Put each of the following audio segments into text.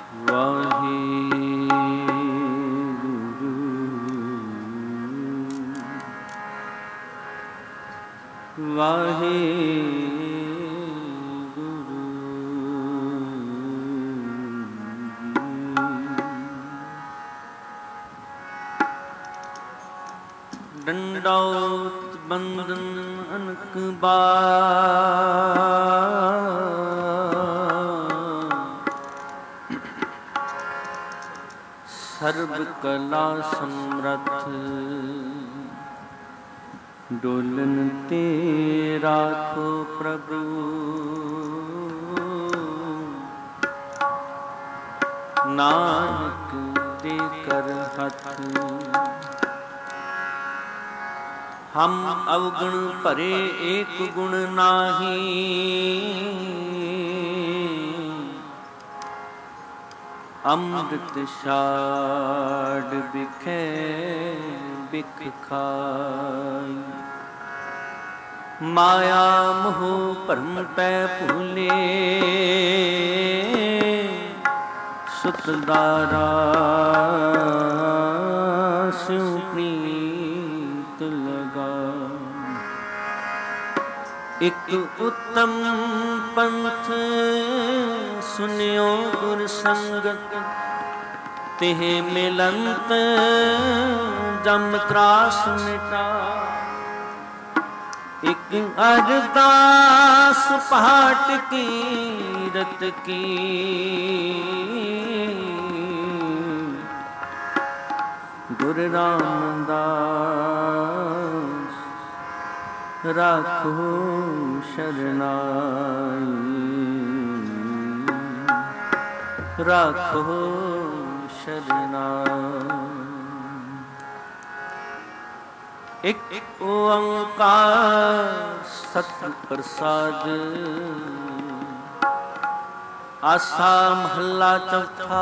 ਡੰਡੌਤ ਬੰਦਨ ਅਨਕ ਬਾਰ, ਸਰਬ ਕਲਾ ਸਮਰੱਥ ਡੋਲਨ ਤੇ ਰਾਖੋ ਪ੍ਰਭੂ। ਨਾਨਕ ਦੇ ਕਰ ਹੱਥ ਹਮ ਅਵਗੁਣ ਭਰੇ ਏਕ ਗੁਣ ਨਾਹੀ। ਅੰਮ੍ਰਿਤ ਛਾੜ ਬਿਖੈ ਬਿਖ ਖਾਈ। ਮਾਇਆ ਮੋਹ ਭਰਮ ਪੈ ਭੂਲੇ, ਸੁਤ ਦਾਰਾ ਸਿਉ ਪ੍ਰੀਤ ਲਗਾ। ਇਕ ਉਤਮ ਪੰਥ ਸੁਨਿਓ ਗੁਰ ਸੰਗਤ, ਤਿਹ ਮਿਲੰਤ ਜਮ ਤਰਾਸ ਮਿਟਾ। ਇਕ ਅਰਦਾਸ ਪਾਟ ਕੀਰਤ ਕੀ, ਗੁਰ ਰਾਮਦਾਸ ਰਾਖੋ ਸ਼ਰਨਾਈ। ਰਾਖੋ ਸ਼ਰਨਾਈ। ਇਕ ਓੰਕਾਰ ਸਤ ਪ੍ਰਸਾਦ, ਆਸਾ ਮਹੱਲਾ ਚੌਥਾ।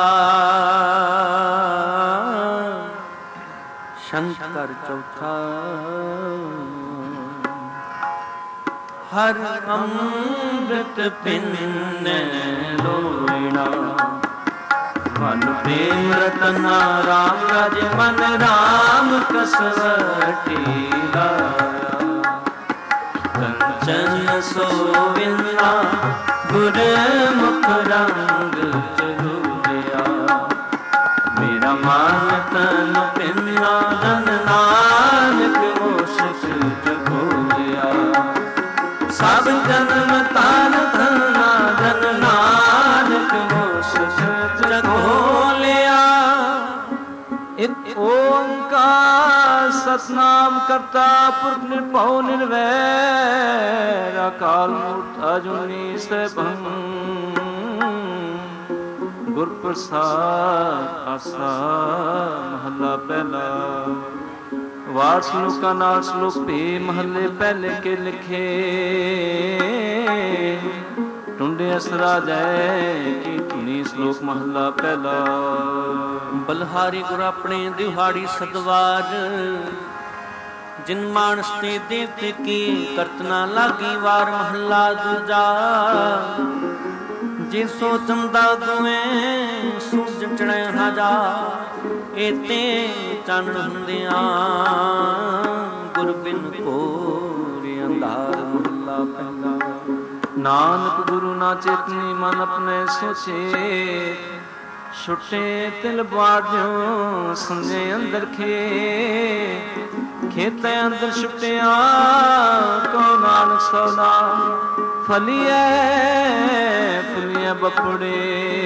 ਸ਼ੰਕਰ ਚੌਥਾ। ਹਰ ਅੰਮ੍ਰਿਤ ਪਿੰਨੈ ਲੋਇਣਾ, ਮਨ ਪ੍ਰੇਮ ਰਤਨਾ ਰਾਮ ਰਾਜ ਮਨ ਰਾਮ ਕਸਵਟੀ ਲਾਇਆ। ਕੰਚਨ ਸੋਵਿੰਨਾ ਗੁਰ ਮੁਖ ਰੰਗ ਚਲੂਰਿਆ। ਮੇਰਾ ਮਨ ਤਨ ਪਿੰਨਾ ਜਨ ਨਾਨਕ ਮੋਸ਼ਕ ਜਗੋਲਿਆ। ਸਭ ਜਨਮ ਤਾਨ ਧਨਾ ਜਨ ਨਾਨਕ ਮੋਸ਼ਕ ਜਗੋਲਿਆ। ਇਕ ਓੰਕਾਰ ਸਤਿਨਾਮ ਕਰਤਾ ਪੁਰਖ ਨਿਰਭਉ ਨਿਰਵੈਰ। ਅਕਾਲ ਮੂਰਤ ਅਜੂਨੀ ਸੈਭੰ, ਗੁਰ ਪ੍ਰਸਾਦ ਆਸਾ ਮਹੱਲਾ ਪਹਿਲਾ। ਵਾਰ ਸਲੋਕਾਂ ਨਾਲ ਸਲੋਕ ਭੇ ਮਹੱਲੇ ਪਹਿਲੇ ਕੇ ਲਿਖੇ। ਟੁੰਡੇ ਅਸਰਾ ਜੈ ਕੀ ਧੁਨੀ ਸਲੋਕ ਮਹੱਲਾ ਪਹਿਲਾ। ਬਲਹਾਰੀ ਗੁਰ ਆਪਣੇ ਦਿਹਾੜੀ ਸਦਵਾਜ, ਜਿਨ ਮਾਨਸ ਤੇ ਦੇਵਤੇ ਕੀ ਕਰਤਨਾ ਲਾਗੀ। ਵਾਰ ਮਹੱਲਾ ਦੂਜਾ। ਜੇ ਸੋਚਮ ਦਾ ਦੁਐ ਸੂਰਜ ਚੜ੍ਹੈ ਹਜ਼ਾਰ। ਏਤੇ ਚੰਨ ਹੁੰਦਿਆਂ ਗੁਰ ਬਿਨ ਘੋਰ ਅੰਧਾਰ। ਮਹੱਲਾ ਪਹਿਲਾ। ਨਾਨਕ ਗੁਰੂ ਨਾ ਚੇਤਨੀ ਮਨ ਆਪਣੇ ਸੋਚੇ। ਛੁੱਟੇ ਤਿਲ ਬਾਝੋਂ ਸੰਜੇ ਅੰਦਰ ਖੇ। ਖੇਤੇ ਅੰਦਰ ਛੁੱਟਿਆ ਕੋ ਨਾਨਕ ਸੋਨਾ। ਫਲੀਐ ਫੁਲੀਐ ਬਪੜੇ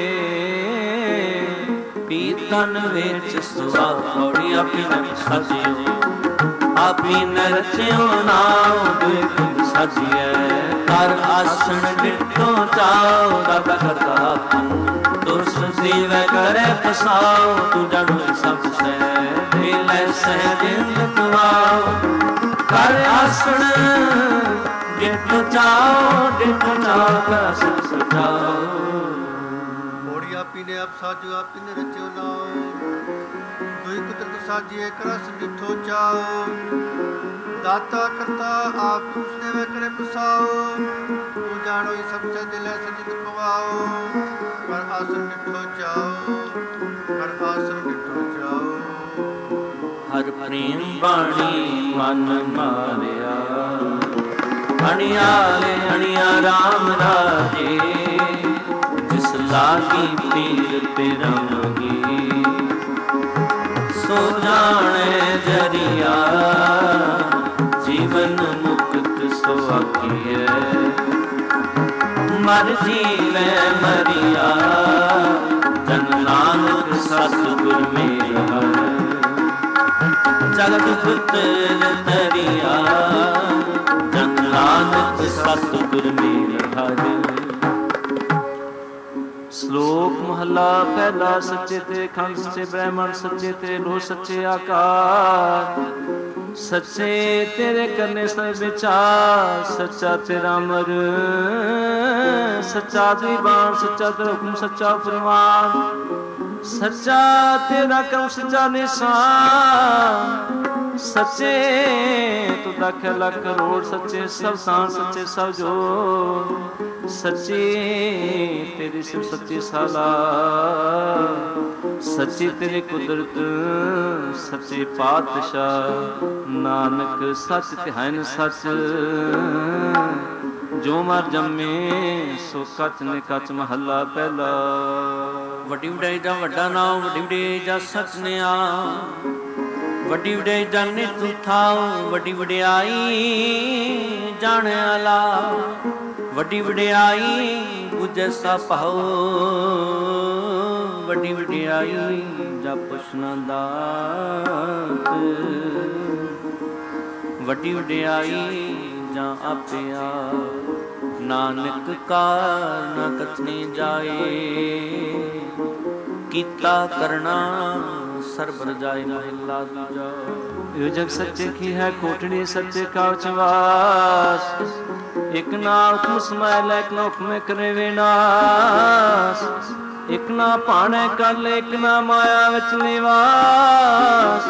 ਪੀਤਨ ਵਿੱਚ ਸੁਆ। ਥੋੜੀ ਆਪੀ ਨ ਸਾਜਿਓ ਆਪੀ ਨ ਰਚਿਓ ਨਾਉ। ਦੁਖ ਸਾਜੀਐ ਕਰ ਆਸਣ ਡਿਠੋ ਚਾਉ। ਦਾਤਾ ਕਰਤਾ ਤੂੰ ਦੁਸ ਜੀਵੈ ਕਰੇ ਫਸਾਉ। ਤੂੰ ਜਾਣੋ ਸਭ ਸਹਿ ਦੇ ਲੈ ਸਹਿ ਜਿੰਦ ਤੁਆਉ। ਕਰ ਆਸਣ ਡਿਠੋ ਚਾਉ ਕਰ ਆਸਣ ਸਜਾਉ। ਮੋੜੀ ਆਪੀ ਨੇ ਆਪ ਸਾਜੋ ਆਪੀ ਨੇ ਰਚਿਓ ਨਾਉ। ਦੁਇ ਕੁਦਰਤ ਸਾਜੀਏ ਕਰਸ ਡਿਠੋ ਚਾਉ। ਦਾਤਾ ਕਰਤਾ ਆਪ ਉਸਨੇ ਵੇ ਕਰੇ ਪਸਾਉ। ਤੂੰ ਜਾਣੋ ਸਭ ਸੇ ਦਿਲੇ ਸਜਿਤ ਪਵਾਉ। ਪਰ ਆਸਨ ਡਿਠੋ ਚਾਓ, ਹਰ ਆਸਨ ਡਿਠੋ ਚਾਓ। ਹਰ ਪ੍ਰੇਮ ਬਾਣੀ ਮਨ ਮਾਰਿਆ, ਅਣਿਆਲੇ ਅਣਿਆ ਰਾਮ ਰਾਜੇ, ਜਿਸ ਲਾਗੀ ਪੀਰ ਪਿਰਮਗੀ, ਸੋ ਜਾਣੇ ਜਰੀਆ, ਜੀਵਨ ਮੁਕਤ ਸੋ ਆਖੀਐ। ਮਰ ਜੀਵੈ ਮਰੀਆ, ਜਨ ਨਾਨਕ ਸਤਿਗੁਰ ਮੇਰਾ, ਜਗਤ ਪੁੱਤਰ ਤਰੀਆ, ਜਨ ਨਾਨਕ ਸਤਿਗੁਰ ਮੇਰਾ ਹਰਿ। ਸ਼ਲੋਕ ਮਹਲਾ ਪਹਿਲਾ। ਸੱਚੇ ਤੇ ਅਖੰਡ ਸੱਚੇ ਬ੍ਰਹਮਣ, ਸੱਚੇ ਤੇ ਲੋਹ ਸੱਚੇ ਆਕਾਰ, ਸੱਚੇ ਤੇਰੇ ਕਰਨੇ ਸਭ ਵਿਚਾਰ, ਸੱਚਾ ਤੇਰਾ ਅਮਰ, ਸੱਚਾ ਦੀਵਾਨ, ਸੱਚਾ ਤੇਰਾ ਹੁਕਮ, ਸੱਚਾ ਫਰਮਾਨ, ਸੱਚਾ ਤੇਰਾ ਕਰਮ, ਸੱਚਾ ਨਿਸ਼ਾਨ, ਸੱਚੇ ਤੂੰ ਦਾਖਿਆ ਲੱਖ ਕਰੋੜ, ਸੱਚੇ ਸਭ ਸਾਨ, ਸੱਚੇ ਸਭ ਜੋੜ, ਸੱਚੀ ਤੇਰੀ ਸਿਫਤ, ਸੱਚੀ ਸਾਲਾ, ਸੱਚੀ ਤੇਰੀ ਕੁਦਰਤ, ਸੱਚੇ ਪਾਤਸ਼ਾਹ, ਨਾਨਕ ਸੱਚ ਤਿਹਾਇਨ ਸੱਚ, ਜੋ ਮਰ ਜੰਮੇ ਸੋ ਕੱਚ ਨੇ ਕੱਚ। ਮਹੱਲਾ ਪਹਿਲਾ। ਵੱਡੀ ਵਡਿਆਈ ਦਾ ਵੱਡਾ ਨਾਮ, ਵੱਡੀ ਵਡਿਆਈ ਦਾ ਸੱਚ ਨਿਆਮ, ਵੱਡੀ ਵਡਿਆਈ ਦਾ ਨਿਤ ਥਾਉ, ਵੱਡੀ ਵਡਿਆਈ ਜਾਣੇ ਆਲਾ, ਵੱਡੀ ਵਡਿਆਈ ਬੁਝੈ ਸਭ ਭਾਉ, ਵੱਡੀ ਵਡਿਆਈ ਜਾ ਪੁੱਛਣਾ ਦਾਤ, ਵੱਡੀ ਵਡਿਆਈ ਜਾਂ ਆਪੇ ਆਪ, ਨਾਨਕ ਕਾਰ ਨਾ ਕਥਨੀ ਜਾਏ, ਕੀਤਾ ਕਰਨਾ ਸਰਬ ਰਜਾਈ। ਮਹਿਲਾ ਦੂਜਾ। ਇਹ ਜਗ ਸੱਚੇ ਕੀ ਹੈ ਕੋਟੜੀ, ਸੱਚੇ ਕਾਵਚ ਵਾਸ, ਇਕ ਨਾ ਹੁਕਮ ਸਮਾਇ, ਇਕ ਨਾ ਹੁਕਮੇ ਕਰੇ ਵਿਨਾਸ਼, ਇਕ ਨਾ ਭਾਣੇ ਕਰ ਲੈ, ਇਕ ਨਾ ਮਾਇਆ ਵਿੱਚ ਨਿਵਾਸ,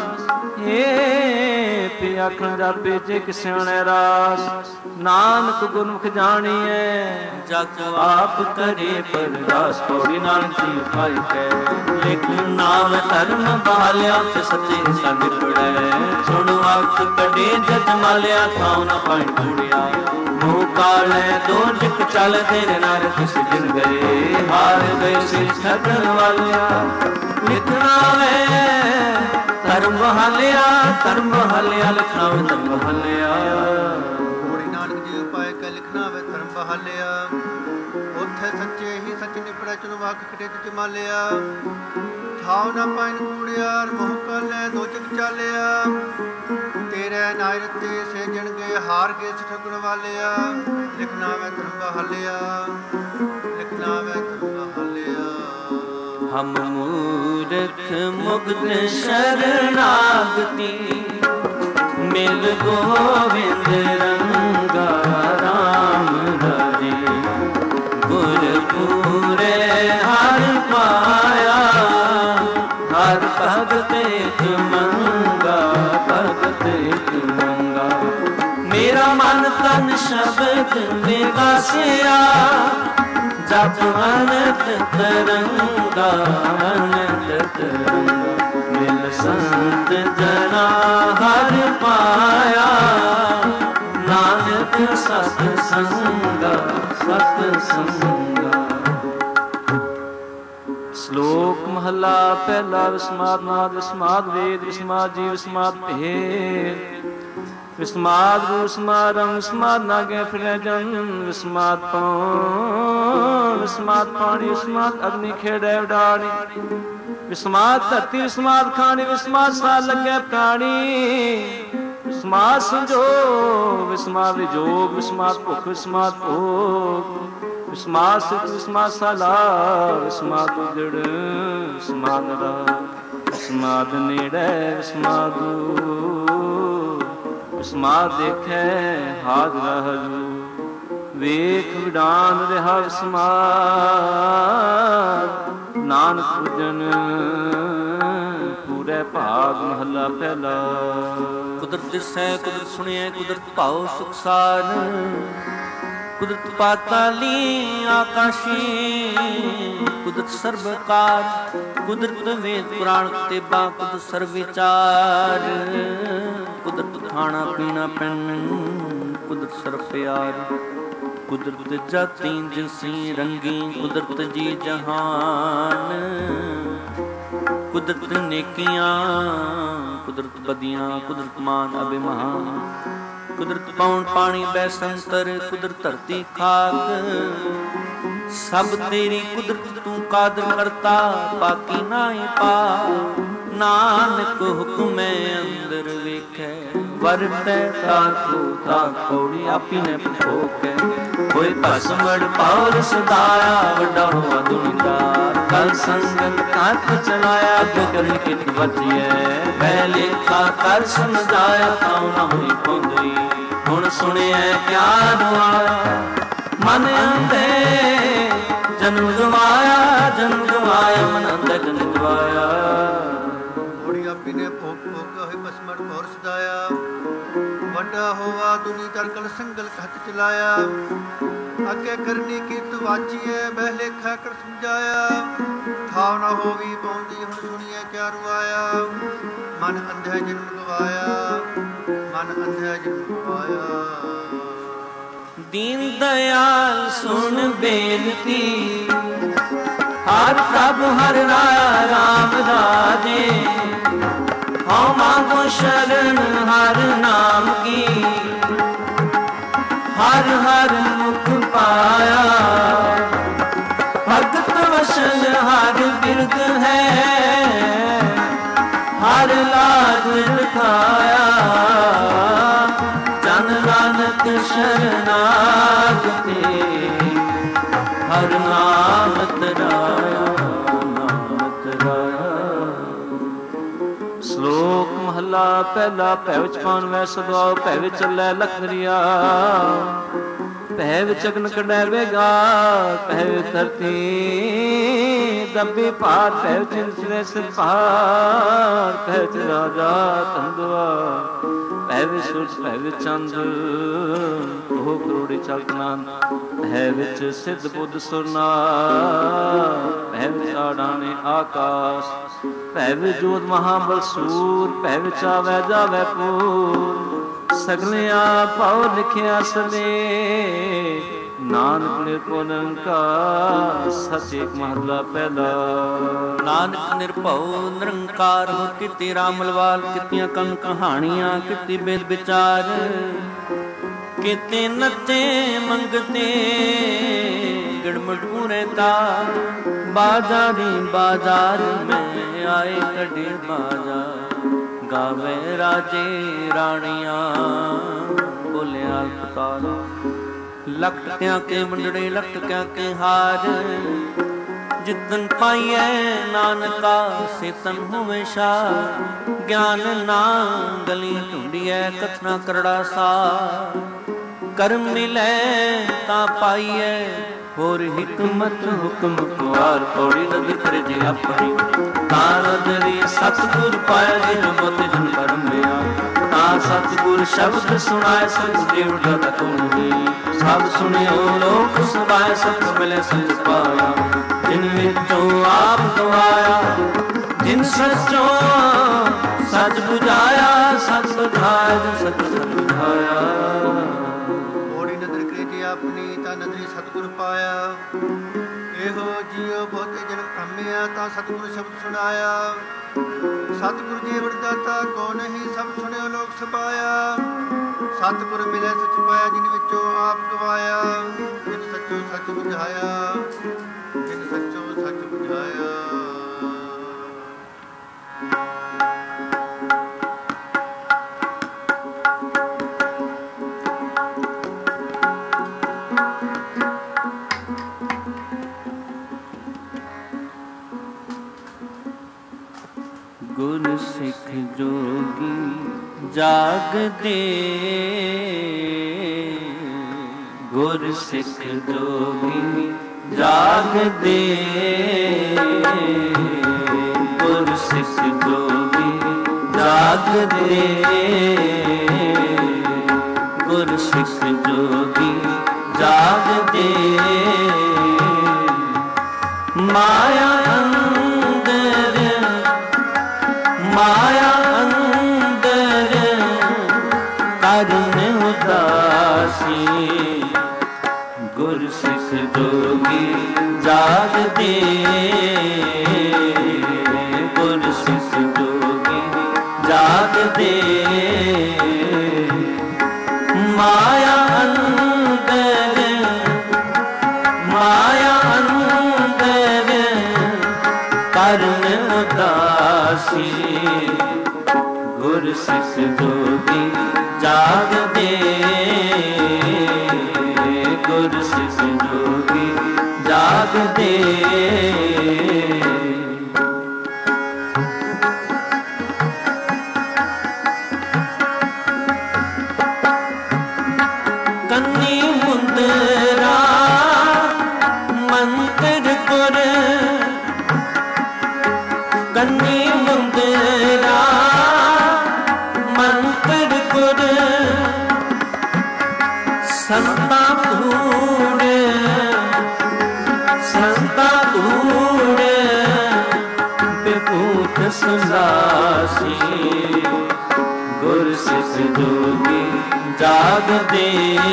ਏ ਪੀ ਆਖਣ ਜਾਪੇ ਜੇ ਕਿਸਿਆਣੇ ਰਾਸ, ਨਾਨਕ ਗੁਰਮੁਖ ਜਾਣੀਐ, ਜਗ ਆਪ ਕਰੇ ਪਰਦਾਸ। ਪੌੜੀ ਨਾਨਕ ਜੀ ਪਾਈ ਕੈ, ਲੇਕਿਨ ਨਾਮ ਧਰਮ ਬਾਲਿਆ, ਤੇ ਸੱਚੇ ਸੰਗ ਪੜੈ, ਸੁਣ ਵਕਤ ਕਢੇ ਜਦ ਮਾਲਿਆ, ਥਾਉ ਨ ਪਾਈ ਕੂੜਿਆ, ਮੂੰਹ ਕਾਲੇ ਦੋ ਜਿਕ ਚੱਲ ਤੇਰੇ ਨਾਲ ਕਿਸ ਦਿਨ ਗਏ, ਹਾਰ ਗਏ ਸਿਰ ਛੱਡਣ ਵਾਲਿਆ, ਲਿਖਣਾ ਵੇ ਧਰਮ ਬਹਾਲਿਆ, ਧਰਮ ਬਹਾਲਿਆ, ਲਿਖਣਾ ਵੇ ਧਰਮ ਬਹਾਲਿਆ। ਪੌੜੀ ਨਾਨਕ ਜੀ ਉਪਾਇ ਕੈ, ਲਿਖਣਾ ਵੇ ਧਰਮ ਬਹਾਲਿਆ, ਉੱਥੇ ਸੱਚੇ ਹੀ ਸੱਚ ਨਿਪੜੈ, ਚੁਣ ਵਾਕ ਖਟੇ ਚ ਮਾਲਿਆ, ਥਾਉ ਨਾ ਪਾਇਨ ਕੂੜਿਆ, ਮੂੰਹ ਕਾਲੇ ਦੋ ਜਿਕ ਚਾਲਿਆ, ਤੇਰੇ ਨਾਇ ਰਤੇ ਸੇਜਣਗੇ, ਹਾਰ ਗਏ ਠਗਣ ਵਾਲਿਆ, ਲਿਖਣਾ ਵੇ ਧਰਮ ਬਹਾਲਿਆ, ਲਿਖਣਾ ਵੇ ਧਰਮ ਬਹਾਲਿਆ। ਹਮ ਮੂਰਖ ਮੁਗਧ ਸ਼ਰਨਾਗਤੀ, ਮਿਲ ਗੋਵਿੰਦ ਰੰਗਾ ਰਾਮ ਰਾਜੇ, ਗੁਰ ਪੂਰੇ ਹਰ ਪਾਇਆ, ਹਰ ਭਗਤ ਇੱਕ ਮੰਗਾ, ਭਗਤ ਇੱਕ ਮੰਗਾ। ਮੇਰਾ ਮਨ ਤਨ ਸ਼ਬਦ ਵਿਗਾਸਿਆ, ਜਪ ਅਨੰਤ ਤਰੰਗਾ, ਅਨੰਤ ਤਰੰਗਾ, ਮਿਲ ਸੰਤ ਜਨਾ ਹਰ ਪਾਇਆ, ਨਾਨਕ ਸਤ ਸੰਗਾ, ਸਤ ਸੰਗਾ। ਸ਼ਲੋਕ ਮਹਲਾ ਪਹਿਲਾ। ਵਿਸਮਾਦ ਨਾਦ, ਵਿਸਮਾਦ ਵੇਦ, ਵਿਸਮਾਦ ਜੀਵ, ਵਿਸਮਾਦ ਭੇਦ, ਵਿਸਮਾਦ ਗੁਰੂ, ਵਿਸਮਾਦ ਰੰਗ, ਵਿਸਮਾਦ ਨਾਗੇ ਫਿਰੈ ਜਨ, ਵਿਸਮਾਦ ਪਉ, ਵਿਸਮਾਦ ਪਾਣੀ, ਵਿਸਮਾਦ ਅਗਨੀ ਖੇੜੈ ਉਡਾਣੀ, ਵਿਸਮਾਦ ਧਰਤੀ, ਵਿਸਮਾਦ ਖਾਣੀ, ਵਿਸਮਾਦ ਸਾਹ ਲੱਗੈ ਪ੍ਰਾਣੀ, ਵਿਸਮਾਦ ਸੰਜੋਗ, ਵਿਸਮਾਦ ਵਿਜੋਗ, ਵਿਸਮਾਦ ਭੁੱਖ, ਵਿਸਮਾਦ ਭੋਗ, ਵਿਸਮਾਦ ਸਿੱਖ, ਵਿਸਮਾਦ ਸਾਲਾ, ਵਿਸਮਾਦ ਉਜੜ, ਵਿਸਮਾਦ ਰਾਤ, ਵਿਸਮਾਦ ਨੇੜੇ, ਵਿਸਮਾਦ ਦੂਰ, ਵਿਸਮਾਦ ਦੇਖੈ ਹਾਜ਼ਰਾ ਹਜ਼ੂਰ, ਵੇਖ ਵਿਡਾਨ ਰਿਹਾ ਵਿਸਮਾਦ, ਨਾਨਕ ਪੂਜਨ ਪੂਰੇ ਭਾਗ। ਮਹੱਲਾ ਪਹਿਲਾ। ਕੁਦਰਤ ਦਿਸੈ, ਕੁਦਰਤ ਸੁਣਿਐ, ਕੁਦਰਤ ਭਾਉ ਸੁਖ ਸਾਰ, ਕੁਦਰਤ ਪਾਤਾਲੀ ਆਕਾਸ਼ੀ, ਕੁਦਰਤ ਸਰਬਕਾਰ, ਕੁਦਰਤ ਵੇਦ ਪੁਰਾਣ ਕਿਤਾਬਾਂ, ਕੁਦਰਤ ਸਰਬ ਵਿਚਾਰ, ਕੁਦਰਤ ਖਾਣਾ ਪੀਣਾ ਪਹਿਨਣ, ਕੁਦਰਤ ਸਰਬ ਪਿਆਰ, ਕੁਦਰਤ ਜਾਤੀ ਜਿਨਸੀ ਰੰਗੀ, ਕੁਦਰਤ ਜੀ ਜਹਾਨ, ਕੁਦਰਤ ਨੇਕੀਆਂ, ਕੁਦਰਤ ਬਦੀਆਂ, ਕੁਦਰਤ ਮਾਨ ਅਭਿਮਾਨ, ਕੁਦਰਤ ਪੌਣ ਪਾਣੀ ਬੈਸੰਤਰ, ਕੁਦਰਤ ਧਰਤੀ ਖਾਕ, ਸਭ ਤੇਰੀ ਕੁਦਰਤ ਤੂੰ ਕਾਦਰ ਕਰਤਾ, ਬਾਕੀ ਨਾਹੀ ਪਾ, ਨਾਨਕ ਹੁਕਮੈ ਅੰਦਰ ਵੇਖੈ, ਵਰਤੈ ਤਾਕੂ ਤਾਕੋੜੀ ਆਪੀ ਨੇ ਪੋਕੈ, ਹੋਏ ਭਸਮੜ ਪਾਵਰ ਸਦਾਇਆ, ਵੱਡਾ ਹੋਆ ਦੁਨੀਦਾਰ, ਕਲ ਸੰਗਤ ਕਾਤ ਚਲਾਇਆ, ਗਗਨ ਕਿਤ ਵਜੀਐ, ਬਹਿ ਲੇਖਾ ਕਰ ਸਮਝਾਇਆ, ਤਾਉ ਨਾ ਹੋਈ ਪੌਂਦਈ, ਹੁਣ ਸੁਣਿਐ ਕਿਆ ਦੁਆਇਆ, ਮਨ ਅੰਧੇ ਜਨਮ ਗਵਾਇਆ, ਜਨਮ ਗਵਾਇਆ, ਮਨ ਅੰਧੇ ਜਨਮ ਗਵਾਇਆ, ਹੋੜੀ ਆਪੀ ਨੇ ਭੋਗ ਭੋਗਾ ਹੋਏ ਭਸਮੜ ਪਾਵਰ ਸਦਾਇਆ, ਵੱਡਾ ਹੋਵਾ ਦੁਨੀਦਾਰ ਕਲ ਸੰਗਲ ਹੱਥ ਚਲਾਇਆ, ਅੱਗੇ ਕਰਨੀ ਕੀਤ ਵਾਚੀਐ, ਬਹਿ ਲੇਖਾ ਕਰ ਸਮਝਾਇਆ, ਥਾਵ ਨਾ ਹੋਵੀ ਪਾਉਂਦੀ, ਹੁਣ ਸੁਣੀਐ ਕਿਆ ਰੁਆਇਆ, ਮਨ ਅੰਧਿਆ ਜਨਮ ਗਵਾਇਆ, ਮਨ ਅੰਧਿਆ ਜਨਮ ਗਵਾਇਆ। ਦੀਨ ਦਇਆਲ ਸੁਣ ਬੇਨਤੀ, ਹਰ ਪ੍ਰਭ ਹਰ ਰਾਇਆ ਰਾਮ ਰਾਜੇ, ਹਉ ਮੰਗੋ ਸ਼ਰਨ ਹਰ ਨਾਮ ਕੀ, ਹਰ ਹਰ ਮੁਖ ਪਾਇਆ, ਭਗਤ ਵਸਨ ਹਰ ਬਿਰਦ ਹੈ, ਹਰ ਲਾਜ ਦਿਖਾਇਆ, ਜਨ ਨਾਨਕ ਸ਼ਰਨਾਗਤੇ, ਹਰ ਨਾਮ ਤਰਾਇਆ, ਨਾਮ ਤਰਾਇਆ। ਸ਼ਲੋਕ ਮਹਲਾ ਪਹਿਲਾ। ਭੈ ਵਿੱਚ ਪਾਉਣ ਵੈ ਸੁਭਾਉ, ਭੈ ਵਿੱਚ ਚੱਲੈ ਲਖਰੀਆ, ਭੈ ਵਿੱਚ ਅਗਨ ਕੱਢੈ ਵੇਗਾ, ਭੈ ਵਿੱਚ ਧਰਤੀ ਦੱਬੇ ਭਾਰ, ਭੈ ਵਿੱਚ ਸਿਰੇ ਸਿਰ ਭਾਰ, ਭੈ ਵਿੱਚ ਰਾਜਾ ਧੰਦਵਾ, ਭੈ ਵਿੱਚ ਸੂਰਜ, ਭੈ ਵਿੱਚ ਚੰਦ, ਉਹ ਕਰੋੜੀ ਚਲਤਨਾਨ, ਭੈ ਵਿੱਚ ਸਿੱਧ ਬੁੱਧ ਸੁਰਨਾ, ਭੈ ਵਿੱਚ ਆਡਾਣੇ ਆਕਾਸ਼, ਭੈ ਵਿੱਚ ਜੋਤ ਮਹਾਬਲ ਸੂਰ, ਭੈ ਵਿੱਚ ਆਵੈ ਜਾਵੈ ਪੂਰ, ਸਗਲਿਆ ਭਾਉ ਲਿਖਿਆ ਸਨੇ, ਨਾਨਕ ਨਿਰਭਉ ਨਿਰੰਕਾਰ, ਸਚ ਏਕ ਮਹਲਾ ਪਹਿਲਾ। ਨਾਨਕ ਨਿਰਭਉ ਨਿਰੰਕਾਰ ਹੋ, ਕੀਤੀ ਰਾਮ ਮਲਵਾਲ, ਕੀਤੀਆਂ ਕੰਨ ਕਹਾਣੀਆਂ, ਕੀਤੀ ਬੇਦ ਵਿਚਾਰ, ਕੀਤੇ ਨੱਚੇ ਮੰਗਤੇ ਗਿੜਮੜ ਪੂਰੇ ਤਾ, ਬਾਜ਼ਾਰੀ ਬਾਜ਼ਾਰ ਮੈਂ ਆਏ ਕੱਢੇ ਬਾਜਾ, ਗਾਵੇ ਰਾਜੇ ਰਾਣੀਆਂ, ਬੋਲਿਆ ਪੁਕਾਰ, ਲਖਟਿਆਂ ਕੇ ਮੰਡੜੇ ਲਖਟਿਆਂ ਕੇ ਹਾਰ, ਜਿੱਦਨ ਪਾਈਐ ਨਾਨਕਾ ਸੇਤਨ ਹੋਵੇ ਸ਼ਾਹ, ਗਿਆਨ ਨਾ ਗਲੀ ਢੂੰਡੀਐ ਕਥਨਾ ਕਰੜਾ ਸਾ, ਕਰਮ ਮਿਲੈ ਤਾਂ ਪਾਈਐ ਹੋਰ ਹਿਕਮਤ ਹੁਕਮ ਕੁਆਰ, ਪੌੜੀ ਨਦੀ ਕਰੇ ਆਪਣੀ, ਤਾਂ ਨਦਰੀ ਸਤਿਗੁਰ ਪਾਇਆ, ਜਿਨ ਬੁੱਧ ਜਨ ਕਰਮਿਆ, ਤਾਂ ਸਤਿਗੁਰ ਸ਼ਬਦ ਸੁਣਾਏ, ਸਤ ਦੇਵ ਜਤ ਤੁਮਹੀ, ਸਭ ਸੁਣਿਓ ਲੋਕ ਸਭਾਏ, ਸਤ ਮਿਲੇ ਸਚ ਪਾਇਆ, ਜਿਨ ਵਿੱਚੋਂ ਆਪ ਗਵਾਇਆ, ਜਿਨ ਸਚੋਂ ਸਚ ਬੁਝਾਇਆ, ਸਚ ਬੁਝਾਇਆ, ਜਿਨ ਸਚ ਸਚ ਬੁਝਾਇਆ। ਹੋੜੀ ਨਦਰ ਕਰੇ ਆਪਣੀ, ਤਾਂ ਨਦਰੀ ਸਤਿਗੁਰ ਪਾਇਆ, ਇਹੋ ਜੀਉ ਬਹੁਤੇ ਜਨ ਭ੍ਰਮਿਆ, ਤਾਂ ਸਤਿਗੁਰ ਸ਼ਬਦ ਸੁਣਾਇਆ, ਸਤਿਗੁਰ ਜੀ ਵਰਦਾਤਾ ਕੋ ਨਹੀਂ, ਸਭ ਸੁਣਿਓ ਲੋਕ ਸਭਾਇਆ, ਸਤਿਗੁਰ ਮਿਲੇ ਸਚ ਪਾਇਆ, ਜਿਨ ਵਿੱਚੋਂ ਆਪ ਗਵਾਇਆ, ਜਿਨ ਸੱਚੋ ਸੱਚ ਬੁਝਾਇਆ, ਜਿਨ ਸੱਚੋ ਸੱਚ ਬੁਝਾਇਆ। ਗੁਰ ਸਿੱਖ ਜੋਗੀ ਜਾਗਦੇ, ਗੁਰ ਸਿੱਖ ਜੋਗੀ ਜਾਗਦੇ, ਗੁਰ ਸਿੱਖ ਜੋਗੀ ਜਾਗਦੇ, ਗੁਰ ਸਿੱਖ ਜੋਗੀ ਜਾਗਦੇ, माया अंदर, माया अंदर करन उदासी, गुर सिख जोगी जाग दे, गुर सिख जोगी जाग दे। माया अंदर, माया अंदर करन उदासी, गुर सिख जोगी जाग दे, गुर सिख जोगी जाग दे। कन्नी मुंदरा मंत्र गुर, कन्नी मुंदरा मंत्र गुर, संता धूड़, संता धूड़ विभूत सुनासी, गुर सिख जोगी जाग दे,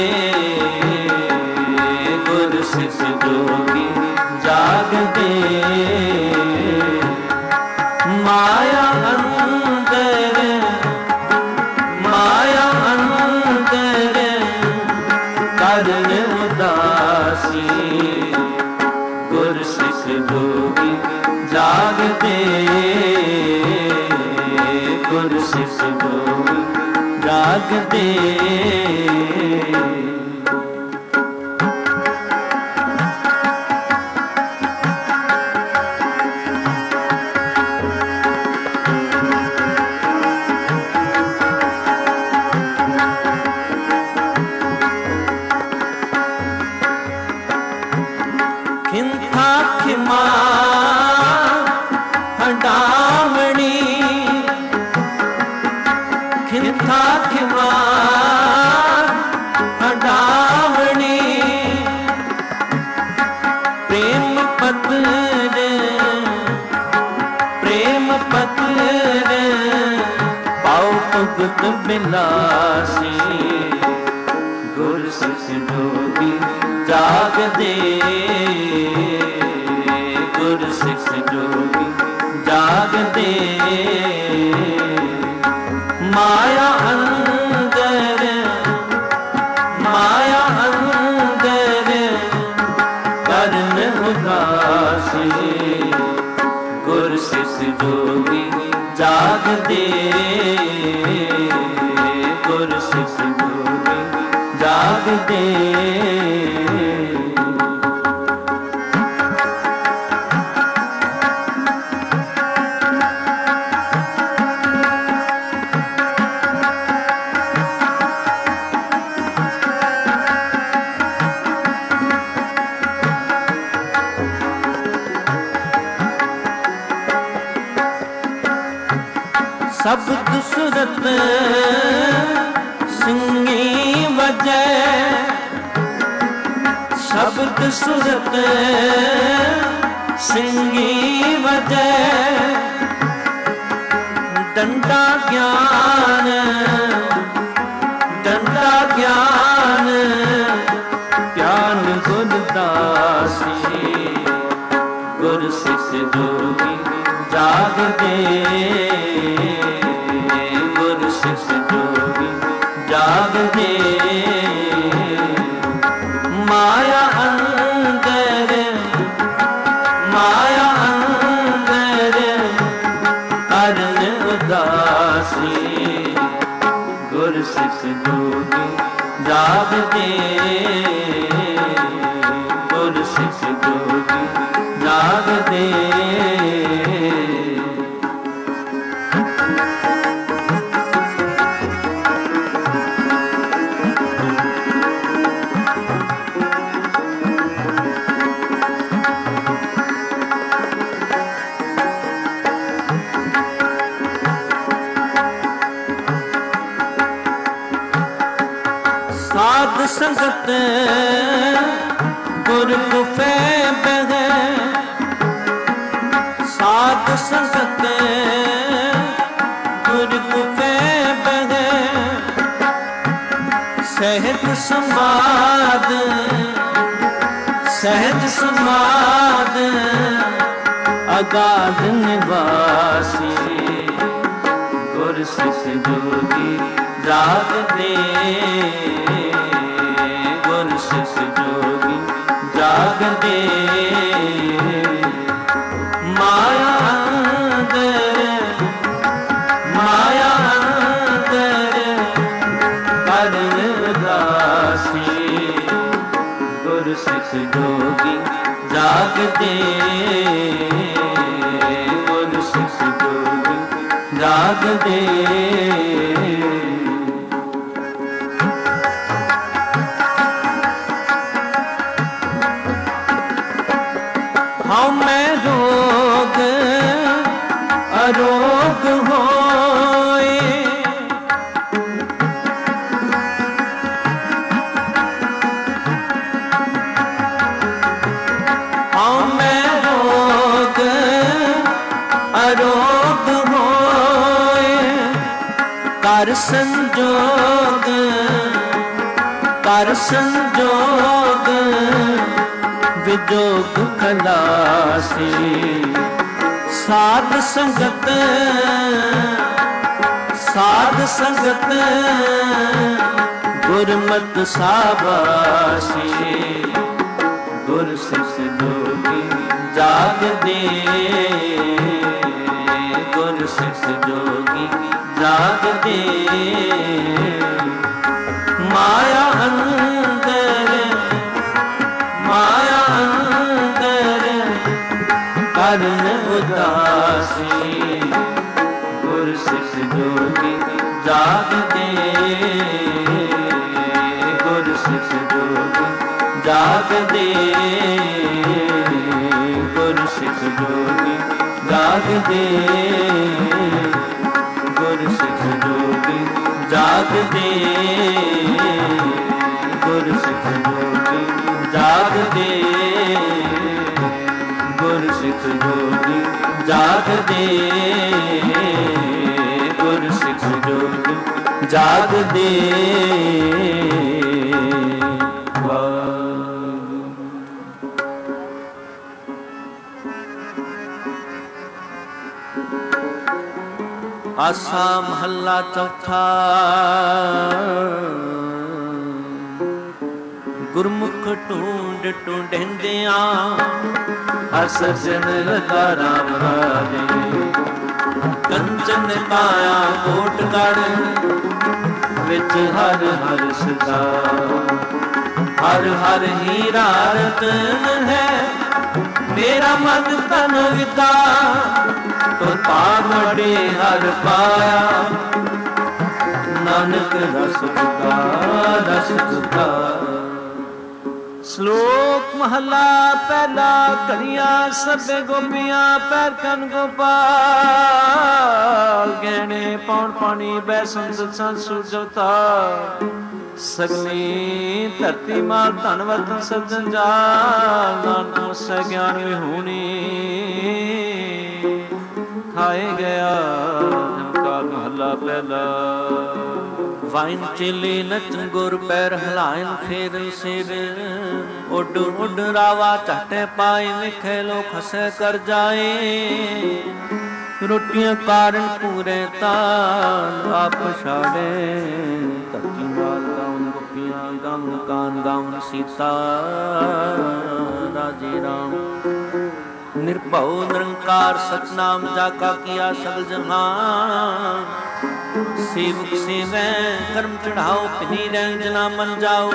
गुर सिख जोगी जाग दे। माया अंदर, माया अंदर करन उदासी, गुर सिख जोगी जाग दे, गुर सिख जोगी जाग दे। खिंथा खिमा हटावणी, खिंथा खिमा हटावणी, प्रेम पत्र, प्रेम पत्र पाओ भगत बिलासी, गुर सिख जोगी जाग दे, गुर सिख जोगी जाग दे। माया अंदर, माया अंदर करन उदासी, गुर सिख जोगी जाग दे, गुर सिख जोगी जाग दे। शब्द सुरत सिंगी वजै, शब्द सुरत सिंगी वजै, डंडा ज्ञान, डंडा ज्ञान ज्ञान गुरदासी, गुर सिख जोगी जाग दे, गुर सिख जोगी जाग दे। माया अंदर, माया अंदर करन उदासी, गुर सिख जोगी जाग दे, गुर सिख जोगी जाग दे। साध संगत गुर गुफे बह, ਸਾਧ ਸੰਗਤ ਗੁਰ ਗੁਫੇ ਬਹਿ ਸਹਿਜ ਸਮਾਦ ਸਹਿਜ ਸਮਾਦ ਅਗਾਧ ਨਿਵਾਸੀ ਗੁਰ ਸਿੱਖ ਜੋਗੀ ਜਾਗਦੇ ਗੁਰ ਸਿੱਖ ਜੋਗੀ ਜਾਗਦੇ ਮਾਇਆ ਅੰਦਰ ਕਰਨ ਉਦਾਸੀ ਗੁਰ ਸਿੱਖ ਜੋਗੀ ਜਾਗਦੇ ਗੁਰ ਸਿੱਖ ਜੋਗੀ ਜਾਗਦੇ ਹਉ ਮੈਂ ਰੋਗ ਅਰੋਗ ਹੋਏ ਹਉ ਮੈਂ ਰੋਗ ਅਰੋਗ ਹੋਏ ਕਰ ਸੰਜੋਗ ਵਿਜੋਗ ਖਲਾਸੀ ਸਾਧ ਸੰਗਤ ਗੁਰਮਤਿ ਸਾਬਾਸੀ ਗੁਰ ਸਿੱਖ ਜੋਗੀ ਜਾਗਦੇ ਗੁਰ ਸਿੱਖ ਜੋਗੀ ਜਾਗਦੇ ਮਾਇਆ ਅੰਦਰ ਕਰਨ ਉਦਾਸੀ ਗੁਰ ਸਿੱਖ ਜੋਗੀ ਜਾਗਦੇ ਗੁਰ ਸਿੱਖ ਜੋਗੀ ਜਾਗਦੇ ਗੁਰ ਸਿੱਖ ਜੋਗੀ ਜਾਗਦੇ ਗੁਰ ਸਿੱਖ ਜੋਗੀ ਜਾਗਦੇ ਗੁਰ ਸਿੱਖ ਜੋਗੀ ਜਾਗਦੇ ਗੁਰ ਸਿੱਖ ਜੋਗੀ ਜਾਗਦੇ ਗੁਰ ਸਿੱਖ ਜੋਗੀ ਜਾਗਦੇ ਆਸਾ ਮਹੱਲਾ ਚੌਥਾ ਗੁਰਮੁਖ ਢੂੰਡ ਢੂੰਡਿਆਂ ਹਰ ਸਜਣ ਲਗਾ ਰਾਮ ਰਾਜੇ ਕੰਚਨ ਕਾਇਆ ਕੋਟ ਗੜ ਵਿੱਚ ਹਰ ਹਰ ਸਦਾ ਹਰ ਹਰ ਹੀਰਾ ਰਤਨ ਹੈ ਮੇਰਾ ਮਨ ਤਨ ਵਿਦਾ ਤੁਰ ਪਾਵੜੇ ਹਰ ਪਾਇਆ ਨਾਨਕ ਰਸ ਤੁਕਾ ਸ਼ਲੋਕ ਮਹਲਾ ਪਹਿਲਾ ਘੜੀਆਂ ਸਭੇ ਗੋਪੀਆਂ ਪੈਰ ਕਨ ਗੋਪਾਲ ਗਹਿਣੇ ਪੌਣ ਪਾਣੀ ਬੈ ਸੰਤ ਸੂਰਜ ਅਵਤਾਰ ਸਗਲੀ ਧਰਤੀ ਮਾਲ ਧਨਵਤ ਸਜਣ ਜਾਲ ਨਾਨਕ ਸੇ ਗਿਆਨ ਵਿਹੂਣੀ ਖਾਏ ਗਿਆ ਜਮਕਾਰ ਮਹਲਾ ਪਹਿਲਾ ਵਾਇਨ ਚੇਲੇ ਨਚਨ ਗੁਰ ਪੈਰ ਹਲਾਇਨ ਫੇਰਨ ਸਿਰ ਉੱਡ ਉੱਡ ਰਾਵਾ ਝਾਟੇ ਪਾਏ ਵਿਖੇ ਲੋਕ ਹਸੇ ਕਰ ਜਾਏ ਰੋਟੀਆਂ ਕਾਰਨ ਪੂਰੇ ਤਾਲ ਆਪ ਛਾੜੇ ਧਰਤੀ ਮਾਲ ਗਾਉਨ ਗੋਪੀਆਂ ਗਾਉਨ ਕਾਨ ਗਾਉਨ ਸੀਤਾ ਰਾਜੇ ਰਾਮ ਨਿਰਭਉ ਨਿਰੰਕਾਰ ਸਤਨਾਮ ਜਾਕਾ ਕੀਆ ਸਗਲ ਜਹਾਨ ਸੇਵਕ ਸੇਵੈ ਕਰਮ ਚੜਾਓ ਪਿਨੀ ਰਹਿ ਜਨਾ ਮਨ ਜਾਓ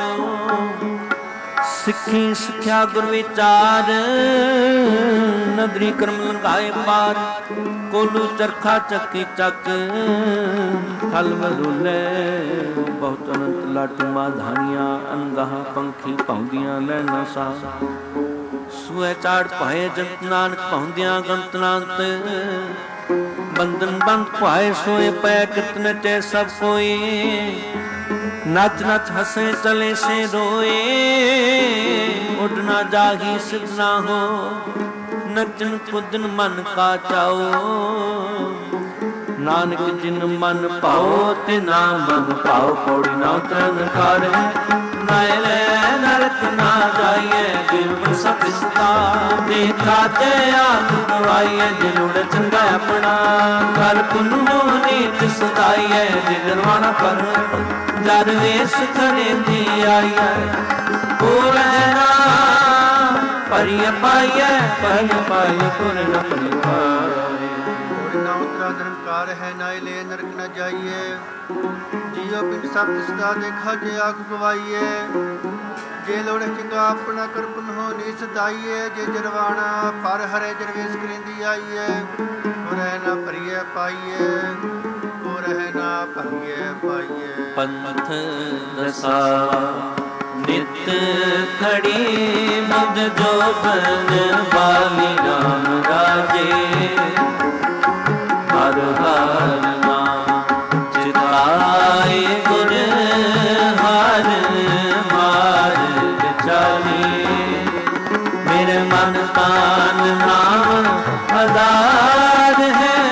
ਸਿੱਖੀ ਸਿੱਖਿਆ ਗੁਰ ਵਿਚਾਰ ਨਦਰੀ ਕਰਮ ਲੰਘਾਏ ਪਾਰ ਕੋਲੂ ਚਰਖਾ ਚੱਕੀ ਚੱਕ ਥਲ ਮਰੁਲੇ ਬਹੁਤ ਅਨੰਤ ਲਾਟੂ ਮਾਧਾਨੀਆਂ ਅਨਗਾਹ ਪੰਖੀ ਪਾਉਂਦੀਆਂ ਲੈਣਾ ਸਾ ਸੂਏ ਚਾੜ ਪਾਏ ਜੰਤ ਨਾਨਕ ਪਾਉਂਦਿਆਂ ਗੰਤ ਨਾਨਤ ਬੰਧਨ ਬੰਦ ਪਾਏ ਸੋਏ ਪੈ ਕਿਤਨ ਤੇ ਸਭ ਕੋਈ ਨਚ ਨਚ ਹਸੇ ਚਲੇ ਸੇ ਰੋਏ ਉੱਡ ਨਾ ਜਾਗੀ ਸਿੱਧ ਨਾ ਹੋ ਨਚਨ ਕੁਦਨ ਮਨ ਕਾ ਚਾਓ। ਨਾਨਕ ਜਿਨ ਮਨ ਭਾਉ ਤੇ ਨਾ ਮਨ ਭਾਉ। ਪੌੜੀ ਨਾ ਉਤਰਨ ਕਰ ਨਾਇ ਲੈ ਨਰਕ ਨਾ ਜਾਈਏ। ਜਿਨ ਸਤਿਸਤਾ ਦੇਖਾ ਤੇ ਆਪ ਗਵਾਈਏ। ਜਿਨੁੜ ਚੰਗਾ ਆਪਣਾ ਕਰ ਪੁੰਨੁ ਨੀਤ ਸਦਾਈਏ। ਜਿਨ ਰਵਾਣਾ ਪਰ ਜਦ ਵੇਸ ਕਰੇ ਦੀ ਆਈਏ। ਕੋ ਰਹਿਣਾ ਪਰਿ ਪਾਈਏ ਪਰਿ ਪਾਈਏ ਪੁਰ ਨ ਪਰਿ ਪਾਈਏ। ਨਾ ਉਤਰਾ ਨਿਰੰਕਾਰ ਹੈ ਨਾਇ ਲੈ ਨਰਕ ਨ ਜਾਈਏ। ਜੀਉ ਬਿਨ ਸਬਦ ਸਦਾ ਦੇਖਾ ਜੇ ਆਖ ਗਵਾਈਏ। ਜੇ ਲੋੜੇ ਚੰਗਾ ਆਪਣਾ ਕਰ ਪੁਨਹੁ ਨੀ ਸਦਾਈਏ। ਜੇ ਜਰਵਾਣਾ ਪਰ ਹਰੇ ਜਰਵੇਸ ਕਰਿੰਦੀ ਆਈਏ। ਕੋ ਰਹਿ ਨਾ ਭਰੀਏ ਪਾਈਏ ਕੋ ਰਹਿ ਨਾ ਭਰੀਏ ਪਾਈਏ। ਪੰਥ ਰਸਾ ਨਿਤ ਖੜੀ ਮੁਦ ਜੋਬਨ ਵਾਲੀ ਰਾਮ ਰਾਜੇ। ਹਰ ਹਰ ਨਾਮ ਚਿਤਾਏ ਗੁਰ ਹਰ ਮਾਰਗ ਚਾਲੀ। ਮੇਰੇ ਮਨ ਤਾਨ ਨਾਮ ਆਧਾਰ ਹੈ।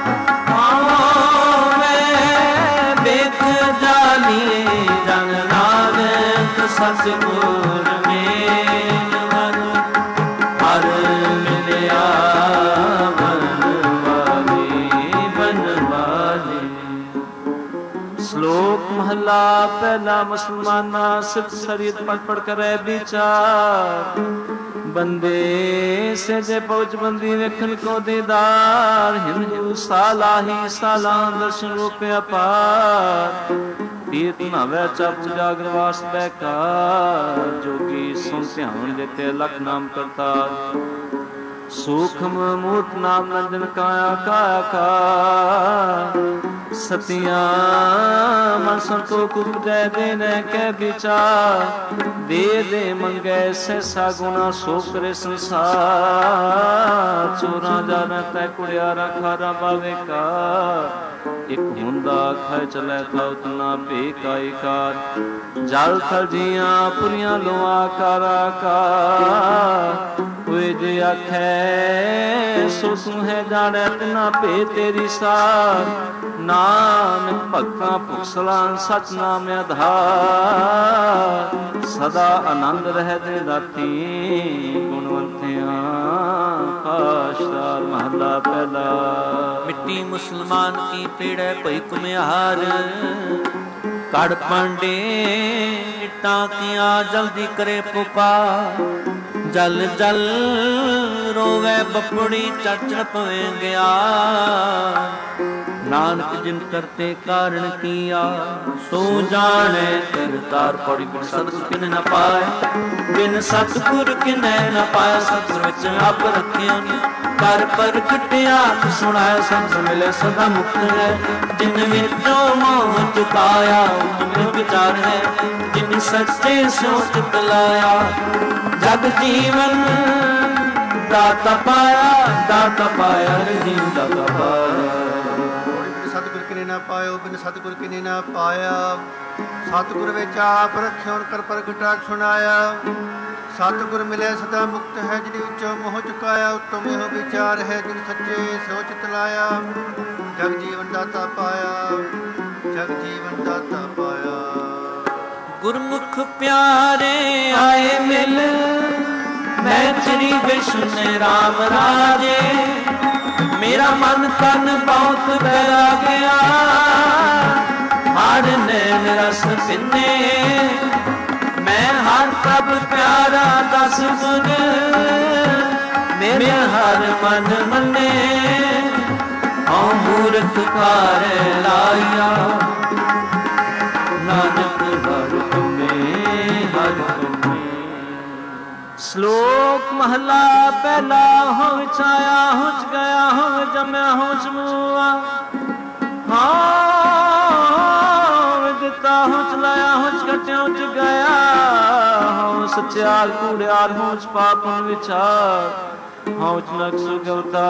ਆਵੇਂ ਵੇਖ ਜਾਲੀਏ ਜਨ ਨਾਨਕ ਸਤਿਗੁਰ ਮੇਲ ਹਰ ਹਰ ਮਿਲਿਆ। ਸ਼ਲੋਕ ਮਹਲਾ ਪਹਿਲਾ। ਮੁਸਲਮਾਨਾ ਸਿੱਖ ਸ਼ਰੀਅਤ ਪੜ ਪੜ ਕਰੇ ਵਿਚਾਰ। ਬੰਦੇ ਸੇ ਜੇ ਪਹੁੰਚ ਬੰਦੀ ਵੇਖਣ ਕੋ ਦੀਦਾਰ। ਹਿੰਦੂ ਸਾਲਾਹੀ ਸਾਲਾਂ ਦਰਸ਼ਨ ਰੂਪ ਅਪਾਰ। ਤੀਰਥ ਨਹਾਵੈ ਚਾ ਪੂਜਾ ਅਗਰਵਾਸ ਬੈਕਾਰ। ਜੋਗੀ ਸੁਣ ਧਿਆਨ ਦਿੱਤੇ ਲਖ ਨਾਮ ਕਰਤਾਰ। ਸੂਖਮ ਮੂਰਤ ਨਾਮ ਨੰਜਨ ਕਾਇਆ ਕਾਇਆ ਕਾ। ਸਤਿਆਂ ਮਨ ਸੰਤੋਖ ਉਪਜੈ ਦੇਨੈ ਕੈ ਵਿਚਾਰ। ਦੇ ਦੇ ਮੰਗੈ ਸੈਸਾ ਗੁਣਾ ਸੋ ਕਰੇ ਸੰਸਾਰ। ਚੋਰਾਂ ਜਾਣੈ ਤੈ ਕੁੜਿਆਰਾ ਖਾਰਾ ਬਾਵੇ ਕਾ। ਇਕ ਹੁੰਦਾ ਖਾਇ ਚਲੈ ਥਾਉ ਨਾ ਭੇ ਕਾਇ ਕਾਰ। ਜਲ ਥਲ ਜੀਆਂ ਪੁਰੀਆਂ ਲੋਆ ਕਾਰਾ ਕਾ। ਹੋਏ ਜੇ ਆਖੈ ਸੋ ਤੂੰ ਹੈ ਜਾਣੈ ਤਿਨਾ ਭੇ ਤੇਰੀ ਸਾਰ। ਨਾਨਕ ਭਗਤਾਂ ਭੁਖਸਲਾਂ ਸਚ ਨਾਮ ਆਧਾਰ। ਸਦਾ ਆਨੰਦ ਰਹਿ ਦੇ ਦਾਤੀ ਗੁਣਵੰਤਿਆਂ ਆਸ਼ਾਰ। ਮਹਲਾ ਪਹਿਲਾ। ਮਿੱਟੀ ਮੁਸਲਮਾਨ ਕੀ ਪੀੜੈ ਭਈ ਕੁਮਿਹਾਰ। ਕੜ ਪਾਂਡੇ ਇੱਟਾਂ ਕੀਆਂ ਜਲਦੀ ਕਰੇ ਪੁਕਾਰ। ਜਲ ਜਲ ਰੋਵੇ ਬਪੜੀ ਚੜ ਚੜ ਪਵੇਂ ਗਿਆ। ਨਾਨਕ ਜਿਨ ਕਰਤੇ ਕਾਰਣ ਕੀਆ ਸੋ ਜਾਣੈ ਕਰਤਾਰ। ਪੌੜੀ ਬਿਨ ਸਤਿਗੁਰ ਕਿਨੈ ਨ ਪਾਇਆ। ਬਿਨ ਸਤਿਗੁਰ ਕਿਨੈ ਨ ਪਾਇਆ। ਸਤਿਗੁਰ ਵਿੱਚ ਆਪ ਰੱਖਿਆ ਕਰ ਪ੍ਰਗਟਿਆ। ਸੁਣਾਇਆ ਸੰਤ ਮਿਲੇ ਸਦਾ ਮੁਕਤ ਹੈ। ਜਿਨ ਵਿੱਚੋਂ ਮੋਹ ਚੁਕਾਇਆ ਉਤਮ ਵਿਚਾਰ ਹੈ। ਜਿਨ ਸੱਚੇ ਸੋਚ ਤਲਾਇਆ ਜਗ ਜੀਵਨ ਦਾਤਾ ਪਾਇਆ। ਦਾਤਾ ਪਾਇਆ ਰਹੀਮ ਦਾਤਾ ਪਾਇਆ। ਸਤਿਗੁਰ ਕਿਨੇ ਨਾ ਪਾਇਓ ਬਿਨ ਸਤਿਗੁਰ ਕਿਨੇ ਨਾ ਪਾਇਆ। ਸਤਿਗੁਰ ਵਿੱਚ ਆਪ ਰੱਖਿਓ ਕਰ ਪ੍ਰਗਟਾ ਸੁਣਾਇਆ। ਸਤਿਗੁਰ ਮਿਲੇ ਸਦਾ ਮੁਕਤ ਹੈ। ਜਿਨ ਵਿੱਚੋਂ ਮੋਹ ਚੁਕਾਇਆ ਉਤਮ ਇਹੋ ਵਿਚਾਰ ਹੈ। ਜਿਨ ਸੱਚੇ ਸੋਚ ਤਲਾਇਆ ਜਗ ਜੀਵਨ ਦਾਤਾ ਪਾਇਆ। ਜਗ ਜੀਵਨ ਦਾਤਾ ਪਾਇਆ। ਗੁਰਮੁਖ ਪਿਆਰੇ ਆਏ ਮਿਲ ਮੈਂ ਚਰੀ ਵਿਸ਼ਨ ਰਾਮ ਰਾਜੇ। ਮੇਰਾ ਮਨ ਤਨ ਬਹੁਤ ਬਹਿਰਾ ਗਿਆ। ਹਰ ਨੈਣ ਰਸ ਪਿੰਨੇ ਮੈਂ ਹਰ ਪ੍ਰਭ ਪਿਆਰਾ ਦਸ ਗੁਣ। ਮੇਰੇ ਹਰ ਮਨ ਮੰਨੇ ਹਉ ਮੂਰਖ ਕਾਰ ਲਾਇਆ। ਨਾਨਕ ਹਰ ਤੁਮੇ ਹਰ ਤੁਮੇ। ਸ਼ਲੋਕ ਮਹਲਾ ਪਹਿਲਾ। ਹੋ ਵਿਚਾਇਆ ਹੋਚ ਗਿਆ ਹੋ ਜਮਿਆ ਹੋਚ ਮੂਆ। ਹਾਂ ਦਿੱਤਾ ਹੋਚ ਲਾਇਆ ਹੋਚ ਘਟਿਆ ਹੋਚ ਗਿਆ। ਹੋ ਸਚਿਆਰ ਕੂੜਿਆਰ ਹੋਚ ਪਾਪਨ ਵਿਚਾਰ। ਹੋਚ ਨਕਸ ਗਵਤਾਰ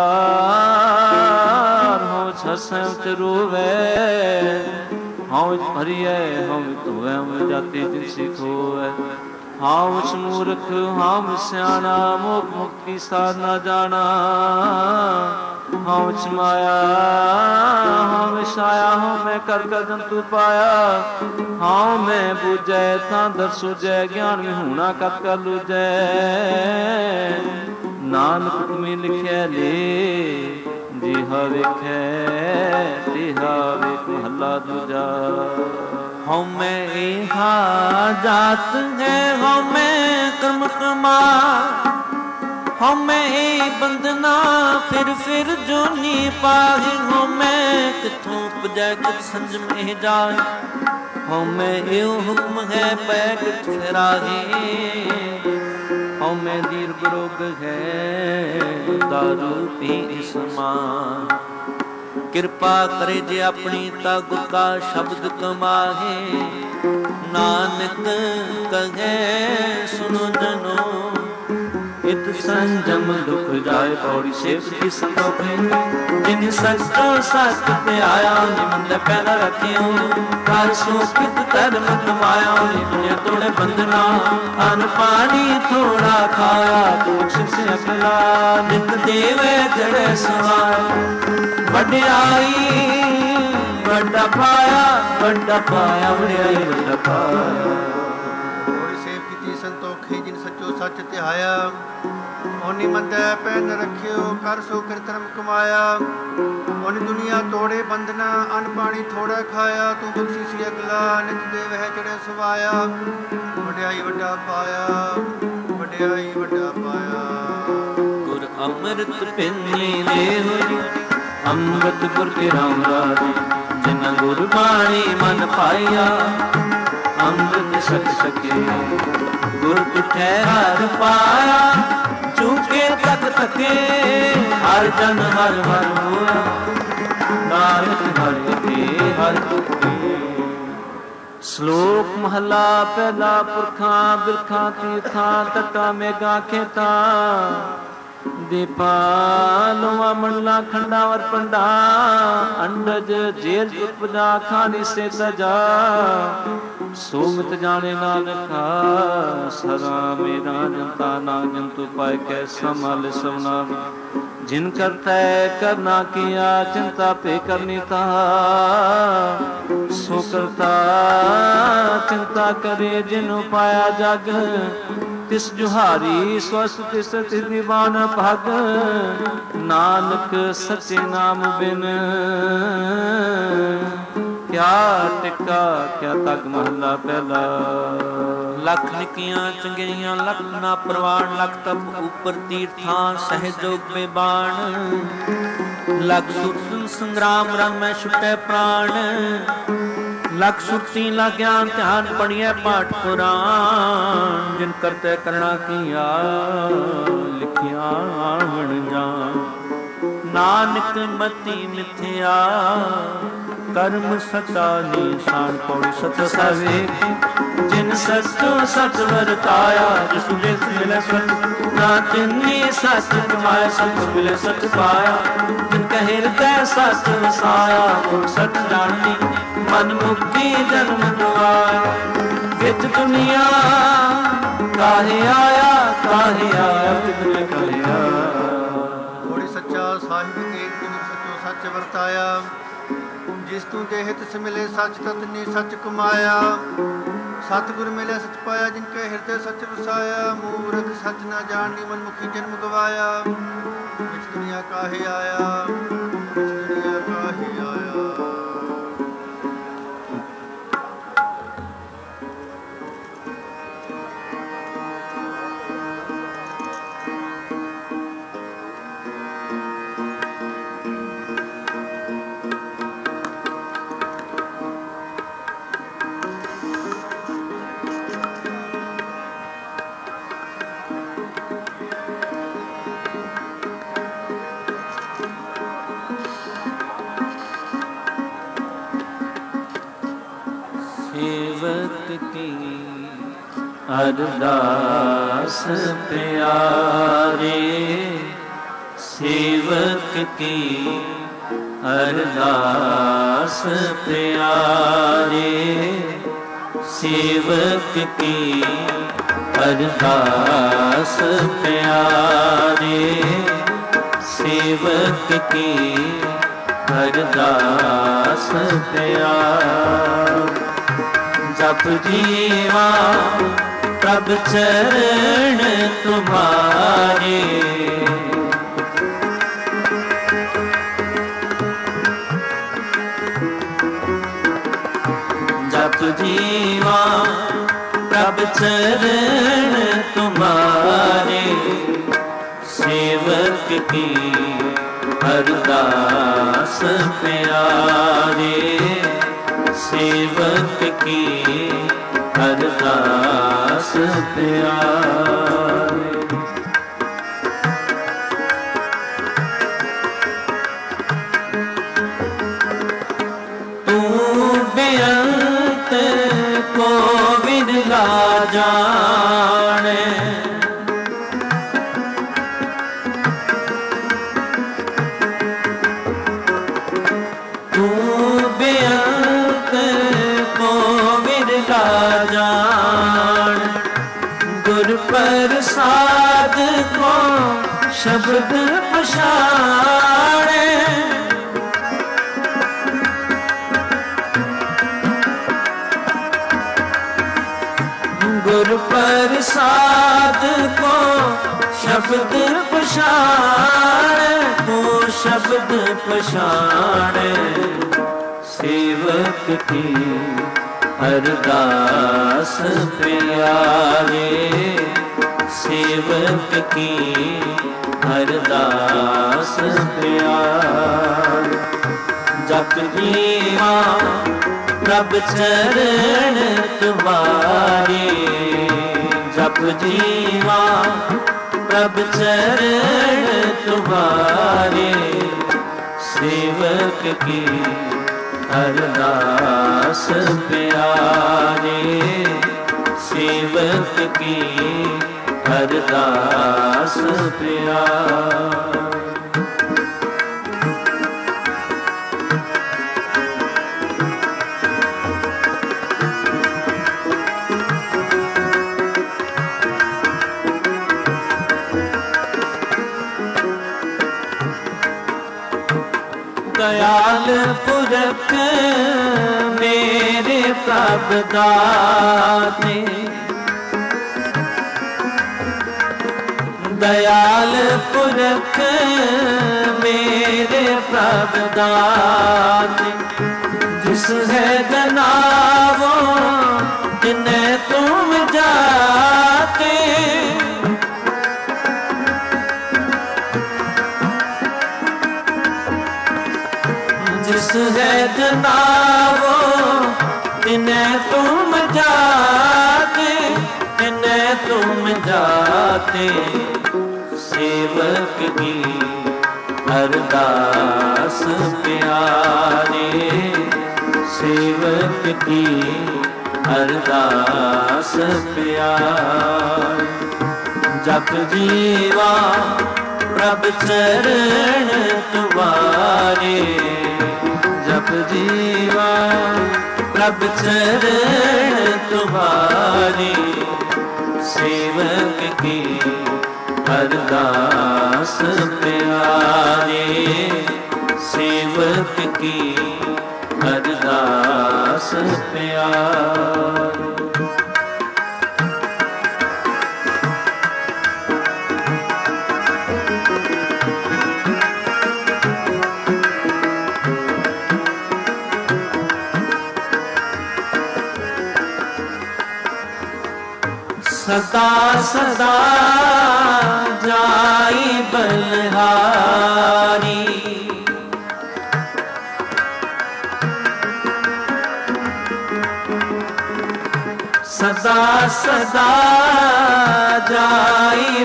ਹੋਚ ਹਸੈ ਉਚ ਰੋਵੈ। ਹੋਚ ਭਰੀਐ ਹੋਚ ਧੋਵੈ ਹੋਚ ਜਾਤੀ ਜਿਨ ਸਿਖੋਵੈ। हां उस मूर्ख हां सियाना मोख मुक्ति साध ना जाना। हां उस माया हां विषाया हां मैं कर जंतु पाया। हां मैं बूझै तां दर सूझै ज्ञान विहूणा कत कर लूझै। नानक में लिखै ले जिहा वेखै तिहा वेख महला दूजा। हਉ मैं इहा जात है हਉ मैं कर्म कमार। हਉ मैं ए बंदना फिर जोनी पाहि। हਉ मैं किथों उपजै कित संजम ए जाए। हਉ मैं एहो हुक्म है पै कित फिराहे। हਉ मैं दीर्घ रोग है दारू पी समान। ਕਿਰਪਾ ਕਰੇ ਜੇ ਆਪਣੀ ਤਾ ਗੁਰ ਕਾ ਸ਼ਬਦ ਕਮਾਹੇ। ਨਾਨਕ ਕਹੈ ਸੁਨੋ ਜਨੋ ਇਤ ਸੰਜਮ ਦੁਖ ਜਾਏ। ਪੌੜੀ ਸੇਵ ਕੀ ਸੰਤੋਖੇ ਜਿਨ ਸਚੋ ਸਚ ਤੇ ਆਇਆ। ਨਿਮੰਦ ਪੈਦਾ ਰੱਖਿਓ ਕਰ ਸੋ ਕਿਤ ਧਰਮ ਕਮਾਇਆ। ਨਿਮਨੇ ਤੋੜੇ ਬੰਧਨਾ ਅਨ ਪਾਣੀ ਥੋੜਾ ਖਾਇਆ। ਦੁਖ ਸੇ ਅਕਲਾ ਨਿਤ ਦੇਵੇ ਜੜੇ ਸਵਾਇਆ। ਵਡਿਆਈ ਵੱਡਾ ਪਾਇਆ ਵਡਿਆਈ ਵੱਡਾ ਪਾਇਆ। ਹੋਰੀ ਸੇਵ ਕੀਤੀ ਸੰਤੋਖੇ ਜਿਨ ਸੱਚੋ ਸੱਚ ਧਿਆਇਆ। ਓਨੀ ਮੰਦੈ ਪੈ ਨ ਰੱਖਿਓ ਕਰ ਸੋ ਕਰ ਧਰਮ ਕਮਾਇਆ। ਓਨੀ ਦੁਨੀਆ ਤੋੜੇ ਬੰਧਨਾ ਅਨ ਪਾਣੀ ਥੋੜਾ ਖਾਇਆ। ਤੂੰ ਬਖਸ਼ੀ ਸੀ ਅਗਲਾ ਨਿਤ ਦੇਵ ਹੈ ਚੜੇ ਸਵਾਇਆ। ਵਡਿਆਈ ਵੱਡਾ ਪਾਇਆ ਵਡਿਆਈ ਵੱਡਾ ਪਾਇਆ। ਗੁਰ ਅੰਮ੍ਰਿਤ ਪਿੰਨੀ ਦੇ ਹੋਈ ਅੰਮ੍ਰਿਤ ਗੁਰ ਕੇ ਰਾਮ ਰਾਜੇ। ਜਿਨ ਗੁਰ ਬਾਣੀ ਮਨ ਪਾਇਆ ਅੰਮ੍ਰਿਤ ਸਤ ਸਕੇ। ਗੁਰ ਪਿਠੈ ਹਰ ਪਾਇਆ ਚੁਕੇ ਤਕ ਤਕੇ। ਹਰ ਜਨ ਹਰ ਹਰ ਹੋਆ ਨਾਨਕ ਹਰਿ ਕੇ ਹਰ ਤੁਕੇ। ਸ਼ਲੋਕ ਮਹਲਾ ਪਹਿਲਾ। ਪੁਰਖਾਂ ਬਿਰਖਾਂ ਤੀਰਥਾਂ ਤਟਾਂ ਮੇਘਾਂ ਖੇਤਾਂ। ਦੀਪਾਲਵਾ ਮੰਡਲਾ ਖੰਡਾਵਰ ਪੰਡਾ। ਅੰਡਜ ਜੇਲ ਉਪਜਾ ਖਾਨੀ ਸੇ ਤਜਾ। ਸੋਮਿਤ ਜਾਣੇ ਨਾਨਕਾ ਸਦਾ ਮੇਰਾ ਜਨਤਾ ਨਾ ਜੰਤੂ ਪਾਇ ਕੈ ਸੰਭਾਲ ਸਭਨਾ। ਜਿਨ ਕਰਤੈ ਕਰਨਾ ਕੀਆ ਚਿੰਤਾ ਪੇ ਕਰਨੀ ਤਾ। ਸੋ ਕਰਤਾ ਚਿੰਤਾ ਕਰੇ ਜਿਨੁ ਪਾਇਆ ਜਗ। ਤਿਸ ਜੁਹਾਰੀ ਸਵਸਤ ਤਿਸ ਤਿਸ ਨਿਵਾਨ ਭਗ। ਨਾਨਕ ਸੱਚੇ ਨਾਮ ਬਿਨ ਕਿਆ ਟਿਕਾ ਕਿਆ ਤਗ। ਮਹਲਾ ਪਹਿਲਾ। ਲੱਖ ਨਿੱਕੀਆਂ ਚੰਗਿਆਈਆਂ ਲੱਖ ਨਾ ਪ੍ਰਵਾਨ। ਲੱਖ ਤਪ ਉਪਰ ਤੀਰਥਾਂ ਸਹਿਜੋਗ ਬੇਬਾਨ। ਲੱਖ ਸੁਰਤ ਸੰਗਰਾਮ ਰੰਗ ਮੈਂ ਛੁਟੈ ਪ੍ਰਾਣ। ਲੱਖ ਸੁਰਤੀ ਲਾ ਗਿਆਨ ਧਿਆਨ ਪੜੀਐ ਪਾਠ ਪੁਰਾਨ। ਜਿਨ ਕਰਤੇ ਕਰਣਾ ਕੀਆ ਲਿਖਿਆ ਵਣ ਜਾਨ। ਨਾਨਕ ਮਤੀ ਮਿਥਿਆ ਕਰਮ ਸਚਾ ਨਿਸ਼ਾਨ। ਪੌੜੀ ਸਚ ਸਵੇ ਜਿਨ ਸਚੋ ਸਚ ਵਰਤਾਇਆ। ਜਿਸ ਜਿਸ ਮਿਲੇ ਸਚ ਨਾ ਤਿੰਨੀ ਸਚ ਕਮਾਇਆ। ਸਚ ਮਿਲੇ ਸਚ ਪਾਇਆ ਜਿਨ ਕਹੇ ਹਿਰਦੈ ਸਚ ਵਸਾਇਆ। ਮੁਖ ਸਚ ਜਾਣਨੀ ਮਨ ਮੁਕਤੀ ਜਨਮ ਦੁਆਇਆ। ਵਿੱਚ ਦੁਨੀਆ ਕਾਹੇ ਆਇਆ ਕਿਧਰੇ ਕਹੇ ਆਇਆ। ਹੋੜੀ ਸੱਚਾ ਸਾਹਿਬ ਏਕ ਜਿਨ ਸਚੋ ਸੱਚ ਵਰਤਾਇਆ। ਜਿਸ ਤੂੰ ਦੇਹ ਤਿਸ ਮਿਲੇ ਸੱਚ ਤਤਨੀ ਸੱਚ ਕਮਾਇਆ। ਸਤਿਗੁਰ ਮਿਲੇ ਸੱਚ ਪਾਇਆ ਜਿਨ ਕੇ ਹਿਰਦੇ ਸੱਚ ਵਸਾਇਆ। ਮੂਰਖ ਸੱਚ ਨਾ ਜਾਣਨੀ ਮਨ ਮੁਖੀ ਜਨਮ ਗਵਾਇਆ। ਵਿੱਚ ਦੁਨੀਆ ਕਾਹੇ ਆਇਆ ਵਿੱਚ ਦੁਨੀਆ ਕਾਹੇ ਆਇਆ। ਅਰਦਾਸ ਪਿਆਰੇ। ਸੇਵਕ ਕੀ ਅਰਦਾਸ ਪਿਆਰੇ। ਸੇਵਕ ਕੀ अरदास प्यारे सेवक की अरदास प्यारे। जप जीवा प्रभ चरण तुम्हारे, जप जीवा प्रभ चरण तुम्हारे, सेवक की अरदास प्यारे सेवक की अरदास प्यारे। तू बेअंत को विरला जाने, तू बेअंत को विरला जान, गुर प्रसाद को शब्द पछाणे, गुर प्रसाद को शब्द पछाणे, को शब्द पछाणे, सेवक की अरदास प्यारे सेवक की अरदास प्यारे। जप जीवा प्रभ चरण तुम्हारे, जप जीवा प्रभ चरण तुम्हारे, सेवक की अरदास प्यारे सेवक की अरदास प्यारे। दयाल पुरख मेरे प्रभ दाते, दयाल पुरख मेरे प्रभ दाते, जिस है जनावो जिन्हें तुम जाते, जिस है जनावो इन्हें तुम जाते, इन्हें तुम जाते, सेवक की अरदास प्यारे सेवक की अरदास प्यारे। जप जीवा प्रभ चरण तुम्हारे, जप जीवा प्रभ चरण तुम्हारे, सेवक की अरदास प्यारे सेवक की अरदास प्यारे। सदा सदा जाई बलहारी, सदा सदा जाई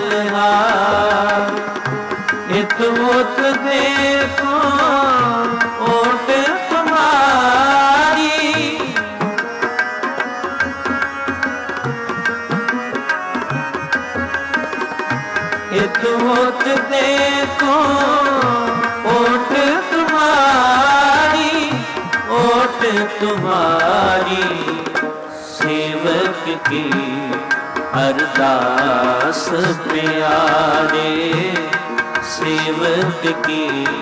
बलहारी। इत उत देखो ओट तुम्हारी, इत उत देखो ओट तुम्हारी, ओट तुम्हारी, सेवक की अरदास प्यारे सेवक की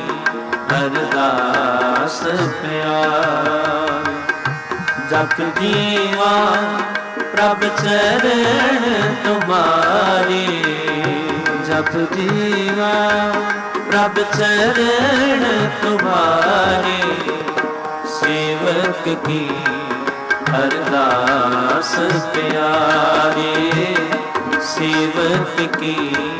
अरदास प्यार। जप जीवा प्रभ चरण तुम्हारे, जप जीवा प्रभ चरण तुम्हारे, सेवक की अरदास प्यारे सेवक की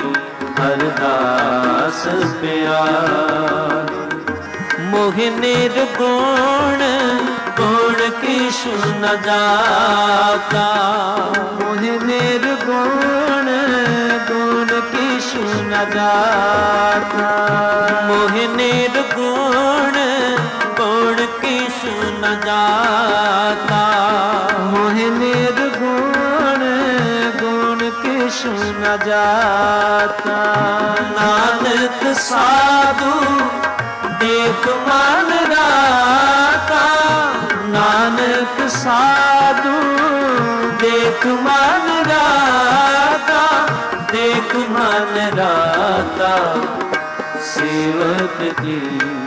अरदास प्यार। मोह निर्गुण गुण किछु न जाता, मोह निर्गुण गुण किछु न जाता, मोह निर्गुण गुण किछु न जाता, मोह निर्गुण गुण किछु न जाता। नानक साधु देख मन राता, नानक साधु देख मन राता, देख मन राता, सेवक की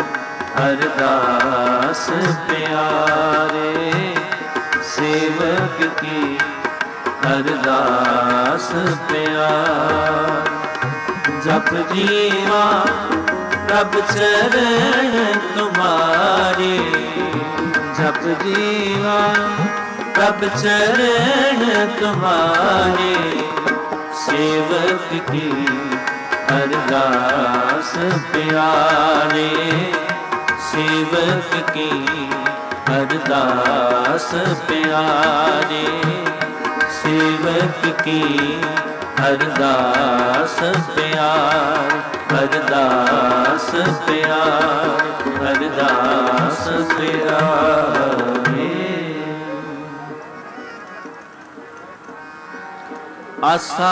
अरदास प्यारे सेवक की अरदास प्यार। जप जीवा प्रभ चरण तुम्हारे, जप जीवा प्रभ चरण तुम्हारे, सेवक की अरदास प्यारे सेवक की अरदास प्यारे सेवक की अरदास प्यार। अरदास प्यार अरदास प्यारे। आसा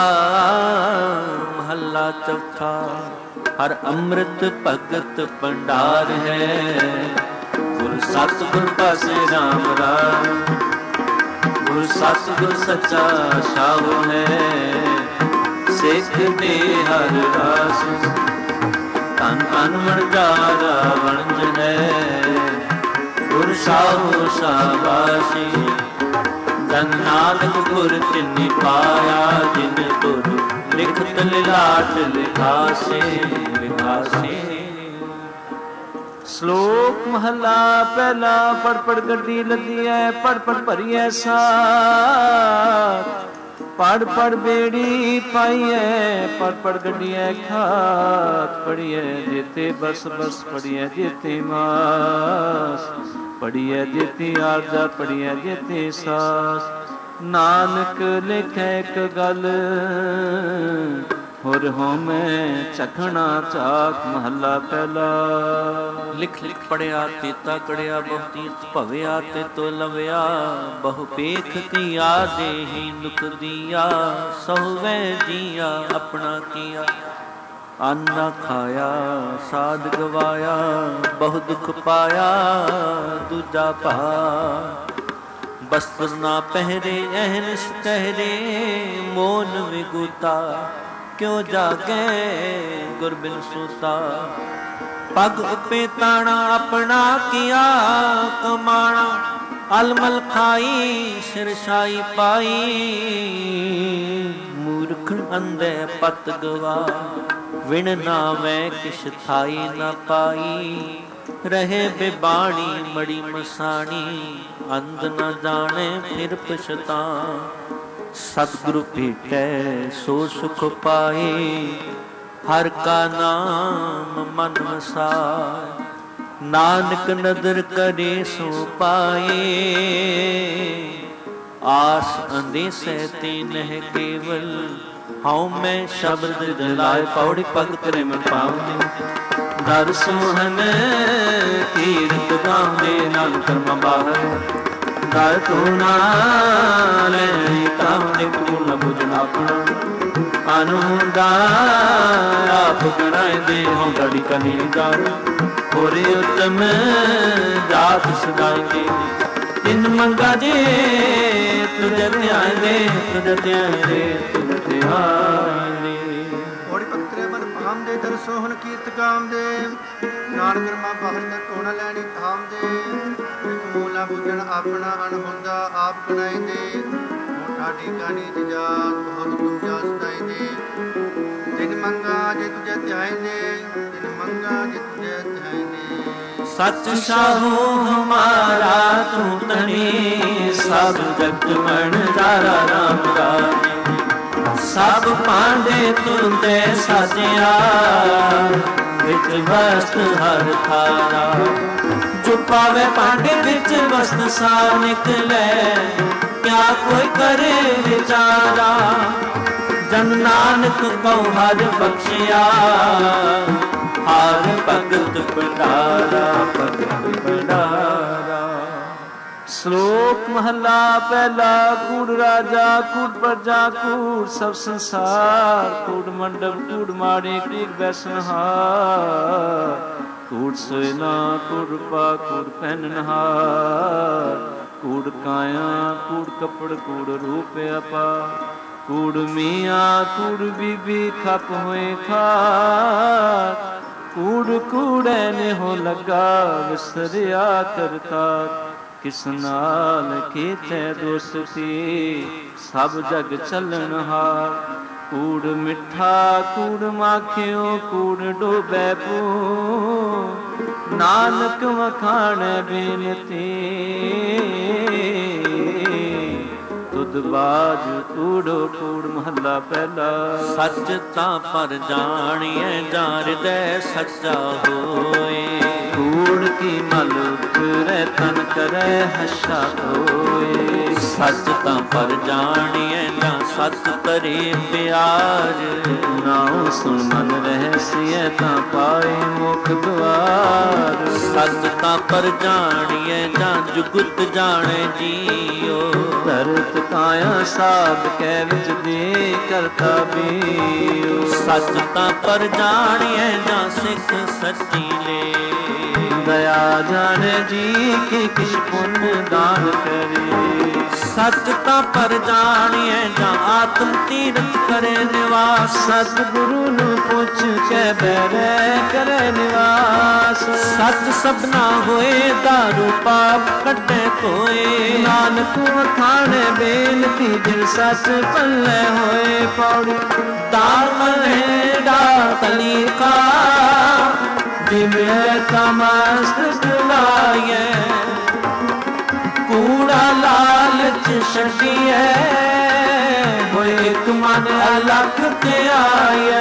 महला चौथा। हर अमृत भगत भंडार है, गुर सतगुर पासे राम राम, गुर सतगुर सच्चा साहु है, सिख दे हर रास। तन तन वणजारा वणज है, गुर साहु शाबाशी। धन नानक गुर तिन्हि पाया, जिन गुर लिखत लिलाट लिखासे लिखासे। श्लोक महला पहला। पढ़ पढ़ गड्डी लदी है, पढ़ पढ़ भरी है साथ, पढ़ पढ़ बेड़ी पाई है, पढ़ पढ़ गड्डी है खात। पढ़ी है जेते बस बस, पढ़ी है जेते मास, पढ़ी है जेते आरजा, पढ़ी है जेते सास। नानक लिखे एक गल, होर होमे चखना चाक। महला पहला। लिख लिख पढ़िया तेता कड़िया, बहु तीर्थ भविया ते तो लविया। बहु पेख किया देहि दुख दिया, सहुवै जिया अपना किया। अन्ना खाया साध गवाया, बहु दुख पाया दूजा भा। बस्त्र ना पहरे अहनिस कहरे, मोन विगुता क्यों जागे गुर बिन सूता। पग उपे ताना अपना किया कमाना, अलमल खाई सिरशाई पाई। मूर्ख अंधे पत गवा, विण नावे किश थाई न पाई। रहे बेबाणी मड़ी मसाणी, अंध न जाने फिर पछता। सतगुरु भेटै सो सुख पाए, हर का नाम मन वसाय। नानक नदर करे सो पाए, आस अंदेसै ते नह केवल। हाउ मैं शब्द जलाए, पौड़ी पग करे मन पावनी। दर सोहन कीरत गावे, नाम कर्म बाहर। दर तू नाल कामने तू न बुझना अपना। अनुदा आप गणाए दे हो गड़ी कनी दार। होरे उत्तम जात सदाई दे, ਤਿੰਨ ਮੰਗਾ ਜੇ ਤੁਝੇ ਧਿਆਨ ਦੇ, ਤੁਝੇ ਧਿਆਨ ਦੇ, ਤੁਝੇ ਧਿਆਨ ਦੇ। ਔੜੀ ਪਕਤਰੇ ਮਨ ਭਾਮ ਦੇ ਦਰ ਸੋਹਣ ਕੀਰਤ ਕਾਮ ਦੇ, ਨਾਨਕ ਰਮਾ ਬਾਹਰ ਦਾ ਕੋਣਾ ਲੈਣੀ ਥਾਮ ਦੇ। ਇੱਕ ਮੂਲਾ ਬੁੱਝਣ ਆਪਣਾ ਅਣਹੋਂਦਾ ਆਪ ਬਣਾਈ ਦੇ, ਮੋਠਾ ਟੀਕਾ ਨੀਚ ਜਾਤ ਬਹੁਤ ਤੁਮ ਜਾ ਸਦਾਈ ਦੇ। ਤਿਨ ਮੰਗਾ ਜੇ ਤੁਝੇ ਧਿਆਨ ਦੇ, ਤਿਨ ਮੰਗਾ ਜੇ ਤੁਝੇ ਧਿਆਨ ਦੇ। ਸਚ ਸਾਹੂ ਹਮਾਰਾ ਤੂੰ ਧਣੀ, ਸਭ ਜਗਤ ਮਣ ਤਾਰਾ ਰਾਮ ਰਾਜੇ। ਸਭ ਭਾਂਡੇ ਤੁੰਦੇ ਸਾਜਿਆ, ਵਿੱਚ ਵਸਤ ਹਰ ਥਾਰਾ। ਜੋ ਪਾਵੇ ਭਾਂਡੇ ਵਿੱਚ ਵਸਤ ਸਾਰ ਨਿਕਲੇ, ਕਿਆ ਕੋਈ ਕਰੇ ਵਿਚਾਰਾ। ਜਨ ਨਾਨਕ ਕਉ ਹਰ ਬਖਸ਼ਿਆ, ਹਰ ਭਗਤ ਭੰਡਾਰਾ, ਭਗਤ ਭੰਡਾਰਾ। ਸ਼ਲੋਕ ਮਹਲਾ ਪਹਿਲਾ। ਕੂੜ ਰਾਜਾ ਕੂੜ ਪ੍ਰਜਾ ਕੂੜ ਸਭ ਸੰਸਾਰ, ਕੂੜ ਮੰਡਪ ਕੂੜ ਮਾੜੇ ਕੂੜ ਬੈਸਨਹਾਰ। ਕੂੜ ਸੋਇਨਾ ਕੂੜ ਪਾ ਕੂੜ ਪਹਿਨਨਹਾਰ, ਕੂੜ ਕਾਇਆ ਕੂੜ ਕੱਪੜ ਕੂੜ ਰੂਪ ਆਪਾ। ਕੂੜ ਮੀਆਂ ਕੂੜ ਬੀਬੀ ਖਪ ਹੋਏ ਖਾਰ, ਕੂੜ ਕੂੜੇ ਨੇ ਹੋ ਲੱਗਾ ਵਿਸਰਿਆ ਕਰਤਾ। ਕਿਸ ਨਾਲ ਕੀਤੇ ਦੋਸਤੀ, ਸਭ ਜਗ ਚੱਲਣਹਾਰ। ਕੂੜ ਮਿੱਠਾ ਕੂੜ ਮਾਖਿਓ ਕੂੜ ਡੋਬੈ ਪੂ, ਨਾਨਕ ਵਖਾਣੈ ਬੇਨਤੀ। ਤੁਧ ਬਾਜ ਕੂੜੋ ਕੂੜ ਮਹੱਲਾ ਪਹਿਲਾ। ਸੱਚ ਤਾਂ ਪਰ ਜਾਣੀਐ ਜਾਂ ਹਿਰਦੈ ਸੱਚਾ ਹੋਏ, ਕੂੜ ਕੀ ਮਲ ਉਤਰੈ ਤਨ ਕਰੈ ਹੱਛਾ ਹੋਏ। ਸੱਚ ਤਾਂ ਪਰ ਜਾਣੀਐ ਜਾਂ ਸਤ ਤਰੇ ਪਿਆਰ, ਨਾਉ ਸੁਣ ਮਨ ਰਹਿਸੀਐ ਤਾਂ ਪਾਏ ਮੁਖ ਦੁਆਰ। ਸੱਚ ਤਾਂ ਪਰ ਜਾਣੀਐ ਜਾਂ ਜੁਗਤ ਜਾਣੈ ਜੀਓ, ਧਰਤ ਕਾਇਆ ਸਾਧ ਕੈ ਵਿੱਚ ਦੇ ਕਰਤਾ ਬੀਓ। ਸੱਚ ਤਾਂ ਪਰ ਜਾਣੀਐ ਜਾਂ ਸਿੱਖ ਸੱਚੀ ਲੈ, ਦਇਆ ਜਾਣੈ ਜੀ ਕਿ ਕਿਛ ਪੁੰਨ ਦਾਨ ਕਰੇ। ਸੱਚ ਤਾਂ ਪਰ ਜਾਣੀਐ ਜਾਂ ਆਤਮ ਤੀਰਥ ਕਰੇ ਨਿਵਾਸ, ਸਤਿਗੁਰੂ ਨੂੰ ਪੁੱਛ ਕੇ ਬਹਿਰੇ ਕਰੇ ਨਿਵਾਸ। ਸੱਚ ਸਭਨਾ ਹੋਏ ਦਾਰੂ ਪਾਪ ਕੱਢੇ ਧੋਏ, ਨਾਨਕ ਵਖਾਣੈ ਬੇਨਤੀ ਜਿਨ ਸੱਚ ਪੱਲੇ ਹੋਏ। ਪੌੜੀ ਦਾਲ ਮਲੇ ਡਾ ਤਲੀਕਾ, ਜਿਵੇਂ ਤਮਸਤ ਲਾਇਐ। ਕੂੜਾ ਲਾਲਚ ਛੱਡੀਐ, ਹੋਏ ਇੱਕ ਮਨ ਅਲਖ ਧਿਆਇਐ।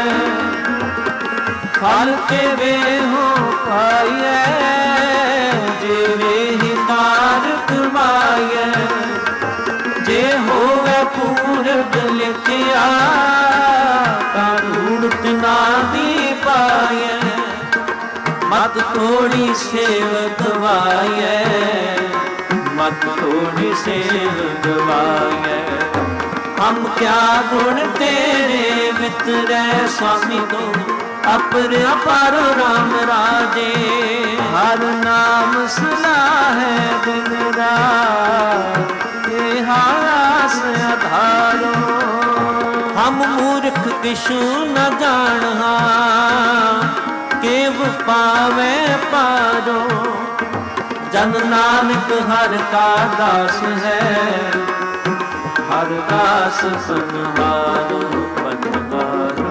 ਫਲ ਕੇ ਵੇਹੋ ਪਾਈਐ, ਜਿਵੇਂ ਹੀ ਤਾਰ ਕਮਾਈਐ। ਜੇ ਹੋਵੇ ਪੂਰਬ ਲਿਖਿਆ, ਤਾਂ ਧੂੜਤ ਨਾ ਦੀ ਪਾਈਐ। ਮਤ ਥੋੜੀ ਸੇਵ ਗਵਾਈਐ, ਮਤ ਥੋੜੀ ਸੇਵ ਗਵਾਈਐ। ਹਮ ਕਿਆ ਗੁਣ ਤੇਰੇ ਮਿਤਰੈ ਸੁਆਮੀ ਤੋ, ਅਪਰ ਅਪਾਰ ਰਾਮ ਰਾਜੇ। ਹਰ ਨਾਮ ਸੁਨਾਹੈ ਦਿਨ ਰਾਤ, ਇਹ ਆਸ ਆਧਾਰੋ। ਹਮ ਮੂਰਖ ਕਿਛੁ ਨ ਜਾਣਹਾ, ਕੇਵ ਪਾਵੇ ਪਾਰੋ। ਜਨ ਨਾਨਕ ਹਰ ਕਾ ਦਾਸ ਹੈ, ਹਰ ਦਾਸ ਸੰਹਾਰੋ ਪਤਵਾਰੋ।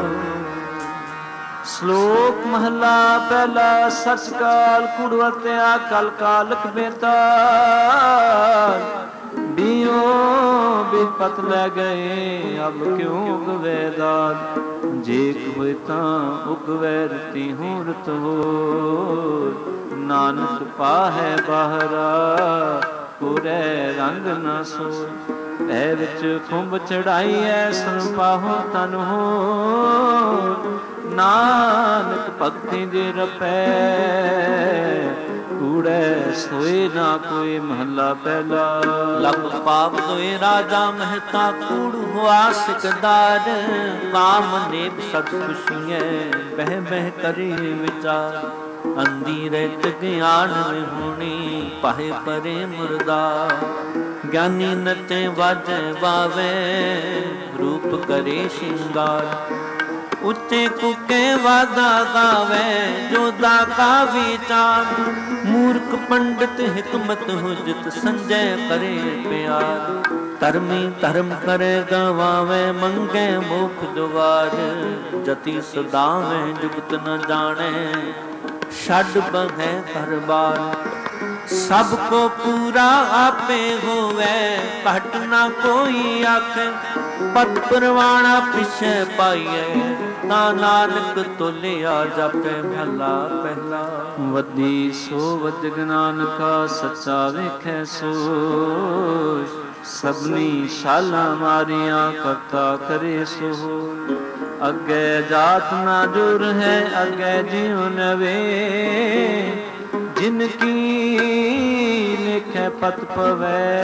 ਸ਼ਲੋਕ ਮਹਲਾ ਪਹਿਲਾ। ਸਚ ਕਾਲ ਕੂੜ ਵਰਤਿਆ ਕਲ ਕਾਲਕ ਬੇਤਾਲ, ਬਿਓ ਬਿਪਤ ਲੈ ਗਏ ਅਬ ਕਿਉ ਗਵੇ ਦਾਲ। ਜੇਕ ਹੋਏ ਤਾਂ ਉਗਵੈ ਰਤੀ ਹੂੰ ਰਤ ਹੋ, ਨਾਨਕ ਪਾਹੈ ਬਾਹਰਾ ਕੋਰੈ ਰੰਗ ਨਾ ਸੋਇ। ਭੈ ਵਿੱਚ ਖੁੰਭ ਚੜਾਈਐ ਸੁਨ ਪਾਹੋ ਤਨ ਹੋ, ਨਾਨਕ ਭਗਤੀ ਦੇ ਰਪੈ ਕੂੜੈ ਸੋਏ ਨਾ ਕੋਈ। ਮਹੱਲਾ ਪਹਿਲਾ। ਲਖ ਪਾਪ ਦੋਏ ਰਾਜਾ ਮਹਿਤਾ ਕੂੜ ਹੋਆ ਸਿਕਦਾਰ, ਕਾਮ ਨੇਕ ਸਤ ਖੁਸ਼ੀਐ ਬਹਿ ਬਹਿ ਕਰੀ ਵਿਚਾਰ। ਅੰਦੀ ਰਹਿਤ ਗਿਆਨ ਵਿਹੂਣੀ ਪਾਹੇ ਪਰੇ ਮੁਰਦਾ ਗਿਆਨੀ ਨਚੇ ਵਾਜੇ ਵਾਵੇ ਰੂਪ ਕਰੇ ਸ਼ਿੰਗਾਰ ਉੱਚੇ ਕੁਕੇ ਵਾਦਾ ਗਾਵੇ ਜੋਦਾ ਕਾ ਵਿਚਾਰ ਮੂਰਖ ਪੰਡਿਤ ਹਿਕਮਤ ਹੁਜਤ ਸੰਜੈ ਕਰੇ ਪਿਆਰ ਧਰਮੀ ਧਰਮ ਕਰੇ ਗਵਾਵੇ ਮੰਗੇ ਮੁਖ ਦੁਆਰ ਜਤੀ ਸਦਾਵੇ ਜੁਗਤ ਨ ਜਾਣੇ ਛੱਡ ਬਹੈ ਘਰ ਬਾਰ ਸਭ ਕੋ ਪੂਰਾ ਆਪੇ ਹੋਵੇ ਘਟ ਨਾ ਕੋਈ ਆਖੇ ਪਤ ਪਰਵਾਣਾ ਪਿਛੇ ਪਾਈਏ ਨਾ ਨਾਨਕ ਤੋਲਿਆ ਜਾਪੇ ਮਹਲਾ ਪਹਿਲਾ ਵੱਡੀ ਸੋ ਵਜ ਨਾਨਕਾ ਸੱਚਾ ਵੇਖੈ ਸੋ ਸਭਨੀ ਸ਼ਾਲਾ ਮਾਰੀਆਂ ਕਰਤਾ ਕਰੇ ਸੋ ਅੱਗੇ ਜਾਤ ਨਾ ਜੁਰ ਹੈ ਅੱਗੇ ਜਿਉ ਨਵੇ ਜਿਨ ਕੀ ਲਿਖੈ ਪਤ ਪਵੈ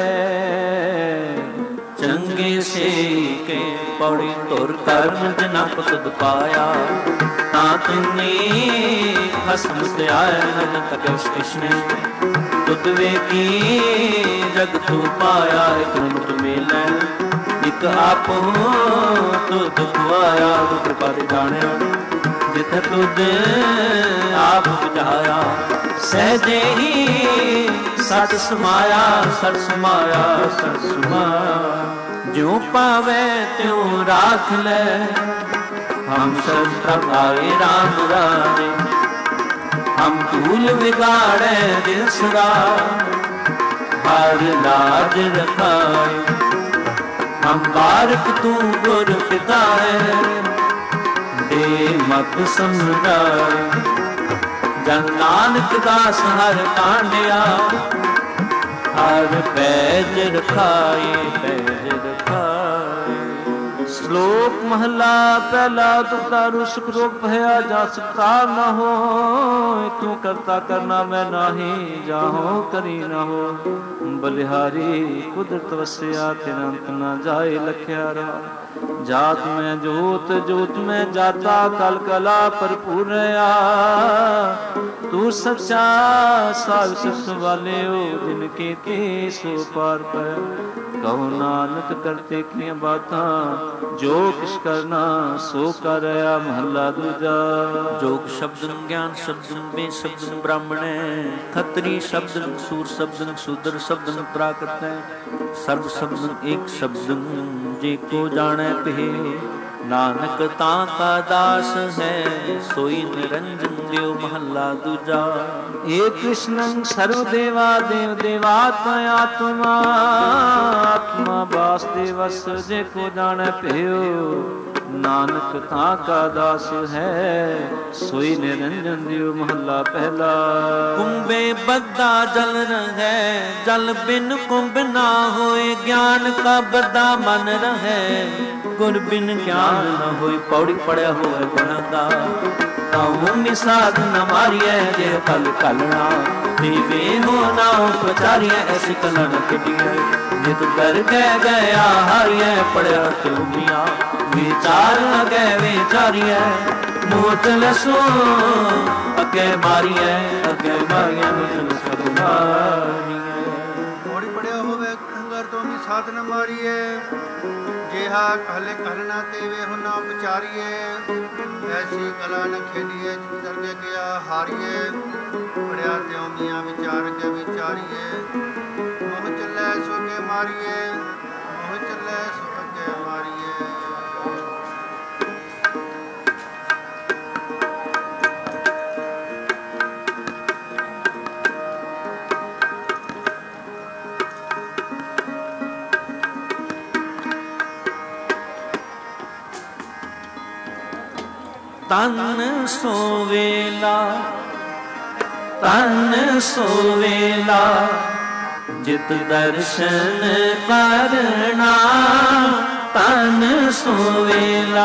ਚੰਗੇ ਸੇ ਕੇ ਪੌੜੀ ਧੁਰ ਕਰਮ ਜਨਾ ਪਤੁਦ ਪਾਇਆ ਤਾਂ ਤੁਨੀ ਹਸਮ ਧਿਆਇ ਨਨ ਤਕਸ਼ ਕਿਸ਼ਨੇ ਤੁਧ ਵੇਖੀ ਜਗ ਤੂ ਪਾਇਆ ਇਕ ਰੁਤ ਮੇਲੈ ਇਕ ਆਪੋ ਤੁਧ ਖੁਆਇਆ ਕਿਰਪਾ ਦੇ ਜਾਣਿਆ ਜਿਥੇ ਤੁਧ ਆਪ ਬੁਝਾਇਆ ਸਹਜੇ ਹੀ ਸਤ ਸਮਾਇਆ ਸਤ ਸਮਾਇਆ ਸਤ ਸਮਾਇਆ ਜਿਉ ਪਾਵੇ ਤਿਉ ਰਾਖ ਲੈ ਹਮ ਸਭ ਪ੍ਰਭਾਏ ਰਾਮ ਰਾਜੇ ਹਮ ਧੂਲ ਵਿਗਾੜੇ ਦਿਸਰਾ ਹਰ ਲਾਜ ਰਖਾਏ ਹਮ ਬਾਰਕ ਤੂੰ ਗੁਰ ਪਿਤਾ ਹੈ ਦੇ ਮਤ ਸਮਝਾਏ ਜਨ ਨਾਨਕ ਦਾਸ ਹਰ ਕਾਂਡਿਆ ਹਰ ਪੈਜ ਰਖਾਏ ਪੈਜ ਰਖਾਏ ਸ਼ਲੋਕ ਮਹਲਾ ਪਹਿਲਾ ਤੁਤਾਰੂ ਸੁਖ ਰੋਗ ਭਇਆ ਜਾ ਸਕਤਾ ਨਾ ਹੋ ਤੂੰ ਕਰਤਾ ਕਰਨਾ ਮੈਂ ਨਾਹੀ ਜਾਹੋ ਕਰੀ ਨਾ ਹੋ ਬਲਿਹਾਰੀ ਕੁਦਰਤ ਵਸਿਆ ਤਿਨ ਅੰਤ ਨਾ ਜਾਏ ਲਖਿਆ ਰਾ ਜਾਤ ਮੈਂ ਜੋਤ ਜੋਤ ਮੈਂ ਜਾਤਾ ਕਲ ਕਲਾ ਭਰਪੂਰ ਰਿਆ ਤੂੰ ਸੱਚਾ ਸਾਧ ਸਿਫਤ ਵਾਲਿਓ ਜਿਨ ਕੇ ਤੇ ਸੋ ਪਾਰ ਪੈ ਕਹੋ ਨਾਨਕ ਕਰਤੇ ਕੀਆਂ ਬਾਤਾਂ ਜੋ ਕਿਛ ਕਰਨਾ ਸੋ ਕਰ ਰਿਆ ਮਹੱਲਾ ਦੂਜਾ ਜੋਗ ਸ਼ਬਦਨ ਗਿਆਨ ਸ਼ਬਦਨ ਬੇ ਸ਼ਬਦਨ ਬ੍ਰਾਹਮਣੈ ਖੱਤਰੀ ਸ਼ਬਦਨ ਸੂਰ ਸ਼ਬਦਨ ਸ਼ੂਦਰ ਸ਼ਬਦਨ ਪ੍ਰਾਕ੍ਰਿਤੈ ਸਰਬ ਸ਼ਬਦਨ ਏਕ ਸ਼ਬਦਨ ਜੇ ਕੋ ਜਾਣੈ ਭੇ ਨਾਨਕ ਤਾਂ ਕਾ ਦਾਸ ਹੈ ਸੋਈ ਨਿਰੰਜਨ ਦਿਓ ਮਹੱਲਾ ਦੂਜਾ ਏ ਕ੍ਰਿਸ਼ਨੰ ਸਰਵ ਦੇਵਾ ਦੇਵ ਦੇਵਾਤਮਾ ਆਤਮਾ ਆਤਮਾ ਵਾਸੁਦੇਵਸ ਜੇ ਕੋ ਜਾਣੈ ਭਇਓ ਨਾਨਕ ਤਾਂ ਕਾ ਦਾਸ ਹੈ ਸੋਈ ਨਿਰੰਜਨ ਦਿਓ ਮਹੱਲਾ ਪਹਿਲਾ ਕੁੰਭੇ ਬੱਧਾ ਜਲ ਰਹੈ ਜਲ ਬਿਨ ਕੁੰਭ ਨਾ ਹੋਏ ਗਿਆਨ ਕਾ ਬੱਧਾ ਮਨ ਰਹੈ ਗੁਰ ਬਿਨ ਗਿਆਨ ਨ ਹੋਈ ਪੌੜੀ ਪੜਿਆ ਹੋਵੇ ਗੁਣਾਂ ਦਾ ਤਾਉ ਮਿਸਾਦ ਨ ਮਾਰੀਐ ਜੇ ਕਲ ਕਲਣਾ ਦੇਵੇ ਹੋ ਨਾ ਉਪਚਾਰੀਐ ਐਸੀ ਕਲਾ ਨ ਕੱਢੀਐ ਜਿਤ ਕਰ ਕਹਿ ਗਿਆ ਹਾਰੀਐ ਪੜਿਆ ਤਿਉ ਮੀਆਂ ਵਿਚਾਰ ਅਗੇ ਵਿਚਾਰੀਐ ਮੋਚ ਲਸੋ ਅੱਗੇ ਮਾਰੀਐ ਮੁਝਨ ਸਭ ਮਾਰੀਐ ਪੌੜੀ ਪੜਿਆ ਹੋਵੇ ਗੁਣੰਗਰ ਤੋਂ ਵੀ ਸਾਧ ਨ ਮਾਰੀਐ ਜਿਹਾ कहले कहना तेवे हो ना उपचारिए ऐसी कला न खेलिए जित करके गया हारिए पढ़िया त्यों मियाँ विचार के विचारिए मोह चले सो के मारिए मोह चले सो के मारिए ਤਨ ਸੋਵੇਲਾ ਜਿਤ ਦਰਸ਼ਨ ਕਰਨਾ ਤਨ ਸੋਵੇਲਾ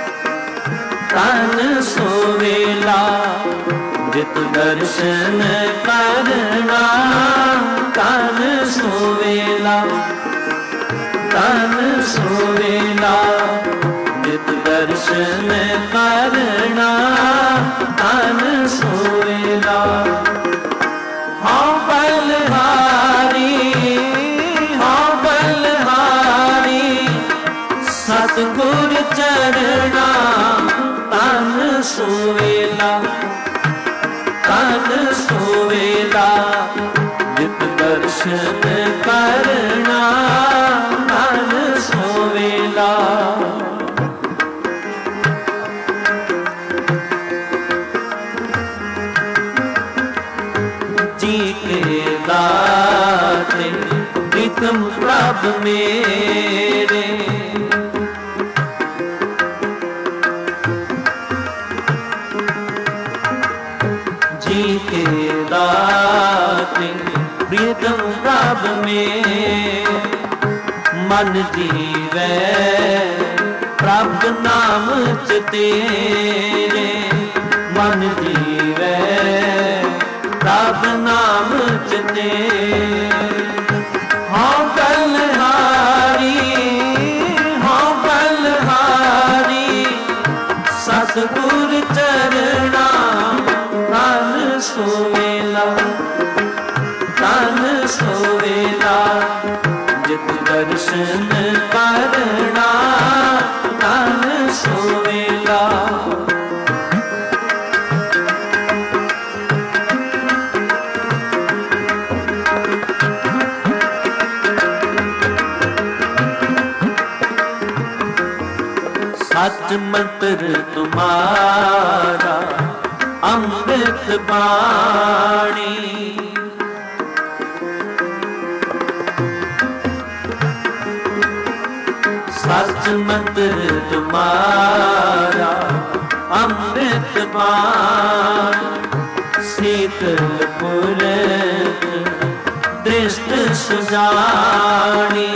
ਜਿਤ ਦਰਸ਼ਨ ਕਰਨਾ ਤਨ ਸੋਵੇਲਾ ਜਿਤ ਦਰਸ਼ਨ ਕਰਨਾ ਤਨ ਸੋਵੇਲਾ हाँ बलहारी, हाँ बलहारी, सतगुर चरणा तन सोवेला, तन सोवेला, जित दर्शन करना तन सोवेला। जी के दाते प्रीतम प्रभ मेरे, जी के दाते प्रीतम प्रभ में, मन जीवै प्रभ नाम च तेरे, मन जीवै प्रभ नाम च तेरे। हाँ बलहारी, हाँ बलहारी, सतगुर चरणा तन सोवेला, तन सोवेला, जित दर्शन करना तन सोवेला। सच मंत्र तुम्हारा अमृत बाणी, सच मंत्र तुम्हारा अमृत बाणी, शीतल पुरख दृष्ट सुजानी,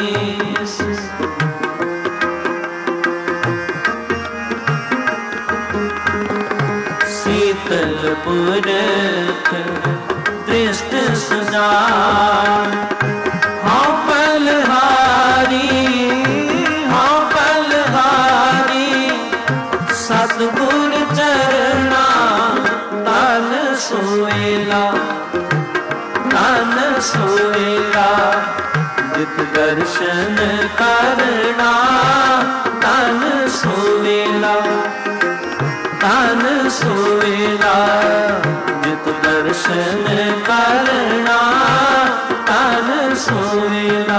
शीतल पुरख दृष्ट सुजान। हाँ बलहारी, हाँ बलहारी, सतगुर चरणा तन सोवेला, तन सोवेला, जित दर्शन करना तन सोवेला, तन सोवेला, जित दर्शन करना तन सोवेला।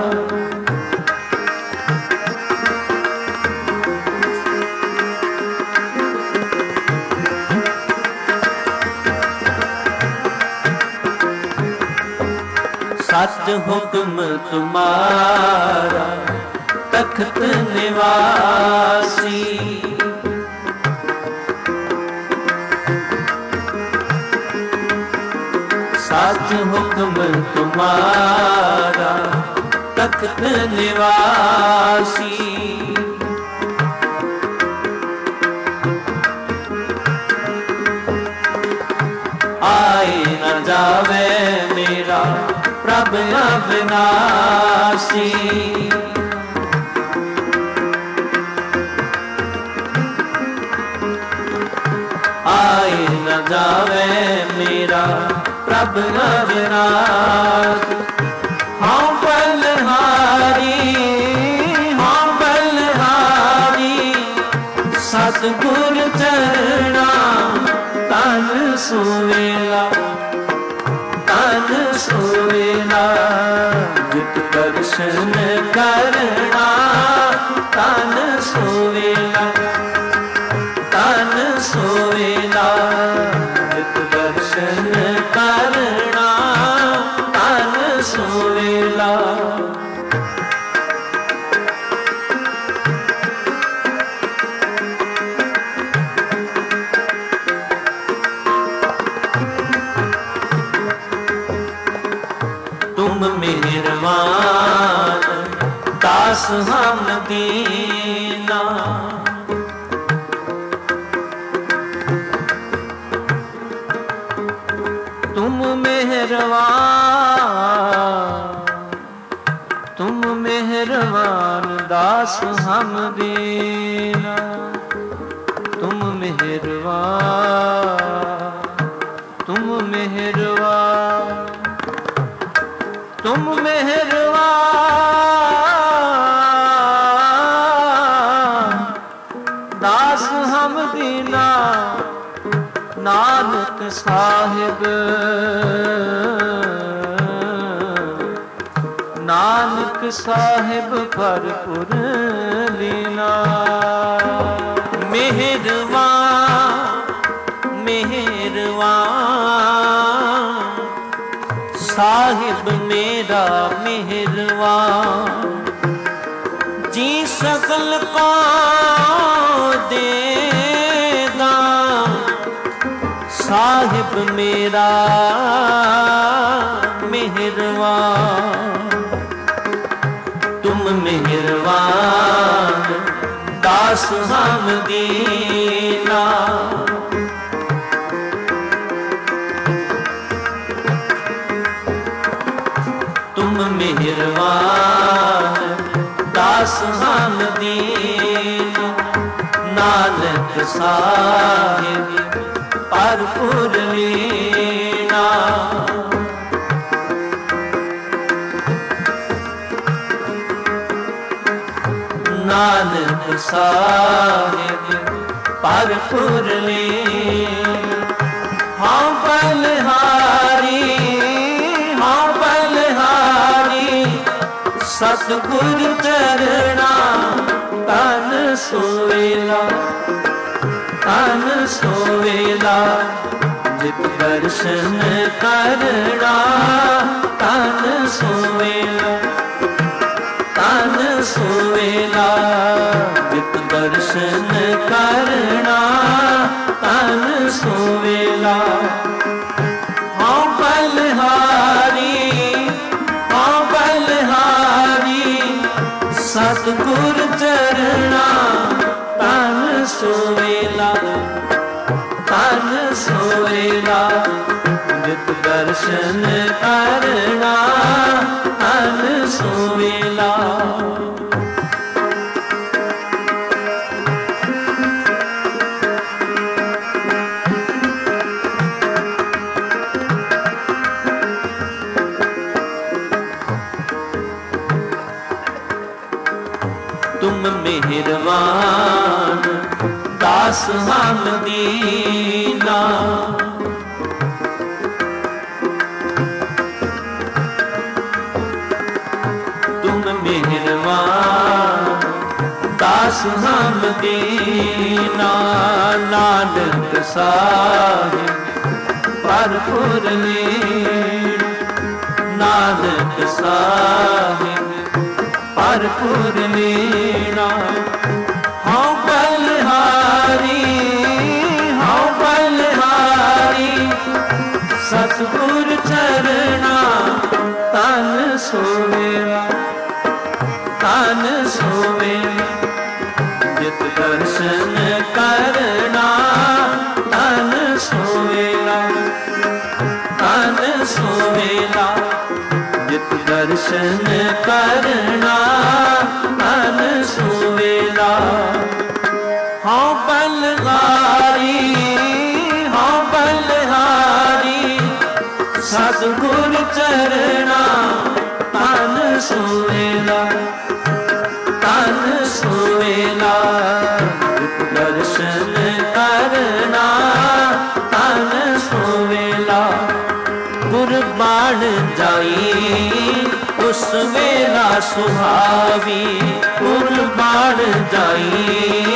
सच हुक्म तुम्हारा तख्त निवासी, सच हुक्म तुम्हारा तख्त निवासी, आए न जावे मेरा प्रभ अविनाशी, आए न जावे मेरा प्रभ अविनाशी। हाँ बलहारी, हाँ बलहारी, सतगुर चरणा तन सोवेला, तन सोवेला, जित दर्शन करना तन सोवेला, तन सोवेला, जित दर्शन करना तन सोवेला। तुम मेहरबान दास हम दीना, तुम मेहरबान दास हम दीना, तुम मेहरबान मेहरबान, तुम मेहरबान, दास हम दीना नानक साहिब, नानक साहिब भरपुर लीला। मेहरबान मेहरबान साहिब मेरा मेहरबान, जी सकल को देगा साहिब मेरा मेहरबान। तुम मेहरबान दास हम दीना, तुम मेहरबान दास हम दीना, नानक साहिब भरपुर लीना। नानक साहिब भरपुर लीना। हाँ बलहारी, हाँ बलहारी सतगुर चरणा तन सोवेला, तन सोवेला जित दर्शन करना तन सोवेला, तन सोवेला जित दर्शन करना तन सोवेला। हाँ बलहारी, हाँ बलहारी सतगुर चरणा तन सोवेला, तन सोवेला जित दर्शन करना तन सोवेला। तुम मेहरबान दास हम दीना, तुम मेहरबान दास हम दीना, नानक साहिब भरपुर लीना, नानक साहिब भरपुर लीना। हाँ बलहारी, हाँ बलहारी सतगुर चरणा तन सोवेला, तन सोवेला जित दर्शन करना तन सोवेला, तन सोवेला जित दर्शन करना तन सोवेला। हाँ बलहारी, हाँ बलहारी सतगुर चरणा तन सोवेला, तन सोवेला जित दर्शन करना तन सोवेला। कुर्बान जाई उस वेला सुहावी, कुर्बान जाई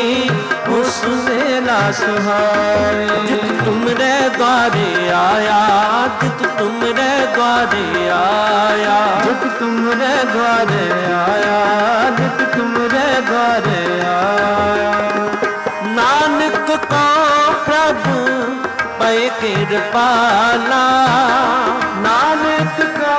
उस वेला सुहावी। जित तुमरे द्वारे आया, जित तुमरे द्वारे आया, जित तुमरे द्वारे आया, जित तुमरे द्वारे आया। नानक को प्रभु पै कृपाला, नानक को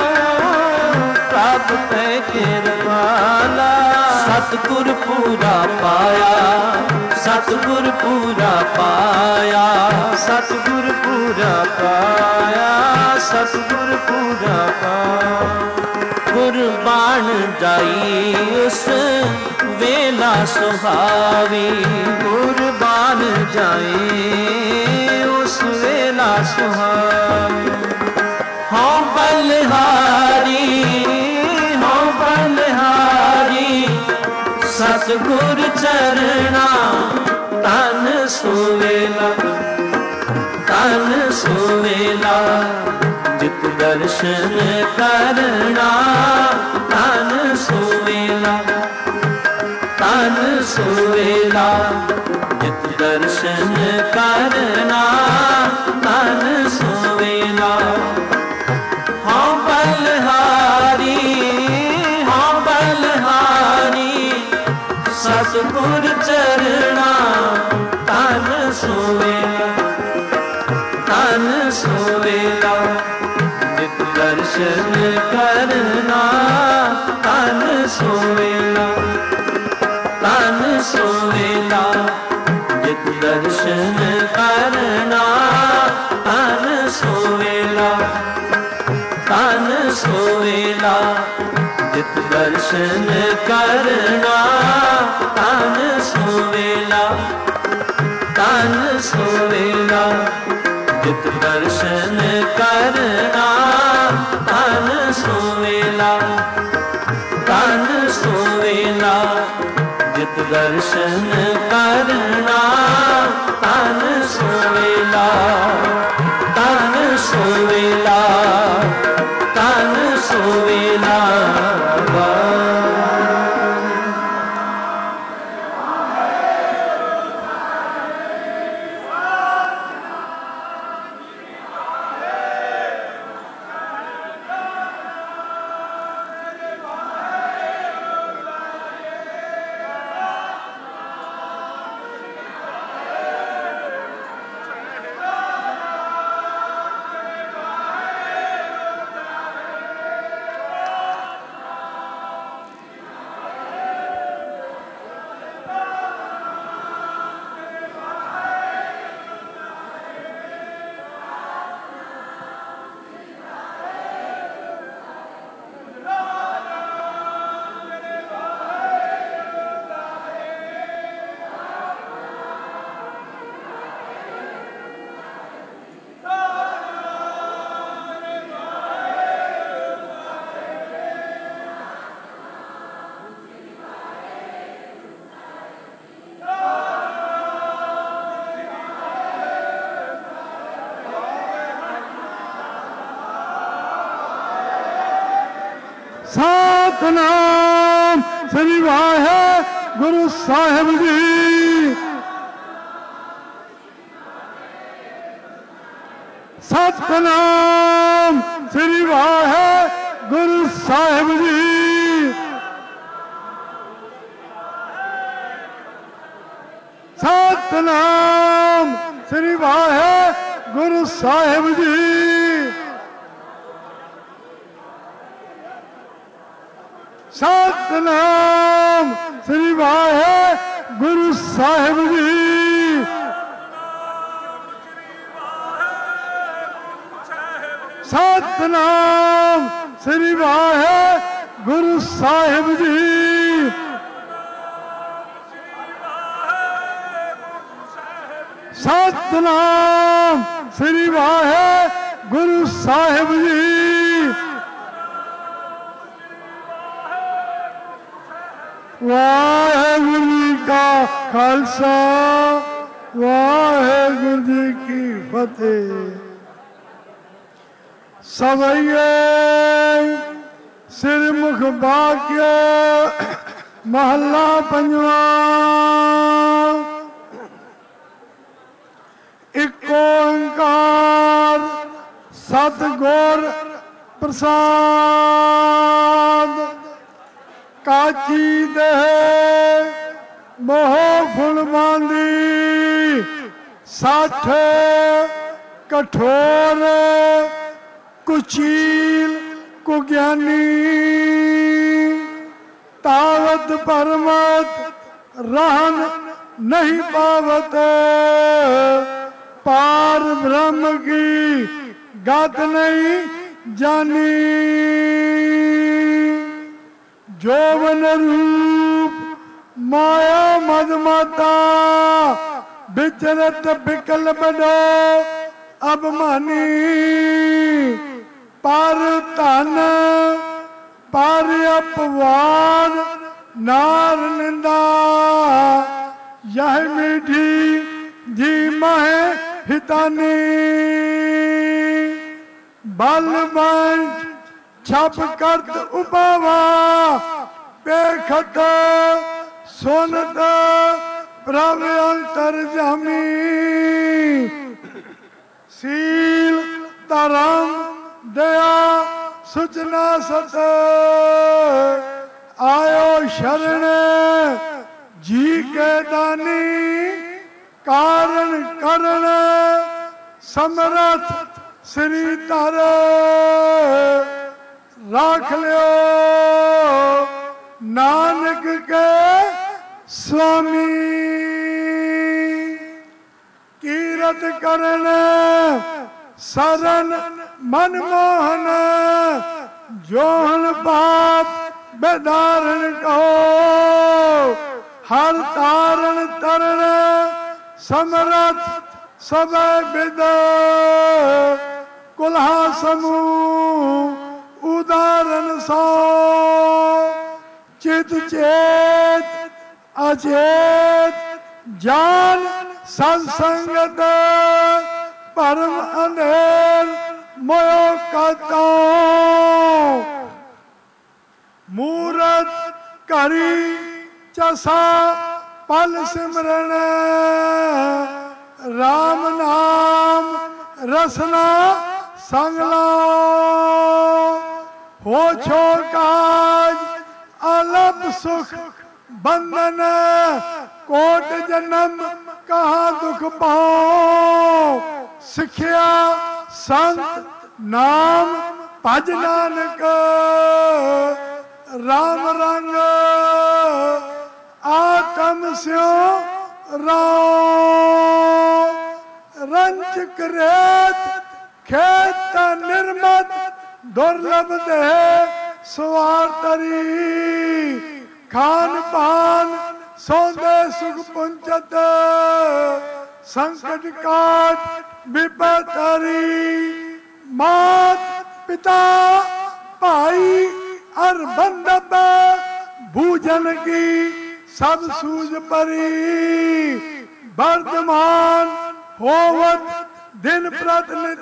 प्रभु पै कृपाला। सतगुर पूरा पाया, सतगुर पूरा पाया, सतगुर पूरा पाया, सतगुर पूरा पाया। कुर्बान जाई उस वेला सुहावी, कुर्बान जाई उस वेला सुहावी। ਹਉ ਬਲਿਹਾਰੀ ਹਉ ਬਲਿਹਾਰੀ ਸਤਿਗੁਰ ਚਰਣਾ ਤਨ ਸੋਵੇਲਾ ਤਨ ਸੋਵੇਲਾ ਜਿਤ ਦਰਸ਼ਨ ਕਰਨਾ ਤਨ ਸੋਵੇਲਾ ਤਨ ਸੋਵੇਲਾ ਜਿਤ ਦਰਸ਼ਨ ਕਰਨਾ ਤਨ ਸੋਵੇਲਾ ਹਉ ਬਲਿਹਾਰੀ ਹਉ ਬਲਿਹਾਰੀ ਸਤਿਗੁਰ ਚਰਣਾ ਤਨ ਸੋਵੇਲਾ ਤਨ ਸੋਵੇਲਾ ਜਿਤ ਦਰਸ਼ਨ ਕਰਨਾ ਤਨ ਸੋਵੇਲਾ ਤਨ ਸੋਵੇਲਾ ਜਿਤ ਦਰਸ਼ਨ ਕਰਨਾ ਤਨ ਸੋਵੇਲਾ ਤਨ ਸੋਵੇਲਾ ਜਿਤ ਦਰਸ਼ਨ ਕਰਨਾ ਤਨ ਸੋਵੇਲਾ ਤਨ ਸੋਵੇਲਾ ਜਿਤ ਦਰਸ਼ਨ ਕਰਨਾ ਤਨ ਸੋਵੇਲਾ ਤਨ ਸੋਵੇਲਾ ਜਿਤ ਦਰਸ਼ਨ ਕਰਨਾ ਤਨ ਸੋਵੇਲਾ ਤਨ ਸੋਵੇਲਾ ਤਨ ਸੋਵੇਲਾ ਸਤਿਨਾਮ ਸ੍ਰੀ ਵਾਹਿਗੁਰੂ ਸਾਹਿਬ ਜੀ। ਸਤਿਨਾਮ ਸ੍ਰੀ ਵਾਹਿਗੁਰੂ ਸਾਹਿਬ ਜੀ। ਸਤਿਨਾਮ ਸ੍ਰੀ ਵਾਹਿਗੁਰੂ ਸਾਹਿਬ ਜੀ। ਸਤਿਨਾਮ ਸ੍ਰੀ ਵਾਹਿਗੁਰੂ ਸਾਹਿਬ ਜੀ। ਸਤਿਨਾਮ ਸ੍ਰੀ ਵਾਹਿਗੁਰੂ ਸਾਹਿਬ ਜੀ। ਸਤਿਨਾਮ ਸ੍ਰੀ ਵਾਹਿਗੁਰੂ ਸਾਹਿਬ ਜੀ। ਵਾਹਿਗੁਰੂ ਜੀ ਕਾ ਖਾਲਸਾ ਵਾਹਿਗੁਰੂ ਜੀ ਕੀ ਫਤਿਹ। ਸਵਈਏ ਸਿਰਮੁਖ ਬਾਕਿਆ ਮਹੱਲਾ ਪੰਜਵਾਂ। ਇਕ ਓੰਕਾਰ ਸਤਿਗੁਰ ਪ੍ਰਸਾਦ। ਕਾਚੀ ਦੇ ਮੋਹ ਫੁੱਲ ਬਾਂਦੀ ਸਾਠ ਕਠੋਰ ਕੁਚੀਲ ਕੁਗਿਆਨੀ। ਤਾਵਤ ਪਰਮਤ रहन नहीं पावत, पार ब्रह्म की गत नहीं जानी। जोवन रूप माया मदमाता, विचरत विकल बडो अभिमानी। ਧਨ ਪਰ ਅਪਵਾਦ ਨਾਰ ਨਿੰਦਾ ਯਹ ਮੀਠੀ ਜੀ ਮਹਿ ਹਿਤਾਨੀ ਬਲ ਬੰਚ ਛਪ ਕਰਤ ਉਪਾਵਾ ਪੇਖਤ ਸੁਨਤ ਪ੍ਰਭ ਅੰਤਰ ਜਾਮੀ ਸੀਲ ਧਰਮ ਦਇਆ ਸੁਚਨਾ ਸਤ ਆਇਓ ਸ਼ਰਨ ਜੀ ਕੇ ਦਾਨੀ ਕਾਰਨ ਕਰਨ ਸਮਰਥ ਸ੍ਰੀ ਧਰ ਰਾਖ ਲਿਓ ਨਾਨਕ ਕੇ ਸੁਆਮੀ ਕੀਰਤ ਕਰਨ ਸਰਨ ਮਨਮੋਹਨ ਜੋਹਨ ਪਾਪ ਬੇਦਾਰਨ ਕਹੋ ਹਰ ਤਾਰਨ ਤਰਨ ਸਮਰਥ ਸਭੈ ਬਿਦ ਕੁਲਹਾ ਸਮੂਹ ਉਦਾਰਨ ਸੋ ਚਿਤ ਚੇਤ ਅਚੇਤ ਜਾਨ ਸਤਸੰਗਤ ਪਰਮ ਅੰਧੇਰ ਮੋਇ ਕਤੋ ਮੂਰਤ ਕਰੀ ਚਸਾ ਪਲ ਸਿਮਰਨ ਰਾਮ ਨਾਮ ਰਸਨਾ ਸੰਗ ਲਾਓ ਹੋ ਛੋ ਕਾਜ ਅਲਪ ਸੁਖ ਬੰਧਨ ਕੋਟ ਜਨਮ ਕਹਾ ਦੁਖ ਪਾਓ ਸਿੱਖਿਆ ਸੰਤ ਨਾਮ ਭਜ ਨਾਨਕ ਰਾਮ ਰੰਗ ਆਤਮ ਸਿਓ ਰਾਓ ਰੰਜ ਕਰੇਤ ਖੇਤ ਨਿਰਮਤ ਦੁਰਲਭ ਦੇ ਸਵਾਰ ਤਰੀ ਖਾਨ ਪਾਨ ਸੌਂਦੇ ਸੁਖ ਪੁੰਚਤ ਸੰਕਟ ਕਾਟ ਵਿਪਤ ਹਰੀ ਮਾਤ ਪਿਤਾ ਭਾਈ ਅਰ ਬੰਧਪ ਭੂਜਨ ਕੀ ਸਭ ਸੂਝ ਪਰੀ ਵਰਤਮਾਨ ਹੋਵਤ ਦਿਨ ਪ੍ਰਤ ਨਿਤ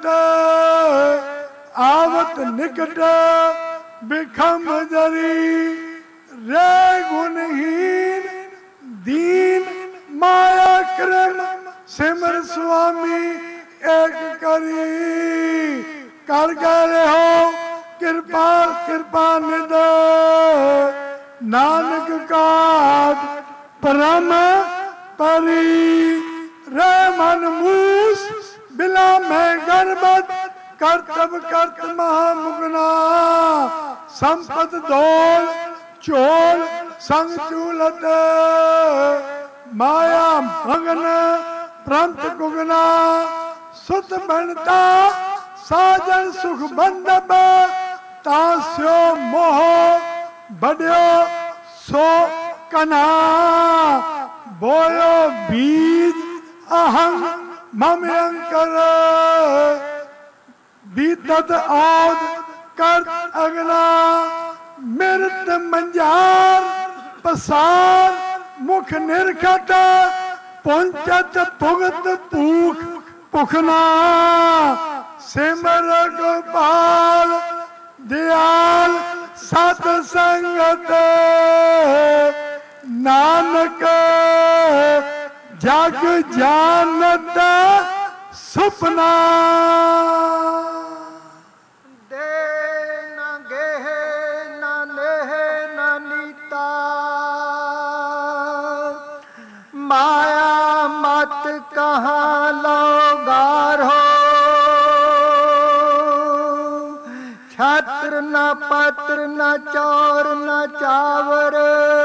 ਆਵਤ ਨਿਕਟ ਬਿਖਮ ਜਰੀ ਰੇ ਗੁਣਹੀਨ ਦੀਨ ਮਾਇਆ ਕਰਮ ਸਿਮਰ ਸੁਆਮੀ ਏਕ ਕਰੀ ਕਰ ਗਏ ਹੋ ਕਿਰਪਾਲ ਕਿਰਪਾ ਨਿਦ ਨਾਨਕ ਕਾਟ ਪਰਮ ਪਰੀ ਰੇ ਮਨ ਮੂਸ ਬਿਲਾ ਮੈਂ ਗਰਬਤ ਕਰਤਬ ਕਰਤ ਮਹਾ ਮੁਗਨਾ ਸੰਪਤ ਦੋਲ ਚੋਲ ਸੰਗ ਚੂਲਤ ਮਾਇਆ ਭਗਨ ਪ੍ਰੰਤ ਗੁਗਨਾ ਸੁਤ ਬਣਤਾ ਸਾਜਨ ਸੁਖ ਬੰਧਬ ਤਾਂ ਸਿਓ ਮੋਹ ਬੜਿਓ ਸੋ ਕਨਾ ਬੋਇਓ ਬੀਜ ਅਹੰ ਮਮ ਅੰਕਰ ਬੀਤਤ ਆਦ ਕਰਤ ਅਗਲਾ ਮਿਰਤ ਮੰਝਾਰ ਪਸਾਰ ਮੁਖ ਨਿਰਖਟ ਪੁੰਚਤ ਭੁਗਤ ਭੂਖ ਭੁਖਨਾ ਸਿਮਰ ਗੋਪਾਲ ਦਿਆਲ ਸਤ ਸੰਗਤ ਨਾਨਕ ਜਗ ਜਾਨਤ ਸੁਪਨਾ माया मत कहाँ लोगार हो छत्र न पत्र न चौर न चावर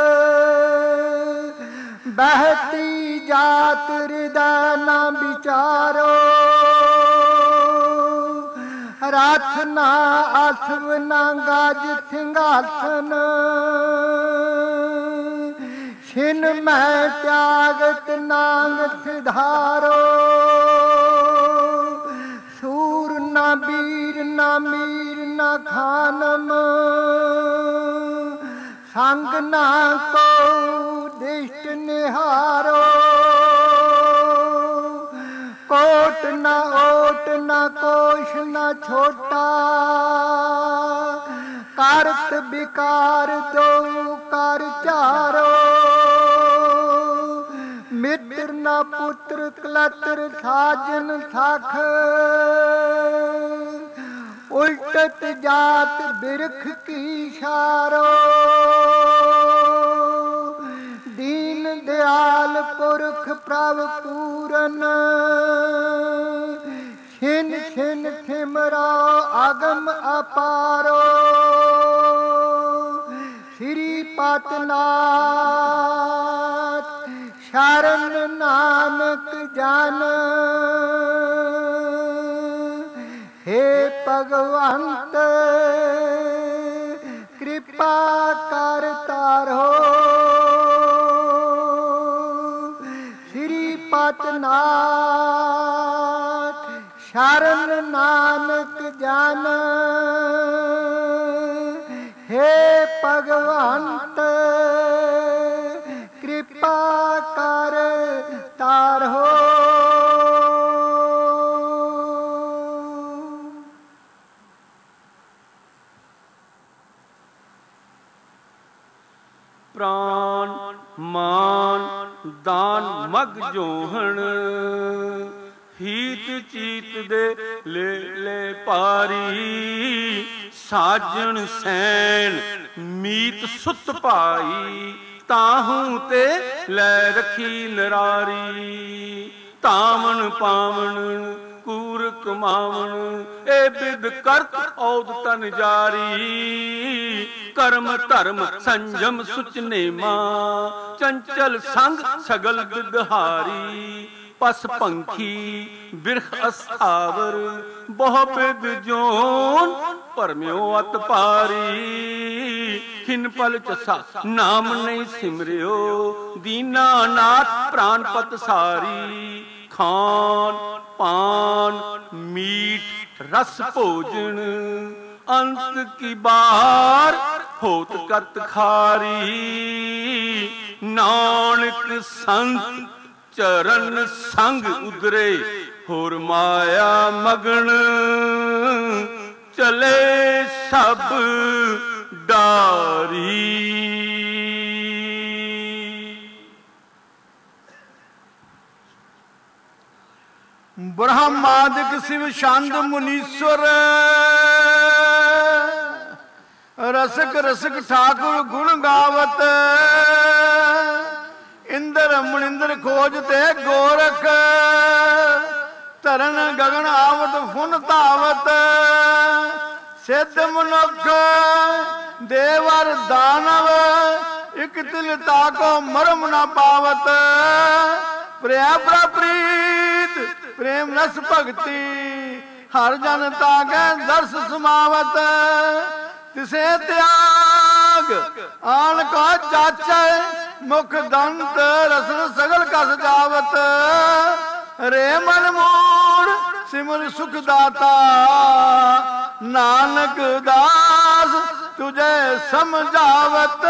बहती जात हृदय न विचारो रथ न अथव न गज थिंगाथन छिन मैं त्यागत नांगत धारो सूर न वीर न मीर न खानम संग ना को दिष्ट निहारो कोट न ओट न कोश न छोटा करत विकार दो कर चारो मित्र न पुत्र कलत्र साजन साख उल्टत जात बिरख की शारो दीन दयाल पुरख प्रभ पूरन छिन छिन सिमरो अगम अपारो श्रीपत नाथ शरण नानक जन हे भगवंत कृपा कर तारो श्रीपत नाथ शरण नानक जन हे भगवंत कृपा कर तारो प्राण मान दान मग जोहन हीत चीत दे ले ले पारी साजन सैन मीत सुत पाई ताहू ते लै रखी नरारी तामन पावन कूर कमावन ए बिद करत औद तन जारी कर्म धर्म संजम सुच नेमा चंचल संग सगल बिदहारी पस पंखी बिरख अस्थावर बहु बिद जोन परम्यो अत पारी खिन पल चसा नाम नहीं सिमरियो दीना नाथ प्राणपत सारी खान पान मीठ रस भोजन अंत की बार होत कत खारी नानक संत चरण संग उदरे होर माया मगन चले सब डारी ब्रह्मादिक शिव शांत मुनीश्वर रसक रसक ठाकुर गुण गावत इंद्र मुनिंद्र खोजते गोरख तरन गगन आवत फुन धावत सिद्ध मनुख देवर दानव इक तिल ताको मरम न पावत प्रेम प्रीत प्रेम रस भगति हर जन ताके दर्श समावत तिसे त्याग आन को चाचे मुख दंत रसन सगल का सजावत रे मन मूड सिमर सुख दाता नानक दास तुझे समझावत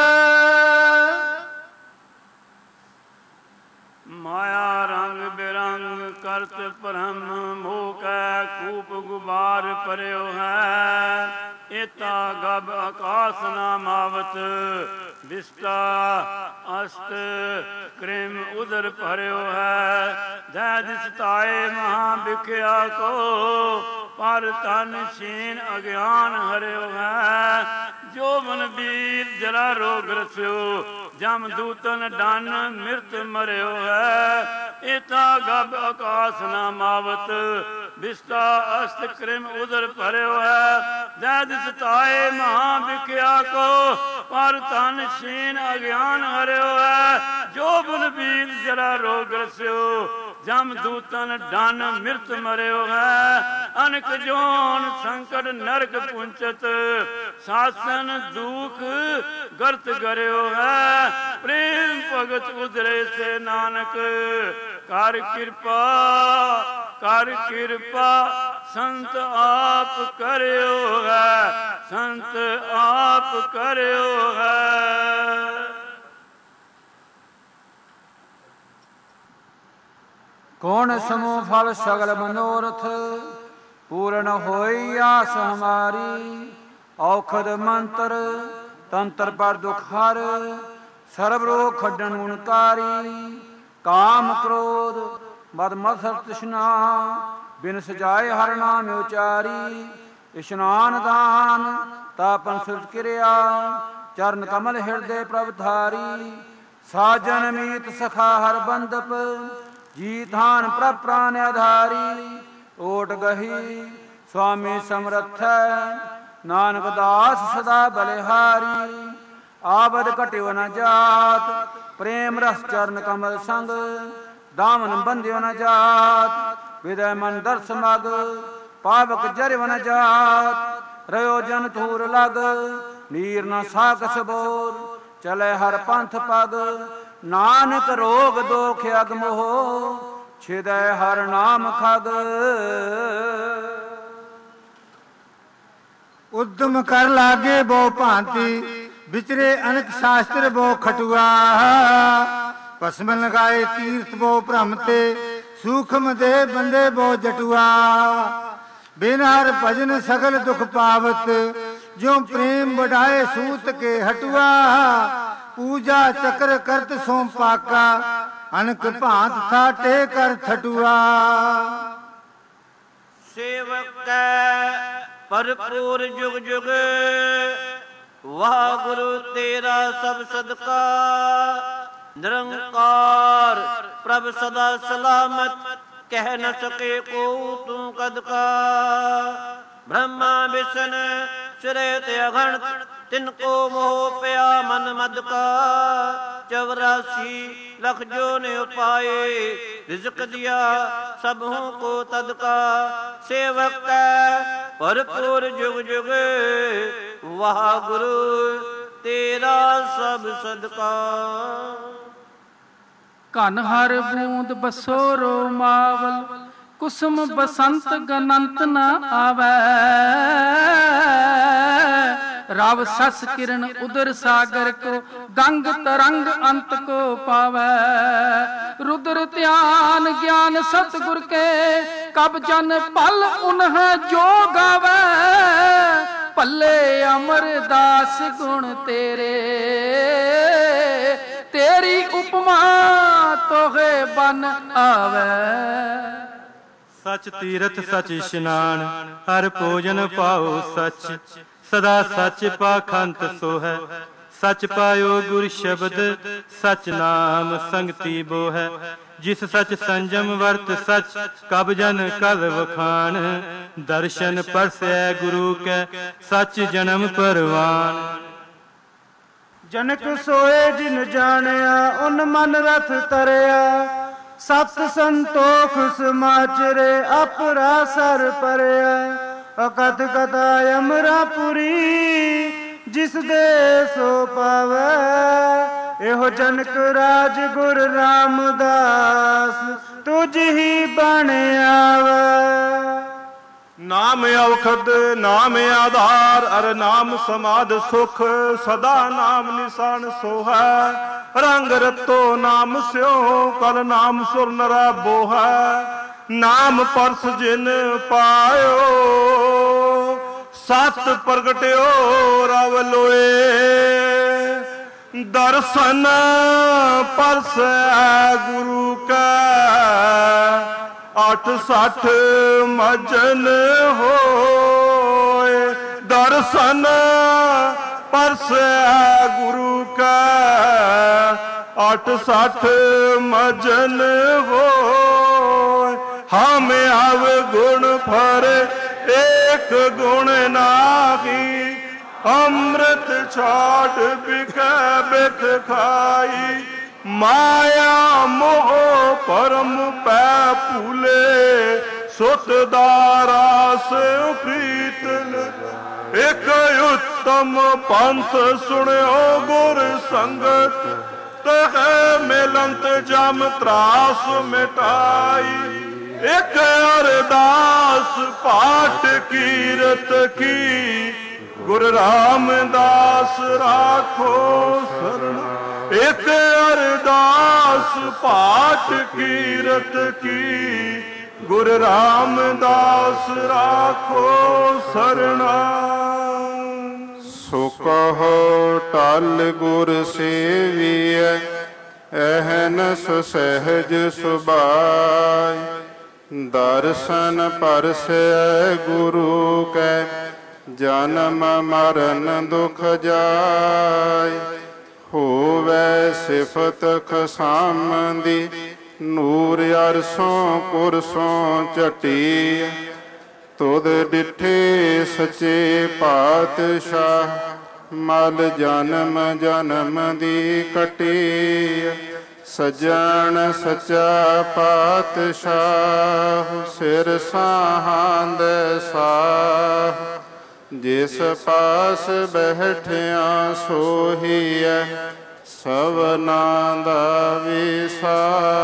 माया रंग बिरंग करत ब्रह्म मोह कूप गुबार पर्यो है एता गब आकाश नामावत विष्टा अस्त क्रिम उदर भर्यो है जय दिसताए महाभिख्या को पर तन छीन अज्ञान हर्यो है जो मन वीर जरा रोग रस्यो जम दूतन डन मृत मर्यो है एता गब आकाश नामावत विष्टा अस्त क्रिम उदर भर्यो है जय दिसताए महाभिख्या को पर तन छीन अज्ञान हर्यो है जो बन वीर जरा रोग रस्यो जम दूतन डन मृत मर्यो है अनक जोन संकट नरक पुंचत शासन दुख गर्त गर्यो है प्रेम भगत उदरे से नानक कर कृपा ਸੰਤ ਆਪ ਕਰਿਓ ਹੈ, ਸੰਤ ਆਪ ਕਰਿਓ ਹੈ। ਕੌਣ ਸਮੂਹ ਫਲ ਸਗਲ ਮਨੋਰਥ, ਪੂਰਨ ਹੋਈ ਆਸ ਹਮਾਰੀ। ਔਖਦ ਮੰਤਰ ਤੰਤਰ ਪਰ ਦੁਖ ਹਰ, ਸਰਬ ਰੋਗ ਖੱਡਣ ਗੁਣਕਾਰੀ। ਕਾਮ ਕ੍ਰੋਧ ਮਦ ਮਤਸਰ ਤ੍ਰਿਸ਼ਨਾ, ਬਿਨ ਸਜਾਏ ਹਰ ਨਾਮ ਉਚਾਰੀ। ਇਸ਼ਨਾਨ ਦਾਨ ਤਾਪਨ ਸੁਰਜ ਕਿਰਿਆ, ਚਰਨ ਕਮਲ ਹਿਰਦੇ ਪ੍ਰਭ ਧਾਰੀ। ਸਾਜਨ ਮੀਤ ਸਖਾ ਹਰ ਬੰਦਪ, ਜੀ ਥਾਨ ਪ੍ਰਭ ਪ੍ਰਾਨ ਆਧਾਰੀ। ਓਟ ਗਹੀ ਸੁਆਮੀ ਸਮਰਥੈ, ਨਾਨਕ ਦਾਸ ਸਦਾ ਬਲਿਹਾਰੀ। ਆਬਦ ਘਟਿਓ ਨ ਜਾਤ, ਪ੍ਰੇਮ ਰਸ ਚਰਨ ਕਮਲ ਸੰਗ। ਦਾਮਨ ਬੰਧਿਓ ਨ ਜਾਤ, ਵਿਦੈ ਮਨ ਦਰਸ ਮਗ। ਪਾਵਕ ਜਰਿਓ ਨ ਜਾਤ, ਰਿਓ ਜਨ ਧੂਰ ਲਗ। ਨੀਰ ਨ ਸਾਕਸ ਬੋਲ, ਚਲੇ ਹਰ ਪੰਥ ਪਗ। ਨਾਨਕ ਰੋਗ ਦੋਖ ਅਗਮੋਹ, ਛਿਦੈ ਹਰ ਨਾਮ ਖਗ। ਉਦਮ ਕਰ ਲਾਗੇ ਬਹੁ ਭਾਂਤੀ, ਵਿਚਰੇ ਅਨਕ ਸ਼ਾਸਤਰ ਬਹੁ ਖਟੁਆ। ਭਸਮ ਲਗਾਏ ਤੀਰਥ ਬਹੁ ਭ੍ਰਮ ਤੇ, ਸੂਖਮ ਦੇ ਬੰਦੇ ਬਹੁ ਜਟੁਆ। ਬਿਨ ਹਰ ਭਜਨ ਸਗਲ ਦੁਖ ਪਾਵਤ, ਜੋ ਪ੍ਰੇਮ ਵਡਾਏ ਸੂਤ ਕੇ ਹਟੁਆ। ਪੂਜਾ ਚਕਰ ਕਰਤ ਸੋ ਪਾਕਾ, ਅਨਕ ਭਾਂਤ ਥਾਟੇ ਕਰ ਥਟੁਆ। ਸੇਵਕ ਭਰਪੂਰ ਜੁਗ ਜੁਗ, ਵਾਹਿਗੁਰੂ ਤੇਰਾ ਸਭ ਸਦਕਾ। ਨਿਰੰਕਾਰ ਪ੍ਰਭ ਸਦਾ ਸਲਾਮਤ, ਕਹਿ ਨ ਸਕੇ ਕੋ ਤੂੰ ਕਦ ਕਾ। ਬ੍ਰਹਮਾ ਵਿਸ਼ਨ ਸਿਰੇ ਤੇ ਅਗਣਤ, ਤਿਨ ਕੋ ਮੋਹ ਪਿਆ ਮਨ ਮਦ ਕਾ। 84 ਲੱਖ ਜੋ ਨੇ ਉਪਾਏ, ਰਿਜ਼ਕ ਦਿਆ ਸਭੋਂ ਕੋ ਤਦ ਕਾ। ਸੇਵਕ ਭਰਪੂਰ ਜੁਗ ਜੁਗ, ਵਾਹਿਗੁਰੂ ਤੇਰਾ ਸਭ ਸਦਕਾ। ਘਨ ਹਰ ਬੂੰਦ ਬਸੋ ਰੋ ਮਾਵਲ, ਕੁਸਮ ਬਸੰਤ ਗਨੰਤ ਨ ਆਵੈ। ਰਵ ਸਸ ਕਿਰਨ ਉਦਰ ਸਾਗਰ ਕੋ, ਗੰਗ ਤਰੰਗ ਅੰਤ ਕੋ ਪਾਵੈ। ਰੁਦਰ ਧਿਆਨ ਗਿਆਨ ਸਤਿਗੁਰ ਕੇ, ਕਬ ਜਨ ਪਲ ਉਨਹ ਜੋ ਗਾਵੈ। ਭੱਲੇ ਅਮਰਦਾਸ ਗੁਣ ਤੇਰੇ, ਤੇਰੀ ਉਪਮਾ ਤੋਹੇ ਬਨ ਆਵੈ। ਸਚ ਤੀਰਥ ਸਚ ਇਸ਼ਨਾਨ, ਹਰ ਭੋਜਨ ਪਾਓ ਸਚ। ਸਦਾ ਸਚ ਪਾਖੰਤ ਸੋ ਹੈ, ਸਚ ਪਾਇਓ ਗੁਰ ਸ਼ਬਦ। ਸਚ ਨਾਮ ਸੰਗਤੀ ਬੋ ਹੈ, ਜਿਸ ਸਚ ਸੰਜਮ ਵਰਤ ਸਚ। ਕਬ ਜਨ ਕਲ ਵਖਾਣ, ਦਰਸ਼ਨ ਪਰਸੈ ਗੁਰੂ ਕੈ। ਸਚ ਜਨਮ ਪਰਵਾਨ। ਜਨਕ ਸੋਏ ਜਿਨ ਜਾਣਿਆ, ਉਨ ਮਨ ਰਥ ਤਰਿਆ। ਸਤ ਸੰਤੋਖ ਸਮਾਚਰੇ, ਅਪਰਾ ਸਰ ਪਰਿਆ। ਅਕਥ ਕਥਾ ਅਮਰਾਪੁਰੀ, ਜਿਸ ਦੇ ਸੋ ਪਾਵੈ। ਇਹੋ ਜਨਕ ਰਾਜ ਗੁਰ ਰਾਮਦਾਸ, ਤੁਝ ਹੀ ਬਣ ਆਵੈ। ਨਾਮ ਔਖਦ ਨਾਮ ਆਧਾਰ, ਅਰ ਨਾਮ ਸਮਾਧ ਸੁਖ। ਸਦਾ ਨਾਮ ਨਿਸ਼ਾਨ ਸੋਹੈ, ਰੰਗ ਰਤੋ ਨਾਮ ਸਿਓ। ਕਲ ਨਾਮ ਸੁਰ ਨਰਾ ਬੋਹੈ, ਨਾਮ ਪਰਸ ਜਿਨ ਪਾਇਓ। ਸਤ ਪ੍ਰਗਟਿਓ ਰਵ ਲੋਏ, ਦਰਸ਼ਨ ਪਰਸੈ ਗੁਰੂ ਕੈ। 68 ਮਜਨ ਹੋਏ, ਦਰਸ਼ਨ ਪਰਸੈ ਗੁਰੂ ਕੈ। 68 ਮਜਨ ਹੋਏ, ਹਮ ਆਵ ਗੁਣ ਫਰੇ ਏਕ ਗੁਣ ਨਾਹੀ। ਅੰਮ੍ਰਿਤ ਛਾਟ ਬਿਕੈ ਬਿਖ ਖਾਈ, ਮਾਇਆ ਮੋਹ ਪਰਮ ਪੈ ਭੂਲੇ। ਸੁਤ ਦਾਰਾਸ ਪ੍ਰੀਤ ਇਕ ਉੱਤਮ ਪੰਥ ਸੁਣਿਓ ਗੁਰ ਸੰਗਤ। ਤਹ ਮਿਲੰਤ ਜਮ ਤਰਾਸ ਮਿਟਾਈ, ਇੱਕ ਅਰਦਾਸ ਪਾਠ ਕੀਰਤ ਕੀ, ਗੁਰੂ ਰਾਮਦਾਸ ਰਾਖੋ ਸਰਣਾ। ਇੱਕ ਅਰਦਾਸ ਪਾਠ ਕੀਰਤ ਕੀ, ਗੁਰੂ ਰਾਮਦਾਸ ਰਾਖੋ ਸਰਣਾ। ਸੋ ਕਹੋ ਟਲ ਗੁਰ ਸੇਵੀਐ, ਅਹਨਸ ਸਹਿਜ ਸੁਭਾਇ। ਦਰਸ਼ਨ ਪਰਸੈ ਗੁਰੂ ਕੈ, ਜਨਮ ਮਰਨ ਦੁਖ ਜਾਇ। ਹੋਵੈ ਸਿਫਤ ਖਸਾਮਦੀ, ਨੂਰ ਅਰਸੋਂ ਕੁਰਸੋਂ ਝਟੀ। ਤੁਧ ਡਿਠੇ ਸੱਚੇ ਪਾਤਸ਼ਾਹ, ਮਲ ਜਨਮ ਜਨਮ ਦੀ ਕਟੀ। ਸਜਣ ਸੱਚਾ ਪਾਤਸ਼ਾਹ, ਸਿਰ ਸਾਹਾਂਦੈ ਸਾਹ। ਜਿਸ ਪਾਸ ਬੈਠਿਆ ਸੋਹੀਐ, ਸਭਨਾਂ ਦਾ ਵਿਸਾਹ।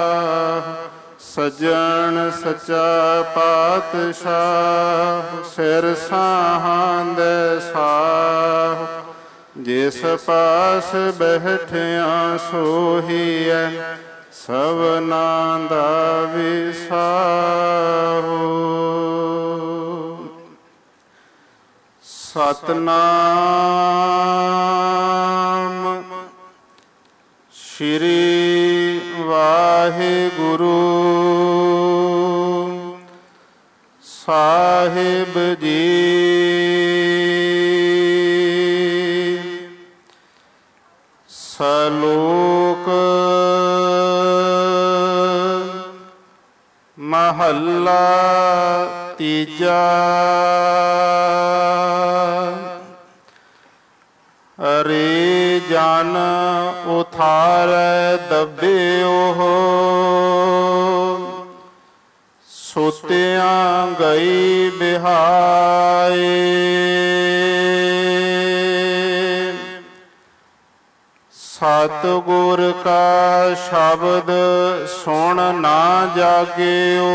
ਸਜਣ ਸੱਚਾ ਪਾਤਸ਼ਾਹ, ਸਿਰ ਸਾਹਾਂਦੈ ਸਾਹ। ਜਿਸ ਪਾਸ ਬੈਠਿਆ ਸੋਹੀਐ, ਸਭਨਾਂ ਦਾ ਵਿਸਾਹ। ਸਤਨਾਮ ਸ਼੍ਰੀ ਵਾਹਿਗੁਰੂ ਸਾਹਿਬ ਜੀ। ਸਲੋਕ ਮਹੱਲਾ ਤੀਜਾ। ਅਰੇ ਜਨ ਉਥਾਰੈ ਦੱਬਿਓ, ਸੁਤਿਆਂ ਗਈ ਬਿਹਾਏ। ਸਤਿਗੁਰ ਕਾ ਸ਼ਬਦ ਸੁਣ ਨਾ ਜਾਗਿਓ,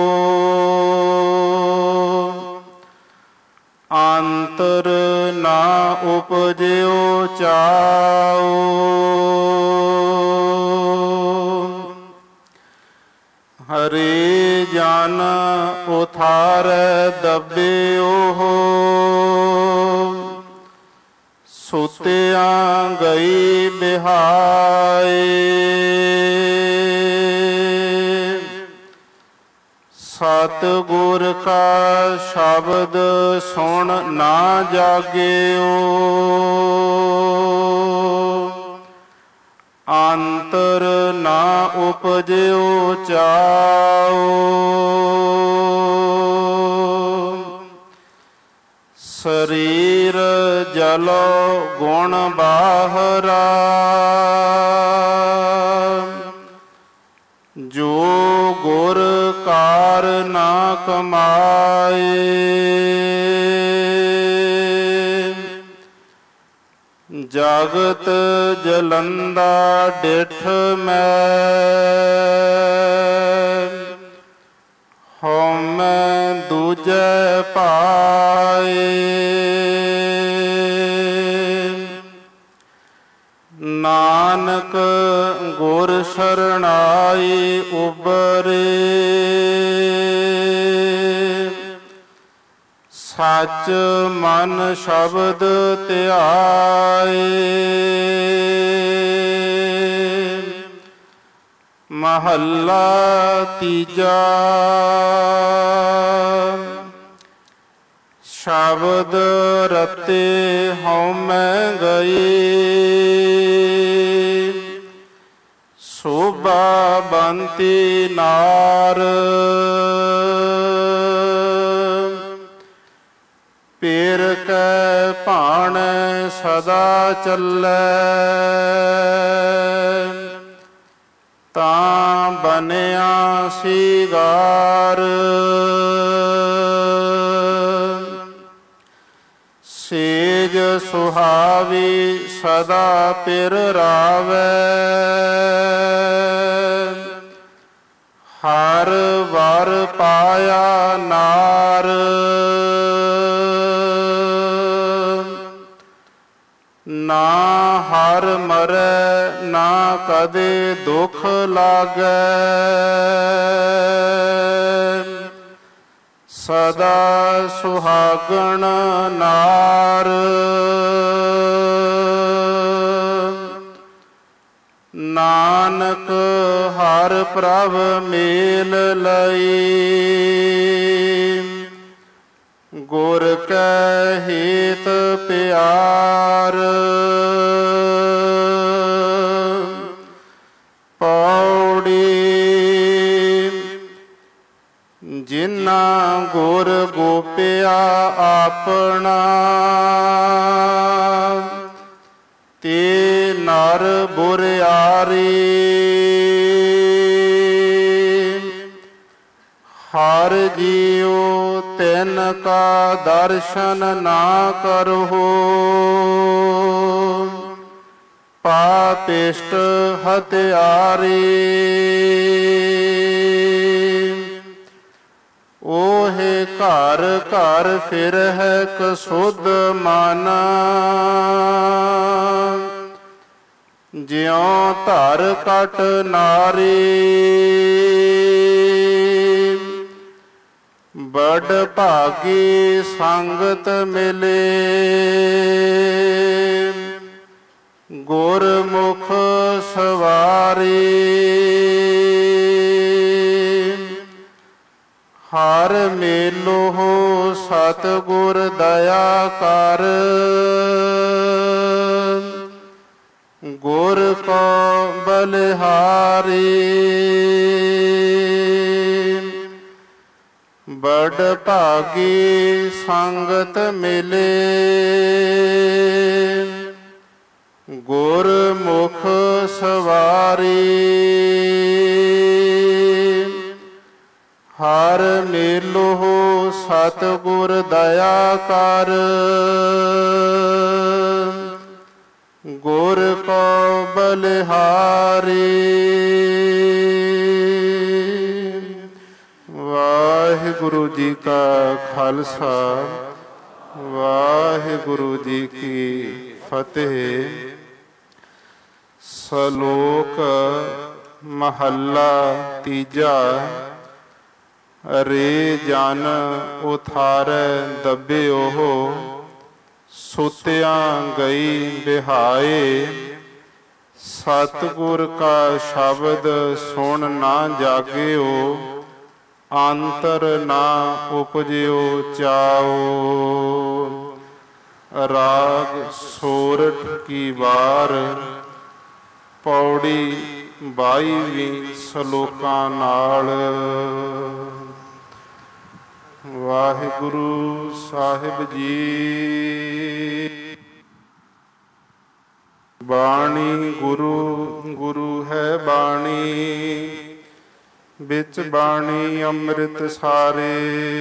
ਅੰਤਰ ਨਾ ਉਪਜਿਓ ਚਾਉ। ਹਰੇ ਜਨ ਉਥਾਰੈ ਦੱਬਿਓ, ਸੁਤਿਆਂ ਗਈ ਬਿਹਾਏ। ਸਤਿਗੁਰ ਕਾ ਸ਼ਬਦ ਸੁਣ ਨਾ ਜਾਗਿਓ, ਅੰਤਰ ਨਾ ਉਪਜਿਓ ਚਾਉ। ਸਰੀਰ ਜਲੋ ਗੁਣ ਬਾਹਰਾ, ਜੋ ਗੁਰ ਕਾਰ ਨਾ ਕਮਾਏ। ਜਗਤ ਜਲੰਦਾ ਡਿਠ ਮੈਂ, ਹਉਮੈ ਦੂਜੈ ਪਾਏ। ਨਾਨਕ ਗੁਰ ਸ਼ਰਣਾਈ ਉਬਰੇ, ਸੱਚ ਮਨ ਸ਼ਬਦ ਧਿਆਏ। ਮਹੱਲਾ ਤੀਜਾ। ਸ਼ਬਦ ਰਤੇ ਹਉਮੈ ਗਈ, ਸੋਭਾ ਬੰਤੀ ਨਾਰ। ਪੇਰ ਕੈ ਭਾਣੈ ਸਦਾ ਚੱਲੈ, ਤਾਂ ਬਨਿਆ ਸੀਗਾਰ। ਸੇਜ ਸੁਹਾਵੀ ਸਦਾ ਪਿਰ ਰਾਵੈ, ਹਰ ਵਰ ਪਾਇਆ ਨਾਰ। ਨਾ ਹਰ ਮਰੈ ਨਾ ਕਦੇ ਦੁਖ ਲਾਗੈ। ਸਦਾ ਸੁਹਾਗਣ ਨਾਰ। ਨਾਨਕ ਹਰ ਪ੍ਰਭ ਮੇਲ ਲਈ। ਗੁਰ ਕੈ ਹੇਤ ਪਿਆਰ। ਪੌੜੀ ਜਿਨਾ ਗੁਰ ਗੋਪਿਆ ਆਪਣਾ। ਤੇ ਨਰ ਬੁਰਿਆਰੀ। ਹਰ ਜੀਉ ਤਿਨ ਕਾ ਦਰਸ਼ਨ ਨਾ ਕਰਹੁ। ਪਾਪਿਸ਼ਟ ਹਤਿਆਰੀ। ਓਹੇ ਘਰ ਘਰ ਫਿਰਹਿ ਕਸੁਧ ਮਨ। ਜਿਉ ਧਰ ਕਟ ਨਾਰੀ। ਬੜ ਭਾਗੀ ਸੰਗਤ ਮਿਲੇ। ਗੁਰਮੁਖ ਸਵਾਰੀ। ਹਰ ਮੇਲੋ ਸਤਿਗੁਰ ਦਇਆ ਕਰ। ਗੁਰ ਕੋ ਬਲਿਹਾਰੀ। ਬੜ ਭਾਗੀ ਸੰਗਤ ਮਿਲੇ। ਗੁਰਮੁਖ ਸਵਾਰੀ। ਹਰ ਮੇਲੋ ਸਤਿਗੁਰ ਦਇਆ ਕਰ। ਗੁਰ ਕੋ ਬਲਿਹਾਰੀ। ਵਾਹਿਗੁਰੂ ਜੀ ਕਾ ਖਾਲਸਾ ਵਾਹਿਗੁਰੂ ਜੀ ਕੀ ਫਤਿਹ। ਸ਼ਲੋਕ ਮਹੱਲਾ ਤੀਜਾ। ਰੇ ਜਨ ਉਥਾਰੈ ਦੱਬਿਓ। ਸੁਤਿਆਂ ਗਈ ਬਿਹਾਏ। ਸਤਿਗੁਰ ਕਾ ਸ਼ਬਦ ਸੁਣ ਨਾ ਜਾਗਿਓ। ਅੰਤਰ ਨਾ ਉਪਜਿਓ ਚਾਓ। ਰਾਗ ਸੋਰਠ ਕੀ ਵਾਰ। ਪੌੜੀ 22ਵੀਂ ਸ਼ਲੋਕਾਂ ਨਾਲ। ਵਾਹਿਗੁਰੂ ਸਾਹਿਬ ਜੀ। ਬਾਣੀ ਗੁਰੂ ਗੁਰੂ ਹੈ ਬਾਣੀ। ਵਿੱਚ ਬਾਣੀ ਅੰਮ੍ਰਿਤ ਸਾਰੇ।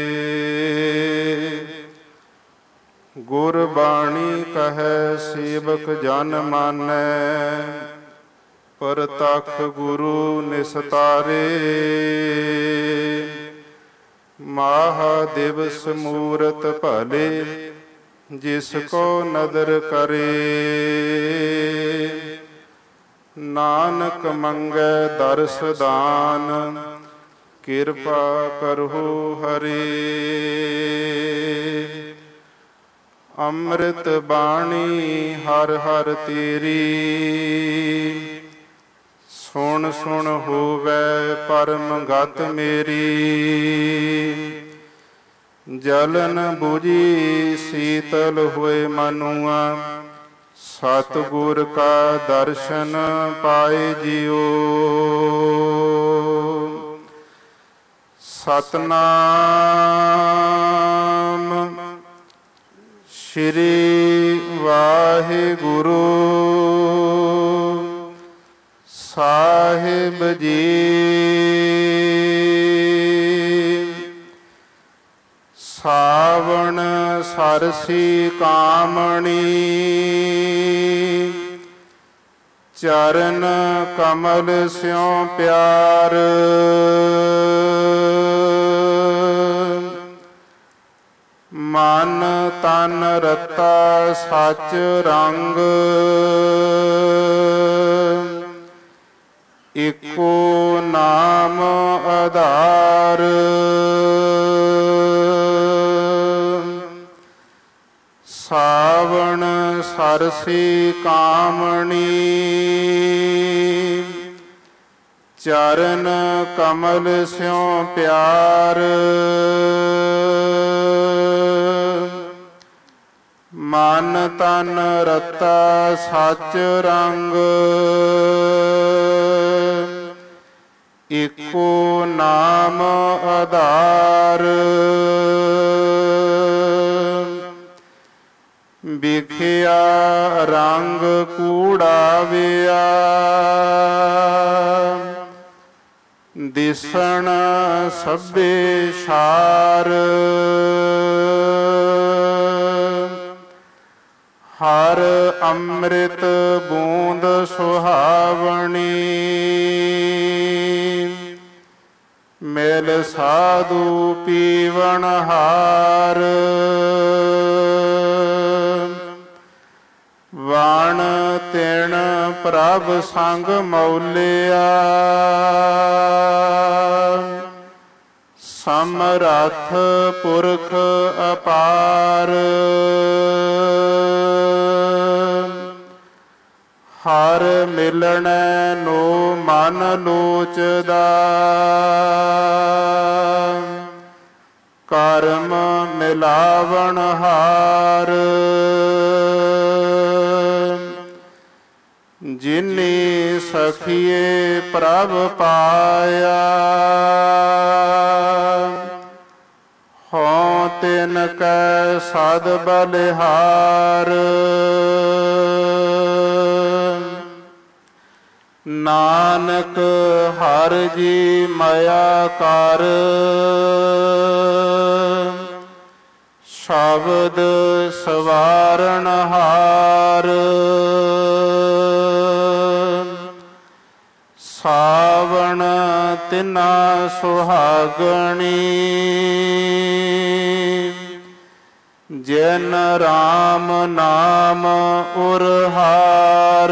ਗੁਰ ਬਾਣੀ ਕਹੈ ਸੇਵਕ ਜਨ ਮਾਨੈ। ਪਰਤਖ ਗੁਰੂ ਨਿਸਤਾਰੇ। ਮਹਾ ਦਿਵਸ ਮੂਰਤ ਭਲੇ। ਜਿਸ ਕੋ ਨਦਰ ਕਰੇ। ਨਾਨਕ ਮੰਗੈ ਦਰਸ ਦਾਨ। ਕਿਰਪਾ ਕਰਹੁ ਹਰੇ। ਅੰਮ੍ਰਿਤ ਬਾਣੀ ਹਰ ਹਰ ਤੇਰੀ। ਸੁਣ ਸੁਣ ਹੋਵੈ ਪਰਮ ਗਤ ਮੇਰੀ। ਜਲਨ ਬੁਝੀ ਸੀਤਲ ਹੋਏ ਮਨੁਆ। ਸਤਿਗੁਰ ਕਾ ਦਰਸ਼ਨ ਪਾਏ ਜਿਉ। ਸਤਨਾਮ ਸ੍ਰੀ ਵਾਹਿਗੁਰੂ ਸਾਹਿਬ ਜੀ। ਸਾਵਣ ਸਰਸੀ ਕਾਮਣੀ। ਚਰਨ ਕਮਲ ਸਿਉ ਪਿਆਰ। ਮਨ ਤਨ ਰਤਾ ਸਚ ਰੰਗ ਇੱਕੋ ਨਾਮ ਆਧਾਰ ਸਾਵਣ ਸਰਸੀ ਕਾਮਣੀ ਚਰਨ ਕਮਲ ਸਿਉ ਪਿਆਰ ਮਨ ਤਨ ਰਤਾ ਸਚ ਰੰਗ ਇੱਕੋ ਨਾਮ ਆਧਾਰ ਵਿਖਿਆ ਰੰਗ ਕੂੜਾਵਿਆ ਦਿਸਣ ਸਭੇ ਸਾਰ ਹਰ ਅੰਮ੍ਰਿਤ ਬੂੰਦ ਸੁਹਾਵਣੀ ਮਿਲ ਸਾਧੂ ਪੀਵਣ ਹਾਰ ਵਣ ਤਿਣ ਪ੍ਰਭ ਸੰਗ ਮੌਲਿਆ ਸਮਰੱਥ ਪੁਰਖ ਅਪਾਰ ਹਰ ਮਿਲਣੈ ਨੋ ਮਨ ਲੋਚਦਾ ਕਰਮ ਮਿਲਾਵਣ ਹਾਰ ਜਿਨੀ ਸਖੀਏ ਪ੍ਰਭ ਪਾਇਆ ਹੋਂ ਤਿਨ ਕੈ ਸਦ ਬਲਿਹਾਰ ਨਾਨਕ ਹਰਿ ਜੀ ਮਇਆ ਕਰ ਸ਼ਬਦ ਸਵਾਰਨ ਹਾਰ ਸਾਵਣ ਤਿਨਾ ਸੁਹਾਗਣੀ ਜਿਨ ਰਾਮ ਨਾਮ ਉਰਹਾਰ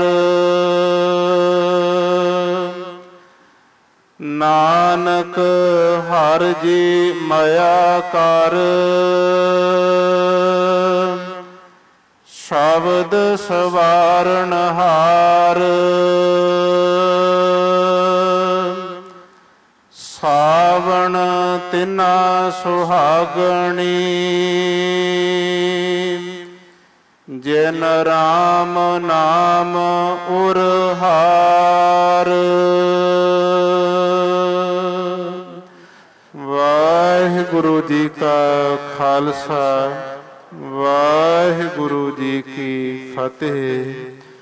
ਨਾਨਕ ਹਰਿ ਜੀ ਮਇਆ ਕਰ ਸ਼ਬਦ ਸਵਾਰਨ ਹਾਰ ਸਾਵਣ ਤਿਨਾ ਸੁਹਾਗਣੀ ਜਿਨ ਰਾਮ ਨਾਮ ਉਰਹਾਰ ਵਾਹਿਗੁਰੂ ਜੀ ਕਾ ਖਾਲਸਾ ਵਾਹਿਗੁਰੂ ਜੀ ਕੀ ਫਤਿਹ।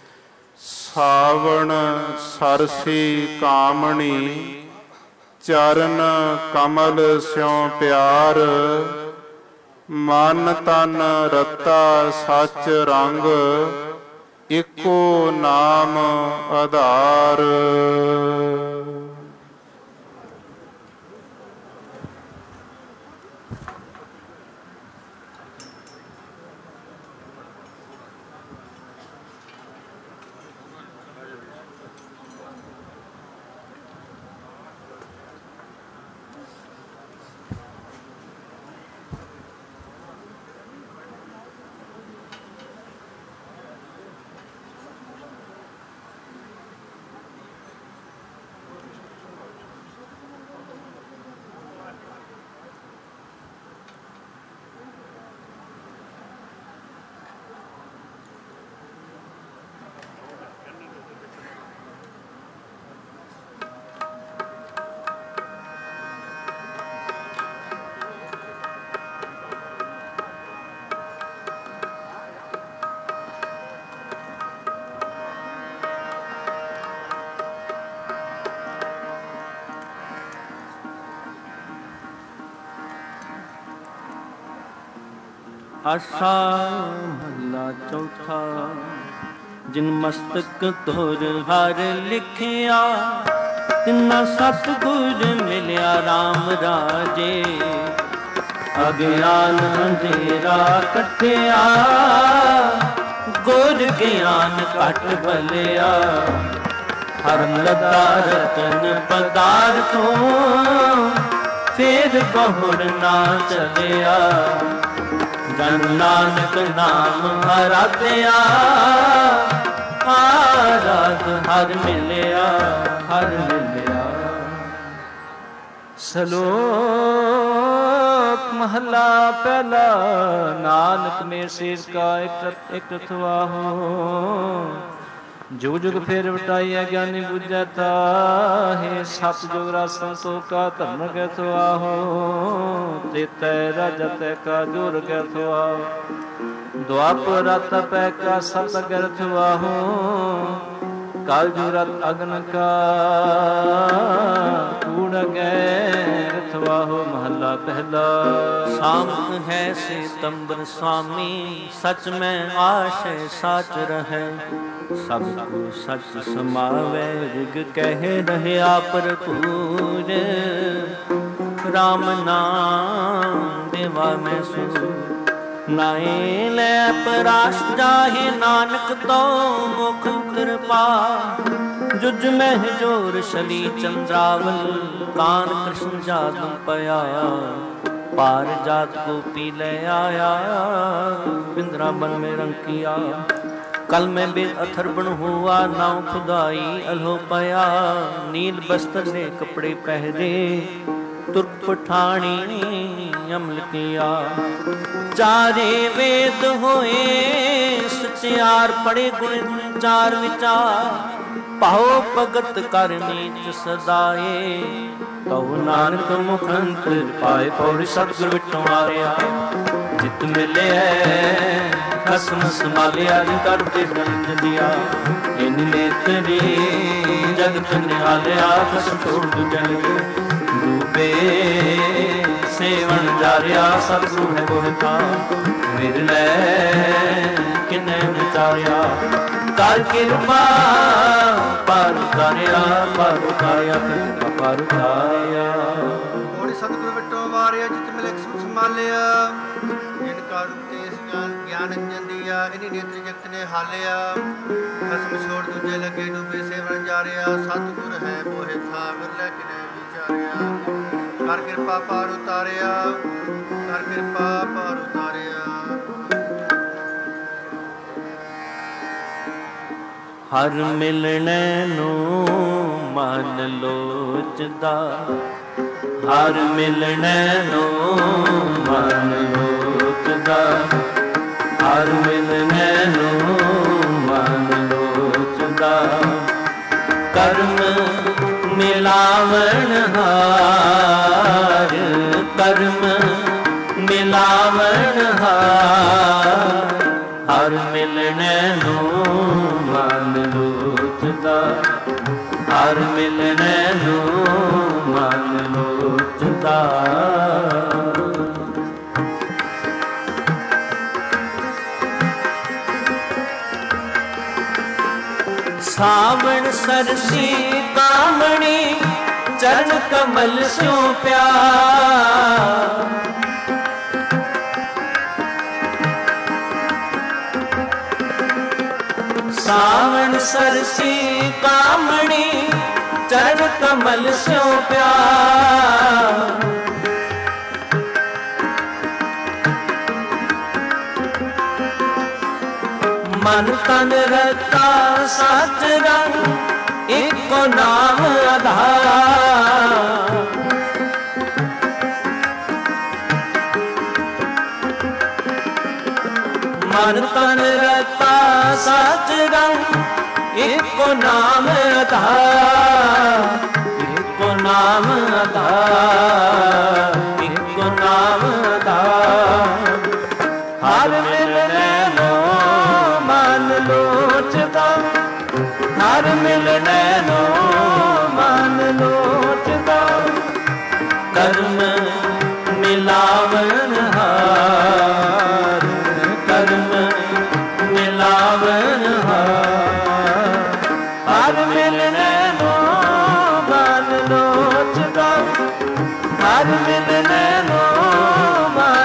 ਸਾਵਣ ਸਰਸੀ ਕਾਮਣੀ ਚਰਨ ਕਮਲ ਸਿਉ ਪਿਆਰ ਮਨ ਤਨ ਰਤਾ ਸਚ ਰੰਗ ਇੱਕੋ ਨਾਮ ਆਧਾਰ। ਆਸਾ ਮਹਲਾ ਚੌਥਾ। ਜਿਨ ਮਸਤਕ ਤੁਰ ਹਰ ਲਿਖਿਆ ਤਿਨਾ ਸਤਿਗੁਰ ਮਿਲਿਆ RAM ਰਾਜੇ। ਅਗਿਆਨ ਅੰਧੇਰਾ ਕੱਟਿਆ, ਗੁਰ ਗਿਆਨ ਘਟ ਭਲਿਆ। ਹਰਨ ਲੱਗਾ ਰਤਨ ਪਦਾਰਥੋਂ, ਫੇਰ ਬਹੁਰ ਨਾ ਚਲਿਆ। ਜਨ ਨਾਨਕ ਨਾਮ ਆਰਾਧਿਆ, ਆਰਾਧ ਹਰ ਮਿਲਿਆ, ਹਰ ਮਿਲਿਆ। ਸ਼ਲੋਕ ਮਹਲਾ ਪਹਿਲਾ। ਨਾਨਕ ਮੇਰ ਸੀਸ ਕਾ ਇਕ ਰਖਵਾਹੋ, ਜੁਗ ਜੁਗ ਫੇਰ ਵਟਾਈਐ ਗਿਆਨੀ ਬੁਝੈ ਤਾਹੇ। ਸਤ ਜੁਗ ਰਸਨ ਸੋ ਕਾ ਧਰਮ ਕੈ ਥਵਾਹੋ, ਤੇਤੈ ਰਾਜਾ ਤੈ ਕਾ ਜੁਰ ਕੈ ਥਵਾਹੋ। ਦੁਆਪਰ ਰਤ ਪੈ ਕਾ ਸਤ ਗਰ ਥਵਾਹੋ, ਕਲ ਜੁਰਤ ਅਗਨ ਕਾ ਕੂੜ ਗੈ ਰਥਵਾਹੋ। ਮਹੱਲਾ ਪਹਿਲਾ। ਸਾਮਤ ਹੈ ਸਿਤੰਬਰ ਸੁਆਮੀ, ਸਚ ਮੈਂ ਆਸ਼ੈ ਸਾਚ ਰਹੈ। ਸਭ ਕੋ ਸਚ ਸਮਾਵੈ, ਰਿਗ ਕਹਿ ਰਹਿਆ ਭਰਪੂਰ। ਰਾਮ ਨਾਮ ਦੇਵਾ ਮੈਂ ਸੋ, ਨਾਏ ਲੈ ਪਰਾਸ ਜਾਹੇ। ਨਾਨਕ ਤੋ ਮੁਖ ਕਿਰਪਾ, ਜੁਜ ਮਹਿ ਜੋਰ ਸ਼ਲੀ ਚੰਦਰਾਵਲ। ਕਾਨ ਕ੍ਰਿਸ਼ਨ ਜਾਦਮ ਪਿਆ, ਪਾਰ ਜਾਤ ਕੋ ਪੀ ਲੈ ਆਇਆ। ਬਿੰਦਰਾਬਨ में रंग किया, कल में बेद अथर्बण हुआ। नाव खुदाई अल्हो पाया, नील बस्तर ने कपड़े पहरे। तुर्क पठानी अमल किया, चारे वेद होए सचियार। पढ़े गुण चार विचार, पाओ भगत कर नीच सदाए। कहो नानक मुखंत पाए, पौड़ी सतगुर विटों मारिया। जित मिले खसम संभालिया, करते रंज दिया। इन नेतरी जगत निहालिया, खसम छोड़ दुजन डूबे सेवन जारिया। सतगुरु है बोहता मिलने किन्ने विचारिया। कर कृपा पर उतारिया, पर उतारिया, पर उतारिया। सतगुरु विटों मारिया, जित मिले खसम संभालिया। जिनका रूप तेज ज्ञान अंजन दिया, इन्हीं नेत्र जगत ने हालिया। खसम छोड़ दूजे लगे डूबे सेवन जारिया। सतगुर है मोहे था विरले किने विचारिया। कर कृपा पार उतारिया, कर कृपा पार उतारिया। हर मिलने नो मन लोचदा, हर मिलने नो मन लोचदा। हर मिलने नो मन लोचदा, कर्म मिलावन हार। कर्म मिलावन हार, हर मिलने नो मन लोचदा। हर मिलने नो मन लोचदा। सावन सरसी कामणी, चरण कमल स्यों प्यार। सावन सरसी कामणी, चरण कमल स्यों प्यार। मन तन रता सच रंग, एको नाम आधार। मन तन रता सच रंग, एको नाम आधार। एको नाम आधार, एको नाम आधार। हर मिलने नो मन लोचदा, हर मिलने नो मन लोचदा। कर्म मिलावन हार, कर्म मिलावन हार। हर मिलने नो मन लोचदा, हर मिलने नो मन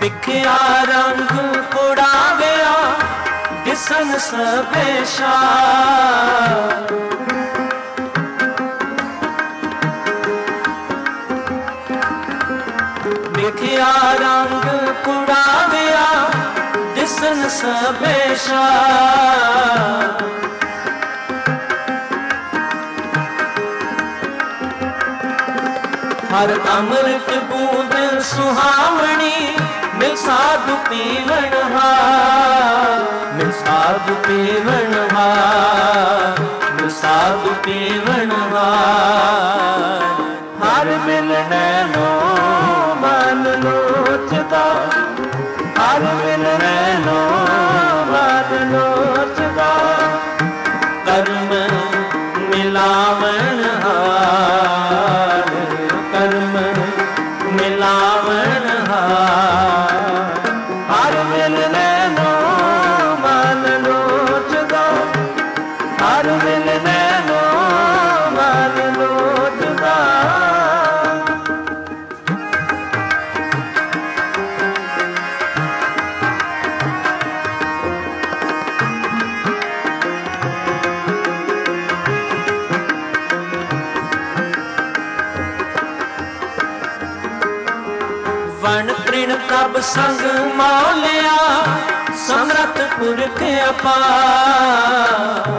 ਵਿਖਿਆ ਰੰਗ ਕੁੜਾਵਿਆ ਦਿਸਨ ਸਭੇਸ਼ਾ ਵਿਖਿਆ ਰੰਗ ਕੁੜਾਵਿਆ ਦਿਸਨ ਸਭੇਸ਼ਾ ਹਰ ਅੰਮ੍ਰਿਤ ਬੂੰਦ ਸੁਹਾਵਣੀ ਮਿਲ ਸਾਧੂ ਪੀਵਣ ਹਾਰ ਮਿਲ ਸਾਧੂ ਪੀਵਣ ਹਾਰ ਮਿਲ ਸਾਧੂ ਪੀਵਣ ਹਾਰ ਹਰ ਮਿਲਣੇ ਨੂੰ ਮਨ ਲੋਚਦਾ ਹਰ ਮਿਲਣੇ ਨੂੰ ਮਨ ਲੋਚਦਾ ਕਰਮ ਮਿਲਾਵਣ ਹਾਰ ਕਰਮ ਮਿਲਾਵਣ ਹਾਰ ਹਰ ਮਿਲਣੇ ਨੂੰ ਮਨ ਲੋਚਦਾ ਹਰ ਮਿਲਣੇ ਨੂੰ ਮਨ ਲੋਚਦਾ ਵਣ ਤ੍ਰਿਣ ਪ੍ਰਭ ਸੰਗ ਮੌਲਿਆ ਸਮਰਥ ਪੁਰਖ ਅਪਾਰ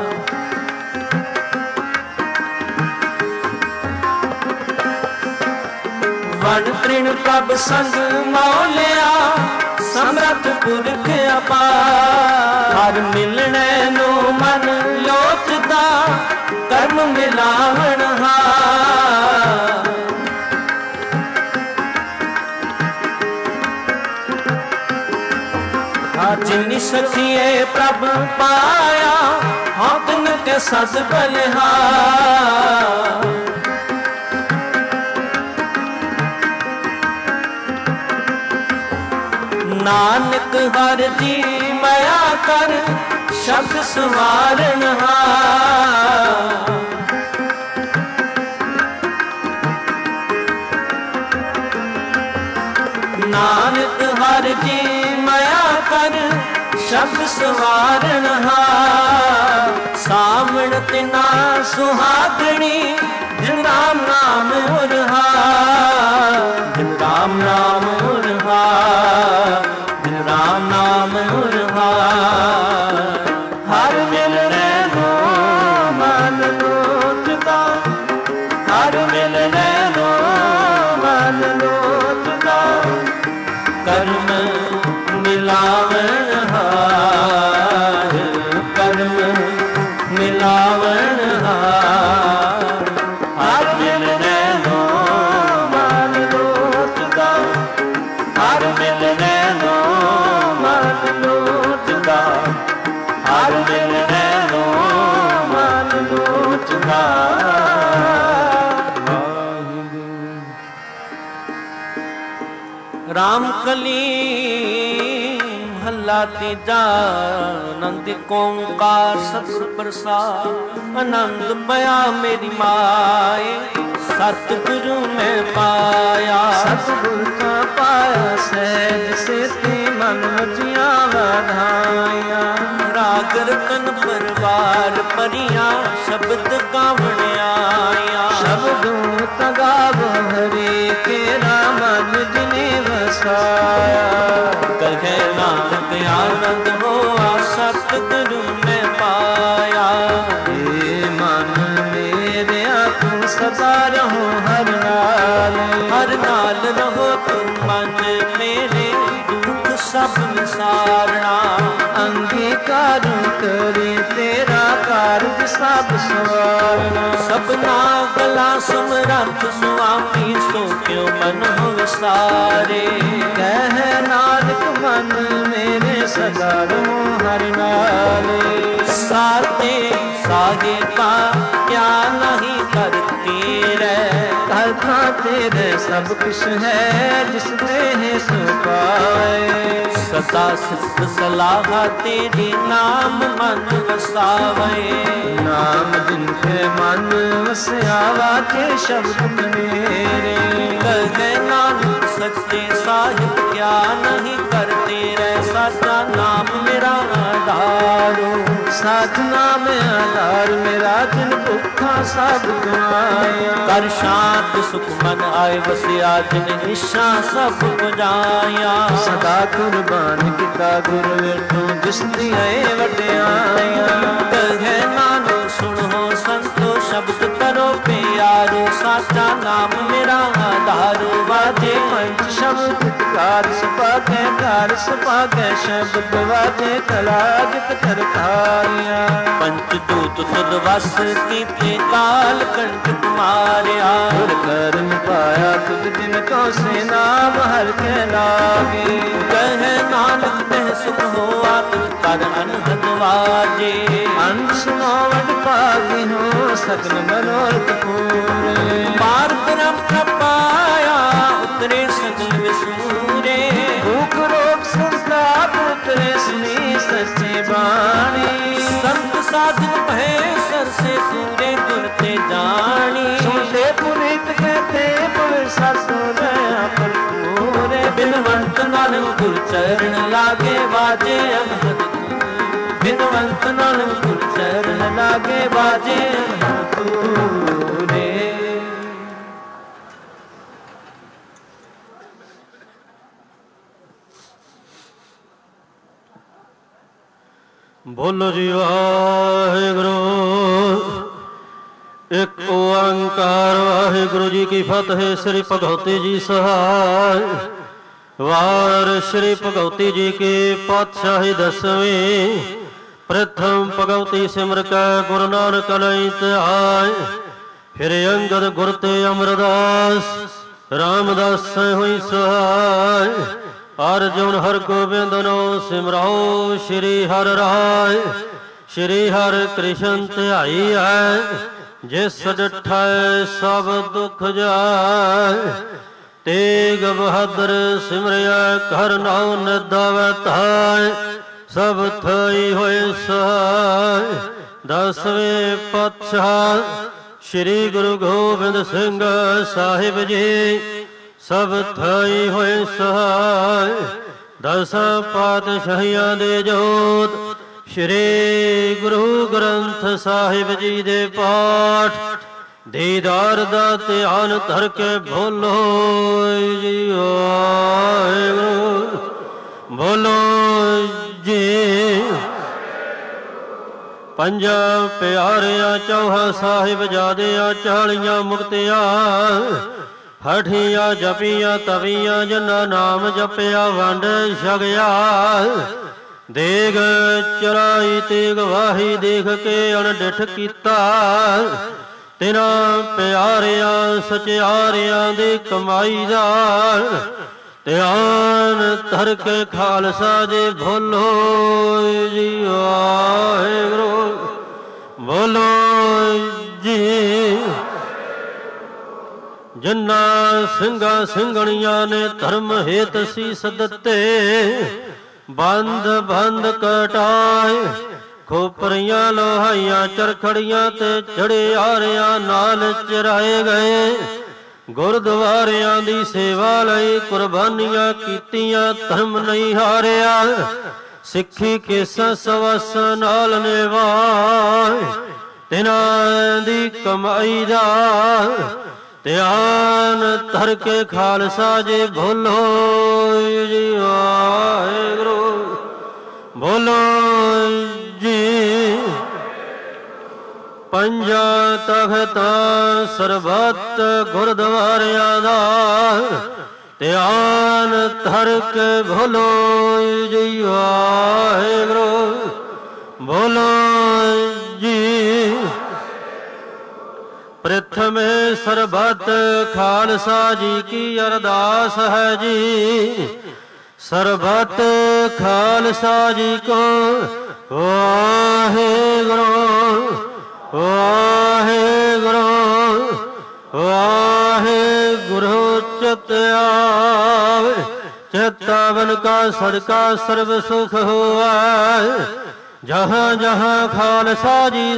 ਵਣ ਤ੍ਰਿਣ ਪ੍ਰਭ ਸੰਗ ਮੌਲਿਆ ਸਮਰਥ ਪੁਰਖ ਅਪਾਰ ਹਰ ਮਿਲਣੇ ਨੂੰ ਮਨ ਲੋਚਦਾ ਕਰਮ ਮਿਲਾਵਣ ਹਾਰ ਜਿਨੀ ਸਖੀਏ ਪ੍ਰਭ ਪਾਇਆ ਹਾਂ ਤਿਨ ਕੇ ਸਦ ਬਲਿਹਾਰ ਨਾਨਕ ਹਰ ਜੀ ਮਾਇਆ ਕਰ ਸ਼ਬਦ ਸਵਾਰਨ ਹਾਰ ਨਾਨਕ ਹਰ ਜੀ ਮਾਇਆ ਕਰ ਸ਼ਬਦ ਸਵਾਰਨ ਹਾਰ ਸਾਵਣ ਤਿਨਾ ਸੁਹਾਗਣੀ ਜਿਨ ਰਾਮ ਨਾਮ ਉਰਹਾਰ ਜਿਨ ਰਾਮ ਨਾਮ ਉਰਹਾਰ ਜਿਨ ਰਾਮ ਨਾਮ ਉਰਹਾਰ ਹਰ ਮਿਲਣੇ ਨੂੰ ਮਨ ਲੋਚਦਾ ਹਰ ਮਿਲਣੇ ਨੂੰ ਮਨ ਲੋਚਦਾ ਕਰਮ ਮਿਲਾਵਣ ਹਾਰ ਕਰਮ ਮਿਲਾਵਣ ਹਾਰ ਹਰ ਮਿਲਣੇ ਨੂੰ ਮਨ ਲੋਚਦਾ ਹਰ ਮਿਲਣੇ ਨੂੰ ਮਨ ਲੋਚਦਾ ਹਰ ਮਿਲਣੇ ਨੂੰ ਮਨ ਲੋਚਦਾ ਰਾਮ ਕਲੀ ਮਹੱਲਾ ਤੀਜਾ ਆਨੰਦ ਓੰਕਾਰ ਸਤਿਗੁਰ ਪ੍ਰਸਾਦ ਆਨੰਦ ਪਿਆ ਮੇਰੀ ਮਾਏ ਸਤਿਗੁਰੂ ਮੈਂ ਪਾਇਆ ਸਤਿਗੁਰ ਕਾ ਪਾਇਆ ਸਹਿਜ ਸੇਤੀ ਮਨ ਵਜੀਆਂ ਵਧਾਈਆਂ ਰਾਗ ਰਤਨ ਪਰਵਾਰ ਪਰੀਆਂ ਸ਼ਬਦ ਗਾਵਣ ਆਇਆ ਸ਼ਬਦੋਂ ਤਗਾਵ ਹਰੇ ਕੇਰਾ ਮਨ ਜਿਨੇ ਵਸਾਇਆ ਕਹੇ ਨਾਨਕ ਆਨੰਦ ਹੋਆ ਸਤਿਗੁਰੂ ਮੈਂ ਪਾਇਆ ਏ ਮਨ ਮੇਰਿਆ ਤੂੰ ਸਦਾ ਰਹੋ ਹਰ ਨਾਲ ਰਹੋ ਤੂੰ ਮਨ ਮੇਰੇ ਦੁੱਖ ਸਭ ਵਿਸਾਰਣਾ ਅੰਗੀਕਾਰ ਕਰੇ ਤੇਰਾ ਕਾਰਜ ਸਭ ਸਵਾਰਨਾ ਸਭਨਾ ਗਲਾ ਸਮਰੱਥ ਸੁਆਮੀ ਸੋ ਕਿਉ ਮਨ ਹੋ ਵਿਸਾਰੇ ਕਹਿ ਨਾਨਕ ਮਨ ਮੇਰੇ ਸਦਾ ਰਹੋ ਹਰਿ ਨਾਲੇ ਸਾਤੇ ਸਾਹਿਬਾ ਕਿਆ ਨਹੀਂ ਕਰਤੀ ਰਹਿ ਕਰਤਾ ਤੇਰੇ ਸਭ ਕੁਛ ਹੈ ਜਿਸ ਤੇ ਸੋ ਪਾਏ ਸਦਾ ਸਿਫਤ ਸਲਾਹ ਤੇਰੀ ਨਾਮ ਮਨ ਵਸਾਵੇ ਨਾਮ ਜਿਨ ਕੇ ਮਨ ਵਸਿਆ ਵਾਕੇ ਸ਼ਬਦ ਮੇਰੇ ਕਹੇ ਨਾਨਕ ਸੱਚੇ ਸਾਹਿਬ क्या नहीं करते रे, साचा नाम मेरा आधारो। साच नाम आधार मेरा, जिन भुखा सब गवाया। कर शांत सुख मन आए वसिया, जिन इच्छा सब पुजाया। सदा कुर्बान किता गुर वेठो, जिस दिए वड्याया। कहे नानो सुनो संतो, शब्द करो प्यारो। साचा नाम मेरा आधारो, वाजे पंच शब्द कार सपागे, कार सपागे शब्द वाजे, कला जित करतारिया। पंचदूत तुद वस कीते, काल कंठ मारिया। गुर कर्म पाया तुद जिन को से, नाम हर के लागे। कहे नानक तह सुख होआ, तुद कर अनहद वाजे। अंत सुनो वड पागी हो, सकल मनोरथ पूरे। पार ब्रह्म पाया, उतरे सकल विसूरे। भूख रोग संताप उतरे, सुनी सच्ची बाणी। संत साधु भय सर से पूरे, गुरते जानी। सुनते पुनीत कहते पुर ससु दया पर पूरे। बिनवंत नानक गुर चरण लागे, बाजे अनहद। बिनवंत नानक गुर चरण लागे, बाजे अनहद पूरे। ਬੋਲੋ ਜੀ ਵਾਹਿਗੁਰੂ। ਇੱਕ ਓੰਕਾਰ ਵਾਹਿਗੁਰੂ ਜੀ ਕੀ ਫਤਿਹ। ਸ੍ਰੀ ਭਗਵਤੀ ਜੀ ਸਹਾਇ। ਵਾਰ ਸ੍ਰੀ ਭਗਵਤੀ ਜੀ ਕੀ ਪਾਤਸ਼ਾਹੀ ਦਸਵੀਂ। ਪ੍ਰਥਮ ਭਗਵਤੀ ਸਿਮਰ ਕੈ ਗੁਰੂ ਨਾਨਕ ਲਈ ਧਿਆਇ। ਫਿਰ ਅੰਗਦ ਗੁਰ ਤੇ ਅਮਰਦਾਸ, ਰਾਮਦਾਸ ਹੋਈ ਸਹਾਇ। ਅਰਜੁਨ ਹਰ ਗੋਬਿੰਦ ਨੋ ਸਿਮਰਾਓ। ਸ਼੍ਰੀ ਹਰਿ ਰਾਇ ਸ਼੍ਰੀ ਹਰਿ ਕ੍ਰਿਸ਼ਨ ਧਿਆਈ ਹੈ। ਜਿਸ ਡਿਠੈ ਸਭ ਦੁਖ ਜਾਇ। ਤੇਗ ਬਹਾਦਰ ਸਿਮਰਿਆ ਕਰ ਨਾਉ ਨਿਦਾਵੈ ਧਾਇ। ਸਭ ਥਾਈ ਹੋਏ ਸਹਾਇ। ਦਸਵੇਂ ਪਾਤਸ਼ਾਹ ਸ਼੍ਰੀ ਗੁਰੂ ਗੋਬਿੰਦ ਸਿੰਘ ਸਾਹਿਬ ਜੀ, ਸਭ ਥਾਈ ਹੋਏ ਸਹਾਇ। ਦਸਾਂ ਪਾਤਸ਼ਾਹੀਆਂ ਦੇ ਜੋਤ, ਸ਼੍ਰੀ ਗੁਰੂ ਗ੍ਰੰਥ ਸਾਹਿਬ ਜੀ ਦੇ ਪਾਠ, ਦੀਦਾਰ ਦਾ ਧਿਆਨ ਧਰ ਕੇ ਬੋਲੋ ਜੀ ਵਾਹਿਗੁਰੂ। ਬੋਲੋ ਜੀ। ਪੰਜਾਂ ਪਿਆਰਿਆਂ ਚੌਹਾਂ ਸਾਹਿਬਜ਼ਾਦਿਆਂ, 40 ਮੁਕਤਿਆਂ, ਹਠੀਆਂ ਜਪੀਆਂ ਤਵੀਆਂ, ਜਿਨ੍ਹਾਂ ਨਾਮ ਜਪਿਆ ਵੰਡ ਛਕਿਆ। ਦੇਗ ਚਰਾਈ ਤੇਗ ਵਾਹੀ, ਦੇਖ ਕੇ ਅਣਡਿਠ ਕੀਤਾ। ਤਿਨਾਂ ਪਿਆਰਿਆਂ ਸਚਿਆਰਿਆਂ ਦੀ ਕਮਾਈ ਦਾ ਧਿਆਨ ਧਰ ਕੇ ਖਾਲਸਾ ਜੀ ਬੋਲੋ ਜੀ ਵਾਹਿਗੁਰੂ। ਬੋਲੋ ਜੀ। ਜਿਨ੍ਹਾਂ ਸਿੰਘਾਂ ਸਿੰਘਣੀਆਂ ਨੇ ਧਰਮ ਹੇਤ ਸੀਸ ਦਿੱਤੇ, ਬੰਦ ਬੰਦ ਕਟਾਏ। ਖੋਪਰੀਆਂ ਲੋਹਾਈਆਂ ਚਰਖੜੀਆਂ ਤੇ ਚੜਿਆਰਿਆਂ ਨਾਲ ਚਰਾਏ ਗਏ। ਗੁਰਦੁਆਰਿਆਂ ਦੀ ਸੇਵਾ ਲਈ ਕੁਰਬਾਨੀਆਂ ਕੀਤੀਆਂ, ਧਰਮ ਨਹੀਂ ਹਾਰਿਆ। ਸਿੱਖੀ ਕੇਸਾਂ ਸਵਸ ਨਾਲ ਨਿਭਾਏ। ਤਿਨਾਂ ਦੀ ਕਮਾਈ ਦਾ ਧਿਆਨ ਧਰ ਕੇ ਖਾਲਸਾ ਜੀ ਬੋਲੋ ਜੀ ਵਾਹਿਗੁਰੂ। ਬੋਲੋ ਜੀ। ਪੰਜਾਂ ਤਖ਼ਤਾਂ ਸਰਬੱਤ ਗੁਰਦੁਆਰਿਆਂ ਦਾ ਧਿਆਨ ਧਰ ਕੇ ਬੋਲੋ ਜੀ ਵਾਹਿਗੁਰੂ। ਬੋਲੋ ਜੀ। ਪ੍ਰਥਮੇ ਸਰਬੱਤ ਖਾਲਸਾ ਜੀ ਕੀ ਅਰਦਾਸ ਹੈ ਜੀ। ਸਰਬੱਤ ਖਾਲਸਾ ਜੀ ਕੋ ਵਾਹਿਗੁਰੂ ਵਾਹਿਗੁਰੂ ਵਾਹਿਗੁਰੂ। ਚਿਤ ਆਵੇ ਚੇਤਾਵਨ ਕਾ ਸਦਕਾ ਸਰਬ ਸੁਖ ਹੋਵੈ। ਜਹਾਂ ਜਹਾਂ ਖਾਲਸਾ ਜੀ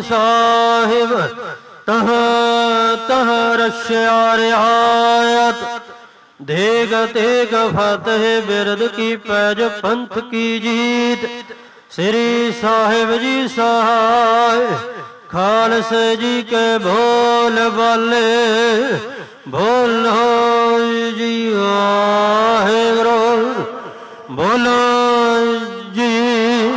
ਸਾਹਿਬ, ਤਹਾਂ ਤਹਾਂ ਰਖਿਆ ਰਿਆਇਤ। ਦੇਗ ਤੇਗ ਫਤਿਹ ਬਿਰਦ ਕੀ ਪੈਜ ਪੰਥ ਕੀ ਜੀਤ। ਸ੍ਰੀ ਸਾਹਿਬ ਜੀ ਸਹਾਇ ਖਾਲਸੇ ਜੀ ਕੇ ਬੋਲ ਬਾਲੇ। ਬੋਲੋ ਜੀ ਵਾਹਿਗੁਰੂ ਬੋਲੋ ਜੀ।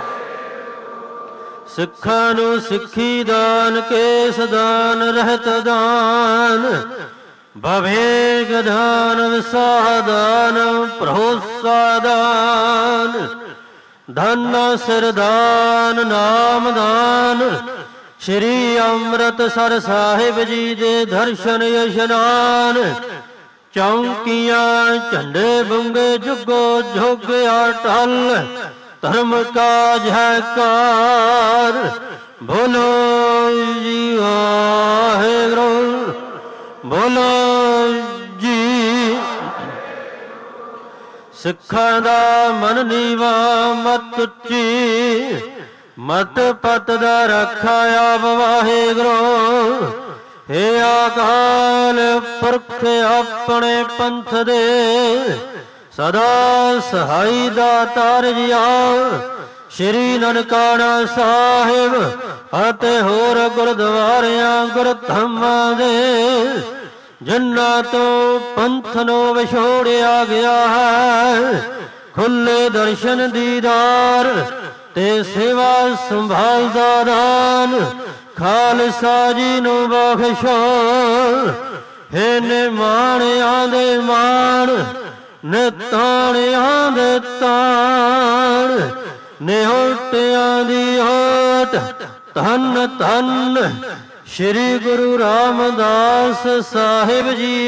ਸਿੱਖਾਂ ਨੂੰ ਸਿੱਖੀ ਦਾਨ ਕੇਸ ਦਾਨ ਰਹਿਤ ਦਾਨ। ਵਿਵੇਕ ਦਾਨ ਵਿਸਾਹ ਦਾਨ ਭਰੋਸਾ ਦਾਨ। ਧਨ ਸਿਰ ਦਾਨ ਨਾਮ ਦਾਨ। ਸ਼੍ਰੀ ਅੰਮ੍ਰਿਤਸਰ ਸਾਹਿਬ ਜੀ ਦੇ ਦਰਸ਼ਨ ਇਸ਼ਨਾਨ। ਚੌਂਕੀਆਂ ਝੰਡੇ ਬੁੰਗੇ ਜੁਗੋ ਜੁਗ ਅਟਲ। ਧਰਮ ਕਾ ਜੈਕਾਰ ਬੋਲੋ ਜੀ ਵਾਹਿਗੁਰੂ ਬੋਲੋ ਜੀ। ਸਿੱਖਾਂ ਦਾ ਮਨ ਨੀਵਾ ਮਤ ਉੱਚੀ। ਮਤ ਪਤ ਦਾ ਰੱਖਾ ਆਪ ਵਾਹਿਗੁਰੂ। ਹੇ ਅਕਾਲ ਪੁਰਖ ਆਪਣੇ ਪੰਥ ਦੇ ਸਦਾ ਸਹਾਈ ਦਾਤਾਰ ਜੀਆ। ਸ਼੍ਰੀ ਨਨਕਾਣਾ ਸਾਹਿਬ ਅਤੇ ਹੋਰ ਗੁਰਦੁਆਰਿਆਂ ਗੁਰਧਾਮਾਂ ਦੇ ਜਿਨ੍ਹਾਂ ਤੋਂ ਪੰਥ ਨੂੰ ਵਿਛੋੜਿਆ ਗਿਆ ਹੈ ਖੁੱਲੇ ਦਰਸ਼ਨ ਦੀਦਾਰ ਤੇ ਸੇਵਾ ਸੰਭਾਲ ਦਾ ਦਾਨ ਖਾਲਸਾ ਜੀ ਨੂੰ ਬਖਸ਼ੋ। ਹੇ ਨਿਮਾਣਿਆਂ ਦੇ ਮਾਣ ਨਿਤਾਣਿਆਂ ਦੇ ਤਾਣ ਨਿਹੋਟਿਆਂ ਦੀ ਹੋਟ। ਧੰਨ ਧੰਨ ਸ਼੍ਰੀ ਗੁਰੂ ਰਾਮਦਾਸ ਸਾਹਿਬ ਜੀ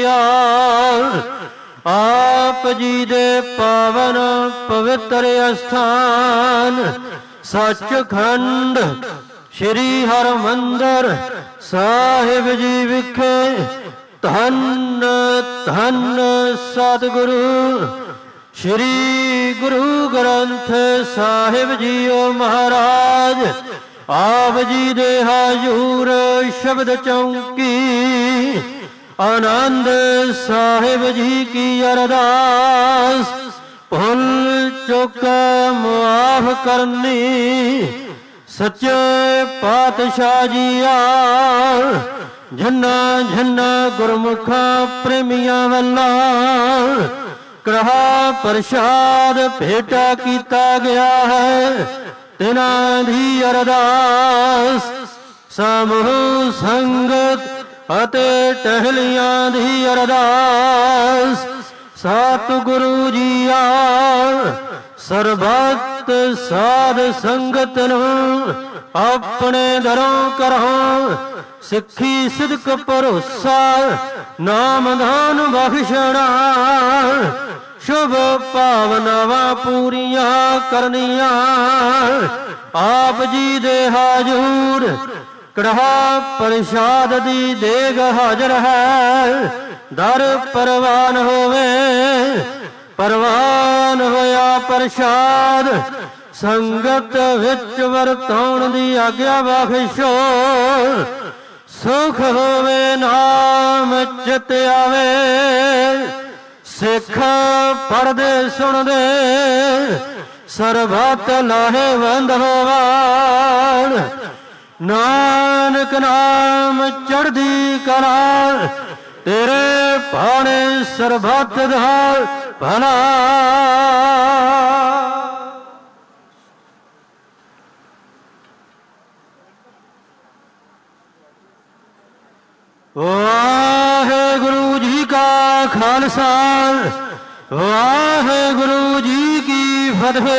ਆਪ ਜੀ ਦੇ ਪਾਵਨ ਪਵਿੱਤਰ ਅਸਥਾਨ ਸੱਚਖੰਡ ਸ਼੍ਰੀ ਹਰਿਮੰਦਰ ਸਾਹਿਬ ਜੀ ਵਿਖੇ ਧੰਨ ਧੰਨ ਸਤਿਗੁਰੂ ਸ਼੍ਰੀ ਗੁਰੂ ਗ੍ਰੰਥ ਸਾਹਿਬ ਜੀਓ ਮਹਾਰਾਜ ਆਪ ਜੀ ਦੇ ਹਜ਼ੂਰ ਸ਼ਬਦ ਚੌਂਕੀ ਆਨੰਦ ਸਾਹਿਬ ਜੀ ਕੀ ਅਰਦਾਸ ਭੁੱਲ ਚੁੱਕ ਮੁਆਫ ਕਰਨੀ ਸੱਚੇ ਪਾਤਸ਼ਾਹ ਜੀਆ ਜਿਨ੍ਹਾਂ ਜਿਨ੍ਹਾਂ ਗੁਰਮੁਖਾਂ ਪ੍ਰੇਮੀਆਂ ਵੱਲੋਂ ਕੜਾ ਪ੍ਰਸ਼ਾਦ ਭੇਟਾ ਕੀਤਾ ਗਿਆ ਹੈ ਤਿਨਾਂ ਦੀ ਅਰਦਾਸ ਸਮੂਹ ਸੰਗਤ ਅਤੇ ਟਹਿਲੀਆਂ ਦੀ ਅਰਦਾਸ ਸਤਿਗੁਰੂ ਜੀਆ ਸਰਬੱਤ ਸਾਧ ਸੰਗਤ ਨੂੰ ਆਪਣੇ ਦਰੋਂ ਕਰੋ ਸਿੱਖੀ ਸਿਦਕ ਭਰੋਸਾ ਨਾਮਦਾਨ ਬਖਸ਼ਣਾ ਸ਼ੁਭ ਭਾਵਨਾਵਾਂ ਪੂਰੀਆਂ ਕਰਨੀਆਂ ਆਪ ਜੀ ਦੇ ਹਜ਼ੂਰ ਕੜਾ ਪ੍ਰਸ਼ਾਦ ਦੀ ਦੇਗ ਹਾਜ਼ਰ ਹੈ ਦਰ ਪ੍ਰਵਾਨ ਹੋਵੇ ਪ੍ਰਵਾਨ ਹੋਇਆ ਪ੍ਰਸ਼ਾਦ ਸੰਗਤ ਵਿੱਚ ਵਰਤਾਉਣ ਦੀ ਆਗਿਆ ਬਖਸ਼ੋ ਸੁਖ ਹੋਵੇ ਨਾਮ ਚਿਤ ਆਵੇ ਸਿੱਖ ਪੜਦੇ ਸੁਣਦੇ ਸਰਬੱਤ ਲਾਹੇਵੰਦ ਹੋਵਣ ਨਾਨਕ ਨਾਮ ਚੜ੍ਹਦੀ ਕਲਾ ਤੇਰੇ ਭਾਣੇ ਸਰਬੱਤ ਦਾ ਭਲਾ ਵਾਹਿਗੁਰੂ ਜੀ ਕਾ ਖਾਲਸਾ ਵਾਹਿਗੁਰੂ ਜੀ ਕੀ ਫਤਿਹ।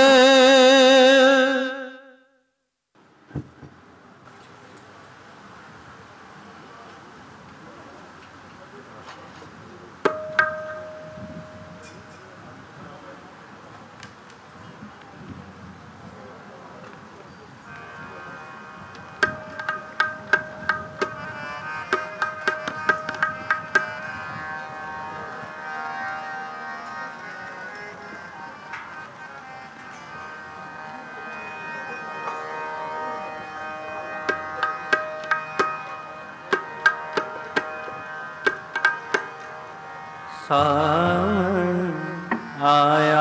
सावन आया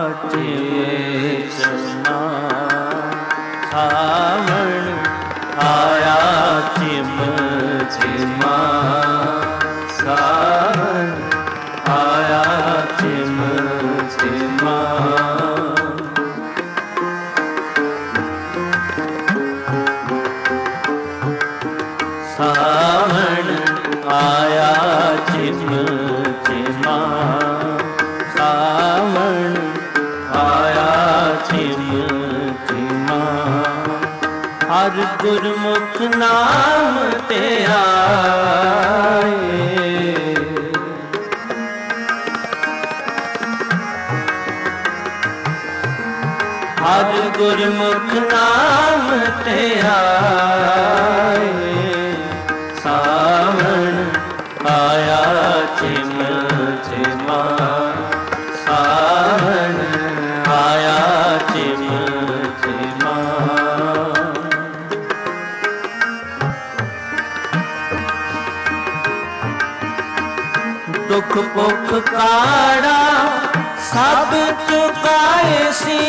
चेतना, सावन आया चिम चिमा, सावन आया चिम चिमा। सावन आया चिम चिमा, सावन आया चिम चिमा। हर गुरमुख नाम ते आए, हर गुरमुख नाम ते आए। सावन आया चिम चिमा, सावन आया चिम चिमा। दुख भुख काड़ा सब चुकाए सी,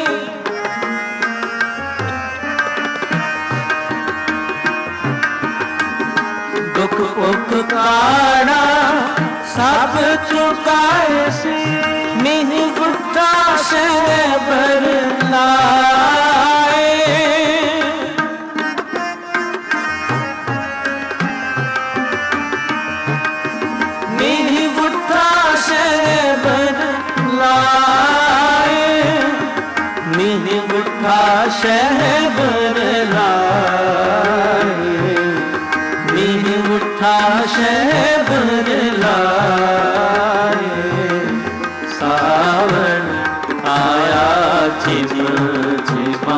दुख भुख काड़ा सब चुकाए सी। मिह गुट्ठा से बरलाए, मिह गुट्ठा से बरलाए, मिह गुट्ठा से बरलाए, मिह गुट्ठा से बरलाए। सावन आया चिम चिमा,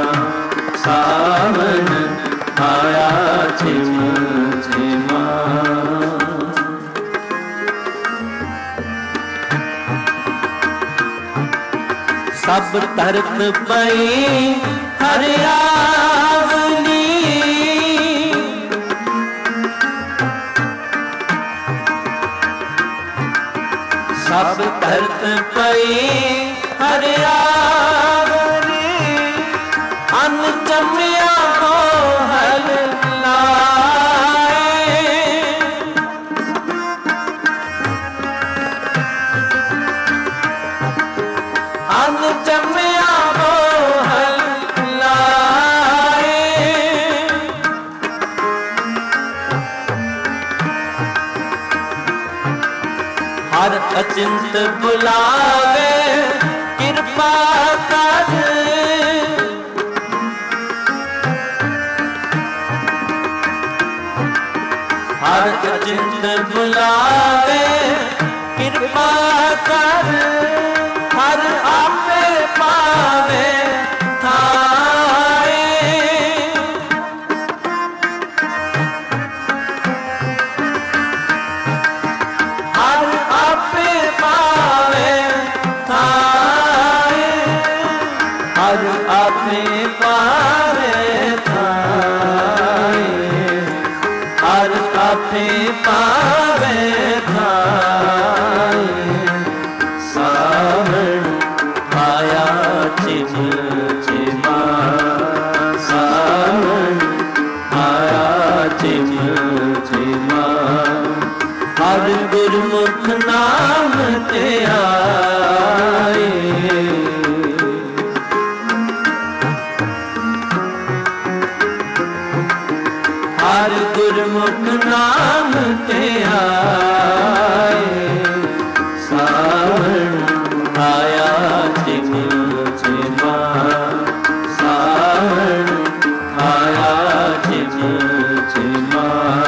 सावन आया चिम चिमा। सब तरफ पई हरियावली, सब तरफ पई हरियावली। अन जमिया को हल लाए, अन जमिया को हल लाए। हर अचिंत बुलावे कृपा कर, हर अचिंत बुलावे कृपा कर। हर आपे पावे थाए, हर आपे पावे थाए, हर आपे पावे थाए, हर आपे पावे थाए। सावन आया चिम चिमा, सावन आया चिम चिमा। हर गुरमुख नाम ते आए, हर गुरमुख नाम ते आए। सावन आया चिम चिमा, सावन आया चिम चिमा।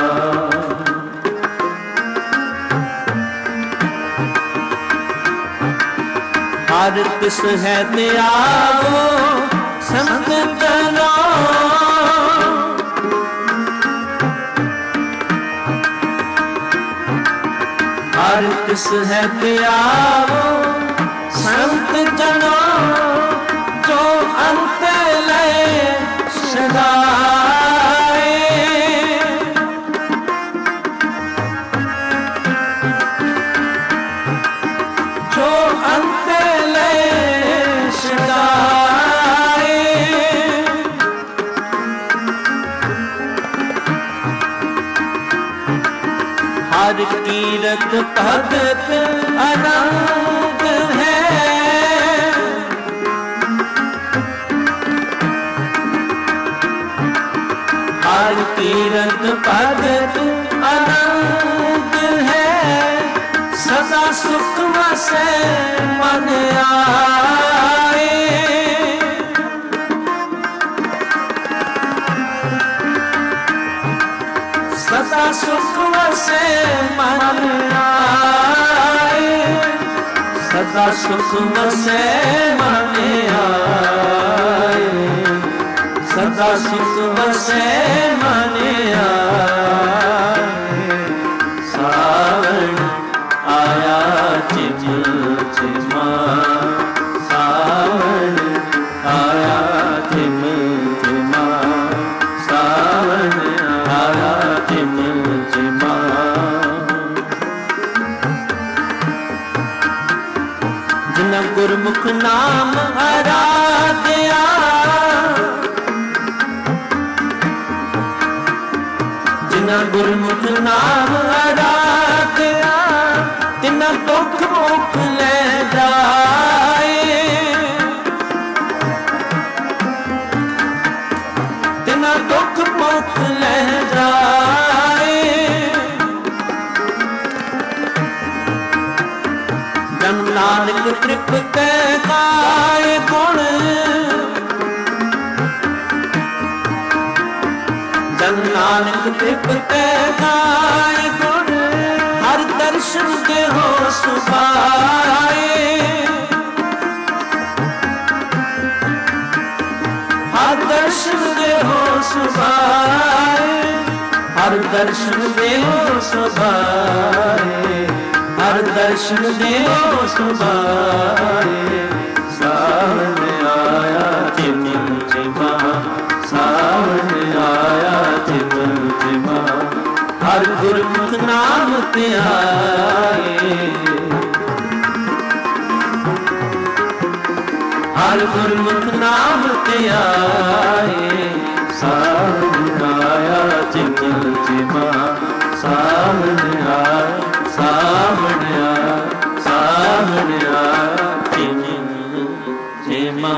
हर तिस है त्यागो संत जना, हर तिस है त्यागो संत जना। जो अंत ले सदाए, ਤੀਰਥ ਭਗਤ ਅਨੰਦ ਹੈ। ਹਰ ਤੀਰਥ ਭਗਤ ਅਨੰਦ ਹੈ। ਸਦਾ ਸੁਖ ਵਸੈ ਮਨ ਆਏ। ਸਦਾ ਸੁਖ ਵਸੈ ਮਨ ਆਏ। ਸਦਾ ਸੁਖ ਵਸੈ ਮਨ ਆਏ। ਸਦਾ ਸੁਖ ਵਸੈ ਮਨ ਆਏ। ਸਾਵਣ ਆਇਆ ਚਿਮ ਚਿਮਾ। ਸਾਵਣ ਆਇਆ ਚਿਮ ਚਿਮਾ। ਸਾਵਣ ਆਇਆ ਚਿਮ ਚਿਮਾ। ਜਿਨ੍ਹਾਂ ਗੁਰਮੁਖ ਨਾਮ ਆਰਾਧਿਆ। ਜਿਨ੍ਹਾਂ ਗੁਰਮੁਖ ਨਾਮ ਆਰਾਧਿਆ। ਤਿਨਾਂ ਦੁੱਖ ਮੁਖ ਲੈ ਜਾਏ। ਤਿਨਾਂ ਦੁੱਖ ਮੁਖ ਲੈ ਜਾਏ। ਜਨ ਨਾਨਕ ਤ੍ਰਿਪਤੈ ਗਾਏ ਗੁਣ। ਜਨ ਨਾਨਕ ਤ੍ਰਿਪਤੈ ਗਾਏ ਗੁਣ। ਹਰ ਦਰਸ਼ਨ ਦੇਹੋ ਸੁਭਾਏ। ਹਰ ਦਰਸ਼ਨ ਦੇਹੋ ਸੁਭਾਏ। ਹਰ ਦਰਸ਼ਨ ਦੇਹੋ ਸੁਭਾਏ। ਹਰ ਦਰਸ਼ਨ ਦੇਹੋ ਸੁਭਾਏ। ਸਾਵਣ ਆਇਆ ਚਿਮ ਚਿਮਾ। ਸਾਵਣ ਆਇਆ ਚਿਮ ਚਿਮਾ। ਹਰ ਗੁਰਮੁਖ ਨਾਮ ਧਿਆਏ। ਹਰ ਗੁਰਮੁਖ ਨਾਮ ਧਿਆਏ। ਸਾਵਣ ਆਇਆ ਚਿਮ ਚਿਮਾ। ਸਾਵਣ ਆਇਆ। ਸਾਵਣ ਆਇਆ। ਸਾਵਣ ਆਇਆ ਚਿਮ ਚਿਮਾ।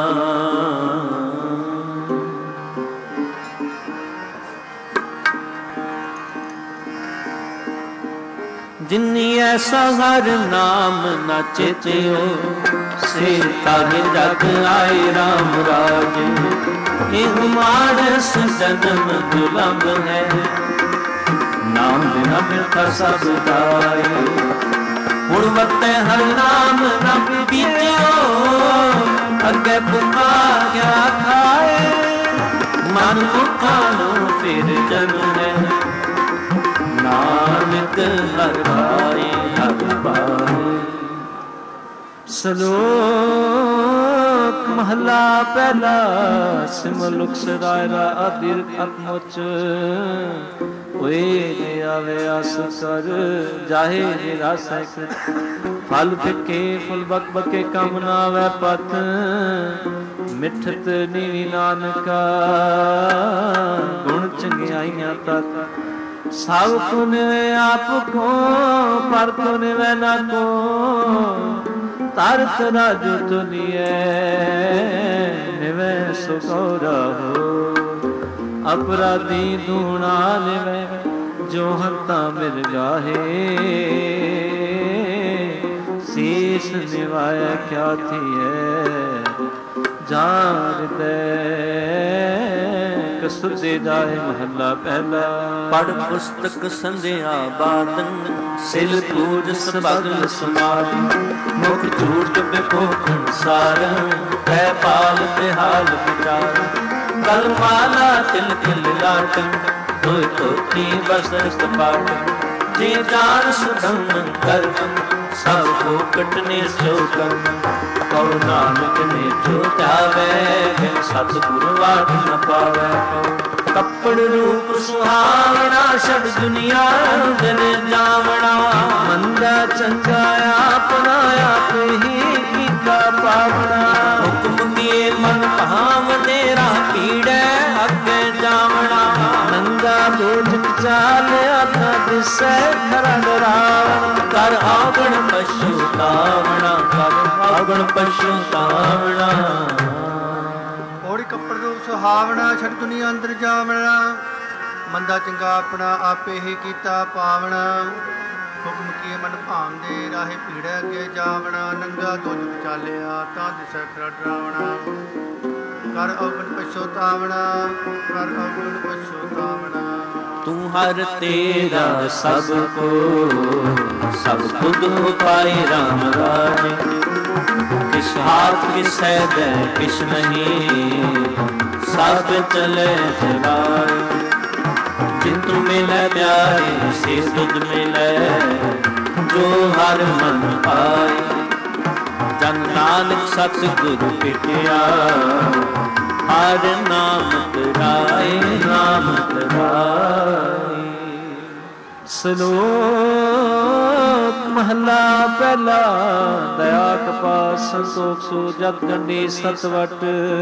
ਜਿਨੀ ਐਸਾ ਹਰ ਨਾਮ ਨਾ ਚੇਤਿਓ। ਸੇ ਤਾਰੇ ਜਗ ਆਏ ਰਾਮ ਰਾਜ। ਇਹ ਮਾਨਸ ਜਨਮ ਦੁਲੰਭ ਹੈ। ਨਾਮ ਬਿਨਾ ਮਿਲਤਾ ਸਭ ਜਾਏ। ਹੁਣ ਵਰਤੈ ਹਰ ਨਾਮ ਨਾ ਬੀਤਿਓ। ਅੱਗੇ ਭੁੱਖਾ ਕਿਆ ਖਾਏ। ਮਨ ਭੁੱਖਾ ਨੂੰ ਫਿਰ ਜਨਮ ਹੈ। ਨਾਨਕ ਹਰ ਭਾਏ ਹਰ ਭਾਏ। ਸ਼ਲੋਕ ਮਹਲਾ ਪਹਿਲਾ। ਸਿਮਰੁਖ ਸਰਾਇ ਰਾ ਅਧਿਰ ਅਤਮੁਚ। ਹੋਏ ਜੇ ਆਵੇ ਆਸ ਕਰ। ਜਾਹੇ ਜੇ ਰਾਸੈ ਕਰ। ਫਲ ਫਿੱਕੇ ਫੁੱਲ ਬਕ ਬਕੇ ਕੰਮ ਨਾ ਆਵੈ ਪਤ। ਮਿੱਠਤ ਨੀਵੀ ਨਾਨਕਾ। ਗੁਣ ਚੰਗਿਆਈਆਂ ਤਤ। ਸਭ ਕੁਨ ਆਪ ਕੋ ਪਰ ਕੁਨ ਵੈ ਨਾ ਕੋ। ਤਰਤ ਰਾਜੁ ਤੁਨੀਐ ਨਿਵੈ ਸੁਕੋ ਰਹੋ। ਅਪਰਾਧੀ ਦੂਣਾ ਨਿਵੈ ਜੋ ਹੰਤਾ ਮਿਲ ਗਾਹੇ। ਸੀਸ ਨਿਵਾਇ ਕਿਆ ਥੀਐ ਜਾਨ ਦੇ। ਕਸੁਦੇ ਜਾਏ ਮਹੱਲਾ ਪਹਿਲਾ। ਪੜ ਪੁਸਤਕ ਸੰਧਿਆ ਬਾਦਨ। ਸਿਲ ਪੂਜ ਸਬਗਲ ਸਮਾਜ। ਮੁਖ ਝੂਠ ਬਿਪੋਖਣ ਸਾਰ। ਹੈ ਪਾਲ ਤੇ ਹਾਲ ਵਿਚਾਰ। ਗਲ ਮਾਲਾ ਤਿਲ ਤਿਲ ਲਾਟਨ। ਧੋਇ ਧੋਤੀ ਬਸਤ ਪਾਟ। ਜੇ ਜਾਨ ਸੁਧਮ ਕਰਮ। ਸਭ ਫੋਕਟ ਨੇ ਸੋਕਮ। ਕਉ ਨਾਨਕ ਨੇ ਜੋ ਧਿਆਵੈ। ਸਤਿਗੁਰ ਵਾਟ ਨ ਪਾਵੈ। ਕੱਪੜ ਰੂਪ ਸੁਹਾਵਣਾ ਸ਼ਬਦ ਦੁਨੀਆ ਜਨ ਜਾਵਣਾ। ਮੰਦਾ ਚੰਗਾ ਆਪਣਾ ਆਪ ਹੀ ਕੀਤਾ ਪਾਵਣਾ। ਹੁਕਮ ਦੀਏ ਮਨ ਭਾਵਨੇ ਰਾਹ ਪੀੜੈ ਅੱਗੇ ਜਾਵਣਾ। ਨੰਗਾ ਦੋਜਕ ਚਾਲਿਆ ਤਾਂ ਦਿਸੈ ਖਰਾ ਡਰਾਵਣਾ। ਤਾਵਣਾ ਕਰ ਫਾਗਣ ਪਛਤਾਵਣਾ। ਪੌੜੀ ਕੱਪੜ ਰੂਪ ਸੁਹਾਵਣਾ ਛੱਡ ਦੁਨੀਆ ਅੰਦਰ ਜਾਵਣਾ। ਮੰਦਾ ਚੰਗਾ ਆਪਣਾ ਆਪੇ ਹੀ ਕੀਤਾ ਪਾਵਣਾ। ਹੁਕਮ ਕੀ ਮਨ ਭਾਂਦੇ ਰਾਹੇ ਭੀੜੈ ਅੱਗੇ ਜਾਵਣਾ। ਨੰਗਾ ਦੁੱਜ ਵਿਚਾਲਿਆ ਤਾਂ ਦਿਸੈ ਕਰ ਡਰਾਵਣਾ। ਕਰ ਔਗਣ ਪਛਤਾਵਣਾ ਕਰ ਔਗਣ ਪਛਤਾਵਣਾ। ਤੂੰ ਹਰ ਤੇਰਾ ਸਭ ਕੋ ਸਭ ਖੁਦ ਉਪਾਏ ਰਾਮ ਰਾਜੇ। ਕਿਸ ਹਾਥ ਕਿਸੈ ਦੈ ਕਿਛ ਨਹੀਂ ਸਭ ਚਲੇ ਚਲਾਏ। ਜਿਨ ਤੂੰ ਮਿਲੈ ਪਿਆਰੇ ਸੇ ਤੁਧ ਮਿਲੈ ਜੋ ਹਰ ਮਨ ਪਾਏ। ਜਨ ਨਾਨਕ ਸਤਿਗੁਰ ਭੇਟਿਆ ਹਰ ਨਾਮ ਤਰਾਏ ਨਾਮ ਤਰਾਏ। ਸ਼ਲੋਕ ਮਹਲਾ ਪਹਿਲਾ। ਦਇਆ ਕਪਾ ਸੰਤੋਖ ਸੋ ਜਗ ਗੰਢੀ ਸਤਵਟ।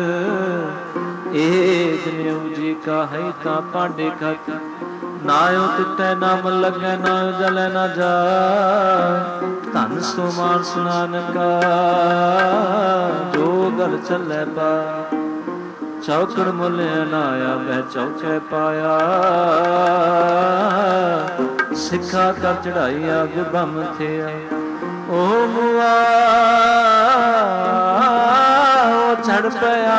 ਇਹ ਜਨਿਉ ਜੀ ਕਾ ਹੈ ਤਾਂ ਪਾਂਡੇ ਖਤ। ਨਾਇਓ ਤਿਤੈ ਨਾਮ ਲੱਗੈ ਨਾਇਓ ਜਲੈ ਨਾ ਜਾਇ। ਧਨ ਸੋ ਮਾਨਸ ਨਾਨਕਾ ਜੋ ਗਲ ਚੱਲੈ ਪਾ। ਚੌਕੜ ਮੁਲਿਆ ਨਾ ਆਵੈ ਚੌਕੈ ਪਾਇਆ। ਸਿੱਖਾ ਕਰ ਚੜਾਈ ਅਗ ਬ੍ਰਹਮ ਥਿਆ। ਓ ਮੁਆ ਓ ਛੜ ਪਿਆ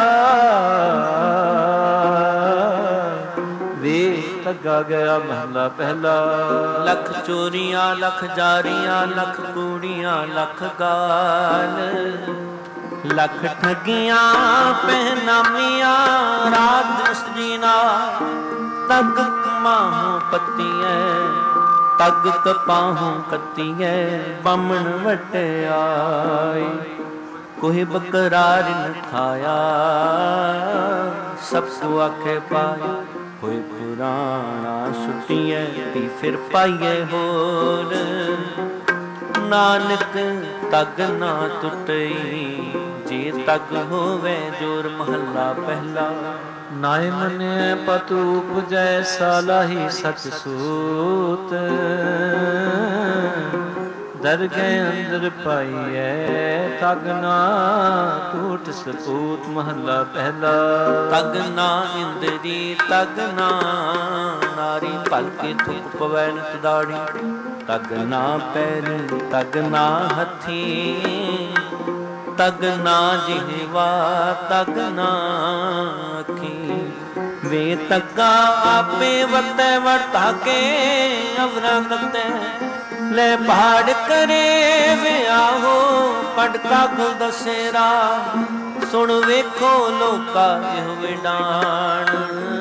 ਵੇ ਤੱਗਾ ਗਿਆ ਮਹਲਾ ਪਹਿਲਾ। ਲੱਖ ਚੋਰੀਆਂ ਲੱਖ ਜਾਰੀਆਂ ਲੱਖ ਕੂੜੀਆਂ ਲੱਖ ਗਾਲ। ਲੱਖ ਠਗੀਆਂ ਪਹਿਨਾਮੀਆਂ ਰਾਤ ਦਿਸ ਜੀਨਾ। ਤਗ ਕਮਾਹੋਂ ਪੱਤੀਐ ਤਗ ਕਪਾਹੋਂ ਕੱਤੀਐ। ਬਾਮਣ ਵਟਿਆਈ ਕੋਹਿ ਬਕਰਾਰ ਨ ਖਾਇਆ। ਸਭ ਕੋ ਆਖੇ ਪਾਇਆ ਹੋਏ ਪੁਰਾਣਾ ਸੁਟੀਐ। ਪੀ ਫਿਰ ਪਾਈਐ ਹੋਰ ਨਾਨਕ ਤਗ ਨਾ ਟੁੱਟਈ। ਜੇ ਤਗ ਹੋਵੇ ਜੋਰ ਮਹੱਲਾ ਪਹਿਲਾ। ਨਾਇ ਮੰਨਿਐ ਪਤੁ ਉਪਜੈ ਸਾਲਾਹੀ ਸਚ ਸੂਤ। ਦਰਗਹਿ ਅੰਦਰ ਪਾਈਐ ਤਗ ਨਾ ਟੂਟ ਸਪੂਤ ਮਹੱਲਾ ਪਹਿਲਾ। ਤਗ ਨਾ ਇੰਦਰੀ ਤਗ ਨਾ ਨਾਰੀ ਭਲਕੇ ਥੁਕ ਪਵੈ ਨਿਤ ਦਾੜੀ। ਤਗ ਨਾ ਪੈਰੀ ਤਗ ਨਾ ਹੱਥੀ ਤਗ ਨਾ ਜਿਹਵਾ ਤਗ ਨਾ ਅੱਖੀ। ਵੇ ਤੱਗਾ ਆਪੇ ਵਰਤੈ ਵਰਤਾ ਕੇ ਅਵਰਾ ਕਰਤੈ। ਲੈ ਪਹਾੜ ਕਰੇ ਵਿਆਹੋ ਪੜਕਾ ਗੁਲ ਦਸੇਰਾ। ਸੁਣ ਵੇਖੋ ਲੋਕਾ ਇਹੋ ਵਿਡਾਣ।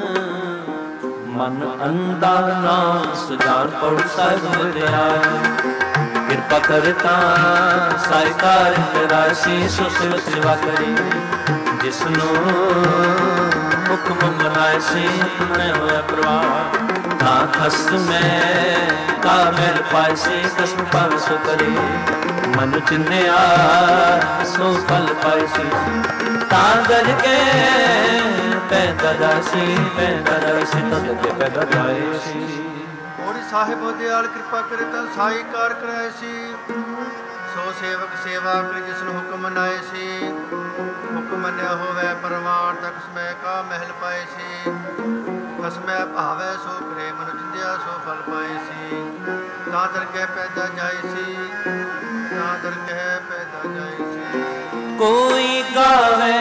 ਮਨ ਅੰਦਾ ਨਾ ਸੁਜਾਨ ਪੜ ਸਰਬ ਰਿਆਇ। ਕਿਰਪਾ ਕਰਤਾ ਸਾਇਕਾਰ ਰਾਸੀ ਸੋ ਸੇਵਾ ਕਰੇ। ਜਿਸਨੂੰ ਹੁਕਮ ਮਨਾਏ ਸੇ ਆਪਣੇ ਹੋਇਆ ਪ੍ਰਵਾਹ। ਨਾ ਖਸਮੈ ਕਾ ਮੈਲ ਪਾਇ ਸੇ ਕਸਮ ਪਾਵ ਸੋ ਕਰੇ। ਮਨ ਚਿੰਨਿਆ ਸੋ ਫਲ ਪਾਇ ਸੇ। ਤਾਂ ਦਰ ਕੇ ਪੈਦਾ ਰਾਸੀ ਪੈਦਾ ਰਾਸੀ ਤਦ ਕੇ ਪੈਦਾ ਜਾਏ ਸੀ। ਪੌੜੀ ਸਾਹਿਬ ਦਿਆਲ ਕਿਰਪਾ ਕਰੇ ਤਾਂ ਸਾਈ ਕਾਰ ਕਰਾਏ ਸੀ। ਸੋ ਸੇਵਕ ਸੇਵਾ ਕਰੇ ਜਿਸ ਨੂੰ ਹੁਕਮ ਮਨਾਏ ਸੀ। ਹੁਕਮ ਮੰਨਿਆ ਹੋਵੇ ਪਰਵਾਨ ਤੱਕ ਸਮੈ ਕਾ ਮਹਿਲ ਪਾਏ ਸੀ। ਖਸਮੈ ਭਾਵੈ ਸੋ ਕਰੇ ਮਨ ਚਿੰਦਿਆ ਸੋ ਫਲ ਪਾਏ ਸੀ। ਤਾਂ ਦਰਗਹਿ ਪੈਦਾ ਜਾਏ ਸੀ ਤਾਂ ਦਰਗਹਿ ਪੈਦਾ ਜਾਏ ਸੀ। ਕੋਈ ਗਾਵੇ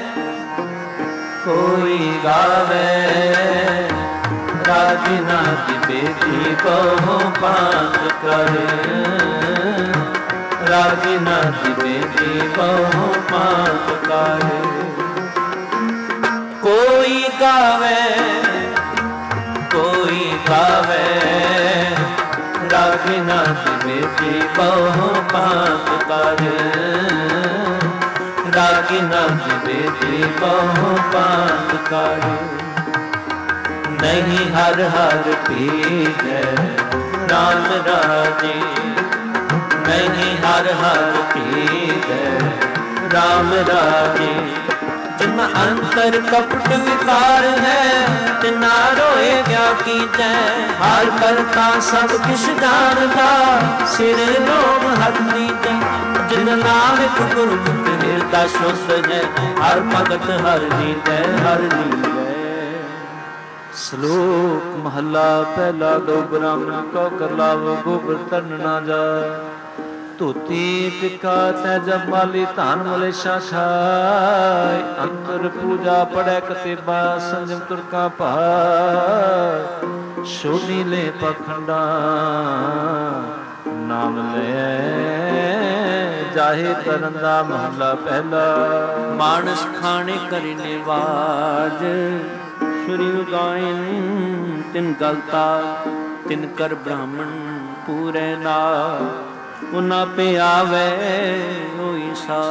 ਕੋਈ ਗਾਵੇ ਰਾਜਿਨਾ ਦੀ ਬੇਟੀ ਕੋ ਪਾਤ ਕਰੇ। ਰਾਜਿਨਾ ਦੀ ਬੇਟੀ ਕੋ ਪਾਤ ਕਰੇ। ਕੋਈ ਗਾਵੇ ਕੋਈ ਗਾਵੇ ਰਾਜਿਨਾ ਦੀ ਬੇਟੀ ਕੋ ਪਾਤ ਕਰੇ। ਰਾਜਿਨਾ ਦੀ ਬੇਟੀ ਕੋ ਪਾਤ ਕਰੇ। ਨਹੀਂ ਹਰ ਹਰ ਭੀਜੈ ਨਾਮ ਰਾਜੇ। ਨਹੀਂ ਹਰ ਹਰ ਭੀਜੈ ਰਾਮ ਰਾਜੇ। ਜਿਨ ਅੰਤਰ ਕਪਟ ਵਿਕਾਰ ਹੈ ਤਿਨਾ ਰੋਏ ਕਿਆ ਕੀਜੈ। ਹਰ ਕਰਤਾ ਸਭ ਕਿਛ ਜਾਣਦਾ ਸਿਰ ਲੋਭ ਹੱਥ ਨੀਜੈ। ਜਿਨ ਨਾਨਕ ਗੁਰਮੁਖ ਹਿਰਦਾ ਸ਼ੁੱਧ ਹੈ ਹਰ ਭਗਤ ਹਰ ਨੀਜੈ ਹਰ ਨੀਜੈ। ਸ਼ਲੋਕ ਮਹੱਲਾ ਪਹਿਲਾ। ਦੋ ਬ੍ਰਾਹਮਣ ਕੋ ਕਰ ਲਾਵ ਗੋਬਰ ਤਰਨ ਨਾ ਜਾਏ। ਧੋਤੀ ਟਿਕਾ ਤੈ ਜਬ ਮਾਲੀ ਧਨ ਮਲੇਸ਼ਾ ਛਾਇ। ਅੰਤਰ ਪੂਜਾ ਪੜੈ ਕਤੇਬਾ ਸੰਜਮ ਤੁਰਕਾ ਭਾਇ। ਸੋਨੀ ਲੈ ਪਖੰਡਾ ਨਾਮ ਲੈ ਜਾਹੇ ਤਰੰਦਾ। ਮਹੱਲਾ ਪਹਿਲਾ। ਮਾਨਸ ਖਾਣੇ ਕਰਿ ਨਿਵਾਜ ਸੁਰੀ ਉਗਾਇਨ ਤਿਨ ਗਲਤਾ ਤਿਨ ਕਰ ਬ੍ਰਾਹਮਣ ਪੂਰੇ ਨਾ। ਉਨਾ ਪੇ ਆਵੇ ਹੋਈ ਸਾ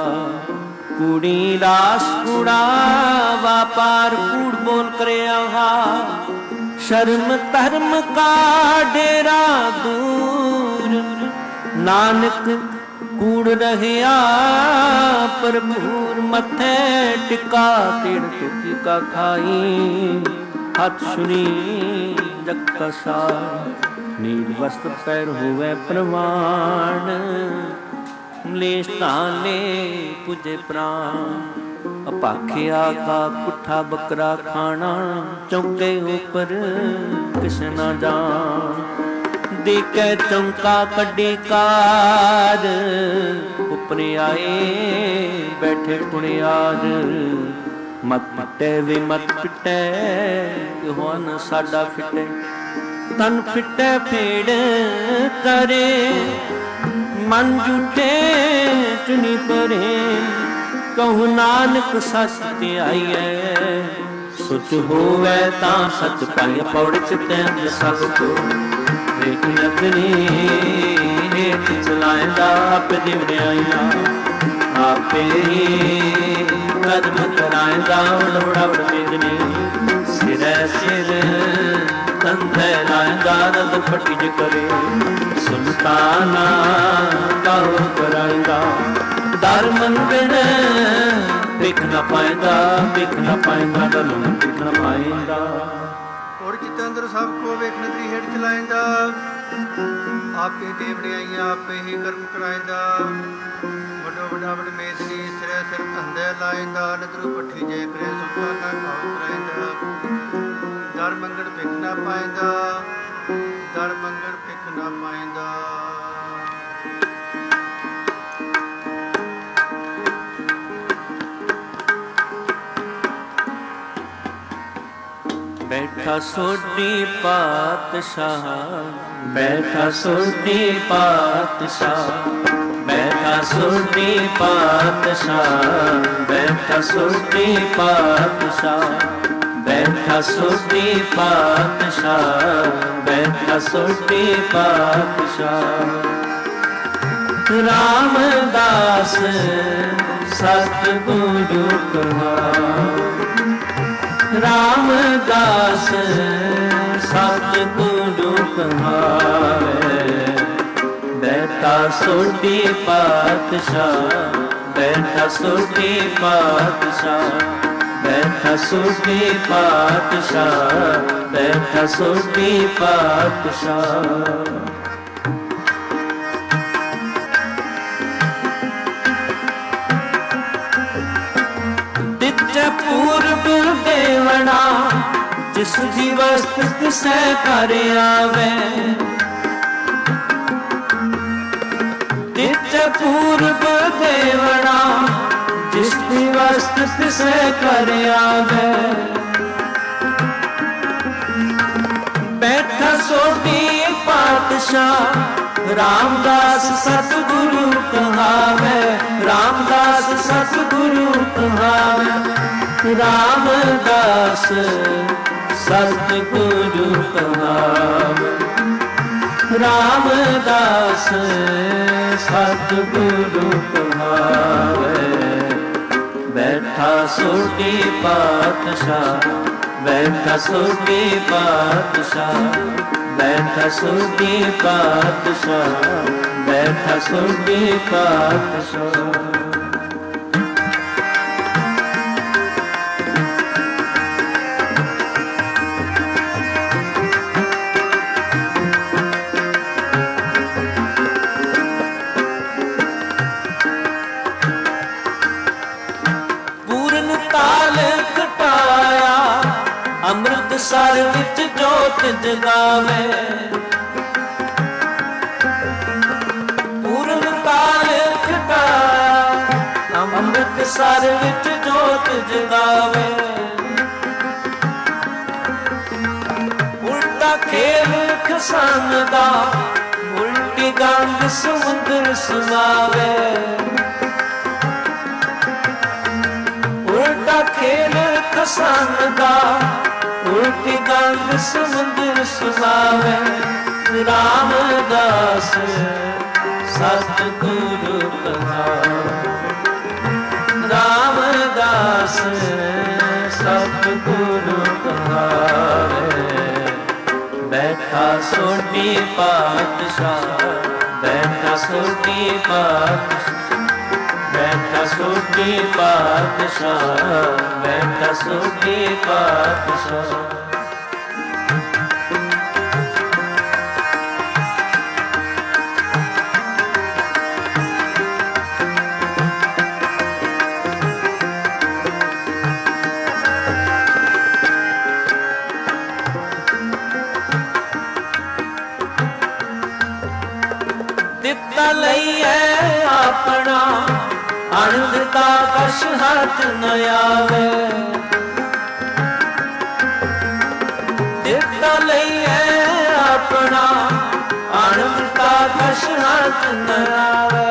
ਕੂੜੀ ਰਾਸ ਕੂੜਾ ਵਾਪਾਰ ਕੂੜ ਬੋਲ ਕਰਿਆ ਹਾ। ਸ਼ਰਮ ਧਰਮ ਕਾ ਡੇਰਾ ਦੂਰ ਨਾਨਕ ਕੂੜ ਰਹਿਆ ਭਰਪੂਰ। ਮੱਥੇ ਟਿਕਾ ਤੇੜ ਤੁਕੀ ਕਾ ਖਾਈ। ਹੱਥ ਸੁਣੀ ਜਗ ਕਸਾਰ ਨੀਲ ਵਸਤਰ ਪੈਰ ਹੋਵੇ ਪ੍ਰਵਾਨ। ਮਲੇਸ਼ ਧਾਨੇ ਪੁਜੇ ਪ੍ਰਾਨ। ਅਪਾਖਿਆ ਕਾ ਪੁੱਠਾ ਬੱਕਰਾ ਖਾਣਾ। ਚੌਂਕੇ ਉੱਪਰ ਕਿਸ ਨਾ ਜਾਣ। ਦੇਖੈ ਚੌਂਕਾ ਕੱਢੀ ਕਾਰ ਉੱਪਰ ਆਏ ਬੈਠੇ ਪੁਣਿਆਰ। ਮਤ ਪਿਟੈ ਵੇ ਮਤ ਪਿਟੈ ਹੋਨ ਸਾਡਾ ਫਿਟੈ। ਤਨ ਫਿਟੈ ਫੇੜ ਕਰੇ ਮਨ ਝੂਠੇ ਚੁਨੀ ਪਰੇ। ਕਹੂ ਨਾਨਕ ਸੱਚ ਧਿਆਈਐ ਸੁਚ ਹੋਵੇ ਤਾਂ ਸੱਚ ਪਾਈਐ। ਪੌੜ ਚਿਤੈ ਸਭ ਕੋ ਵੇਖ ਨਗਰੀ ਹੇਠ ਚਲਾਇਂਦਾ ਆਪ ਦਿਵੜਾਈਆਂ। ਆਪੇ ਕਦਮ ਕਰਾਇਂਦਾ ਲੋੜਾ ਵੜਮੇਦਨੀ। ਸਿਰੈ ਸਿਰ ਕੰਧੈ ਲਾਇਂਦਾ ਨਦ ਫਟਿਜ ਕਰੇ। ਸੁਲਤਾਨਾ ਕਹੋ ਕਰਾਇਂਦਾ ਦਰ ਮੰਗਣ ਵੇਖ ਨਾ ਪਾਇਂਦਾ। ਵੇਖ ਨਾ ਪਾਇਂਦਾ ਦਲੋਂ ਵੇਖ ਨਾ ਪਾਇਂਦਾ। ਔਰ ਜਿਤ ਅੰਦਰ ਸਭ ਕੋ ਵੇਖ ਨਦਰੀ ਹੇਠ ਚਲਾਇਂਦਾ। ਆਪੇ ਦੇਵੜਿਆਈਆਂ ਆਪੇ ਹੀ ਕਰਮ ਕਰਾਇਂਦਾ। ਵੱਡੋ ਵੱਡਾ ਵਡ ਮੇਦਨੀ ਸਿਰੇ ਸਿਰ ਧੰਦੇ ਲਾਇਂਦਾ। ਨਦਰੂ ਪੱਠੀ ਜੇ ਕਰੇ ਸੁਲਤਾਨਾ ਕਹੋ ਕਰਾਇਂਦਾ। ਦਰ ਮੰਗਣ ਵੇਖ ਨਾ ਪਾਇਂਦਾ। ਦਰ ਮੰਗਣ ਵੇਖ ਨਾ ਪਾਇਂਦਾ। ਬੈਠਾ ਸੋਢੀ ਪਾਤਸ਼ਾਹ। ਬੈਠਾ ਸੋਢੀ ਪਾਤਸ਼ਾਹ। ਬੈਠਾ ਸੋਢੀ ਪਾਤਸ਼ਾਹ। ਬੈਠਾ ਸੋਢੀ ਪਾਤਸ਼ਾਹ। ਬੈਠਾ ਸੋਢੀ ਪਾਤਸ਼ਾਹ। ਬੈਠਾ ਸੋਢੀ ਪਾਤਸ਼ਾਹ। ਰਾਮਦਾਸ ਸਤਿਗੁਰੂ ਕਹਾ। ਰਾਮਦਾਸ ਸਤਿਗੁਰੂ ਕਹਾਵੇ। ਬੈਠਾ ਸੋਢੀ ਪਾਤਸ਼ਾਹ। ਬੈਠਾ ਸੋਢੀ ਪਾਤਸ਼ਾਹ। ਬੈਠਾ ਸੋਢੀ ਪਾਤਸ਼ਾਹ। ਬੈਠਾ ਸੋਢੀ ਪਾਤਸ਼ਾਹ। ਪੂਰਬ ਦੇਵਣਾ ਜਿਸ ਦੀ ਵਸਤ ਤਿਸੈ ਘਰ ਆਵੇ। ਤਿਤ ਪੂਰਬ ਦੇਵਣਾ ਜਿਸ ਦੀ ਵਸਤ ਤਿਸੈ ਘਰ ਆਵੇ। ਬੈਠਾ ਸੋਢੀ ਪਾਤਸ਼ਾਹ। ਰਾਮਦਾਸ ਸਤਿਗੁਰੂ ਕਹਾਵੇ। ਰਾਮਦਾਸ ਸਤਿਗੁਰੂ ਕਹਾਵੇ। ਰਾਮਦਾਸ ਸਤਿਗੁਰੂ ਕਹਾਵੇ। ਰਾਮਦਾਸ ਸਤਿਗੁਰੂ ਕਹਾਵੇ। ਬੈਠਾ ਸੋਢੀ ਪਾਤਸ਼ਾਹ। ਬੈਠਾ ਸੋਢੀ ਪਾਤਸ਼ਾਹ। ਬੈਠਾ ਸੋਢੀ ਪਾਤਸ਼ਾਹ। ਬੈਠਾ ਸੋਢੀ ਪਾਤਸ਼ਾਹ। ਅੰਮ੍ਰਿਤਸਰ ਵਿੱਚ ਜੋਤ ਜਗਾਵੇ, ਪੂਰਨ ਕਾਲ ਖਟਾਇਆ ਅੰਮ੍ਰਿਤਸਰ ਵਿੱਚ ਜੋਤ ਜਗਾਵੇ। ਉਲਟਾ ਖੇਲ ਖਸਨ ਦਾ ਉਲਟੀ ਗੰਗ ਸਮੁੰਦਰ ਸੁਣਾਵੇ, ਉਲਟਾ ਖੇਲ ਖਸਨ ਦਾ ਉਲਟੀ ਗੰਗ ਸਮੁੰਦਰ ਸੁਣਾਵੇ। ਰਾਮਦਾਸ ਸਤਿਗੁਰੂ ਕਹਾਵੇ, ਰਾਮਦਾਸ ਸਤਿਗੁਰੂ ਕਹਾਵੇ। ਬੈਠਾ ਸੋਢੀ ਪਾਤਸ਼ਾਹ, ਬੈਠਾ ਸੋਢੀ ਪਾਤਸ਼ਾਹ, ਬੈਠਾ ਸੋਢੀ ਪਾਤਸ਼ਾਹ, ਬੈਠਾ ਸੋਢੀ ਪਾਤਸ਼ਾਹ। ਦਿੱਤਾ ਲਈਏ ਆਪਣਾ ਅਣਦਿੱਤਾ ਕਛ ਹੱਥ ਨ ਆਵੇ, ਦਿੱਤਾ ਲਈਏ ਆਪਣਾ ਅਣਦਿੱਤਾ ਕਛ ਹੱਥ ਨ ਆਵੇ।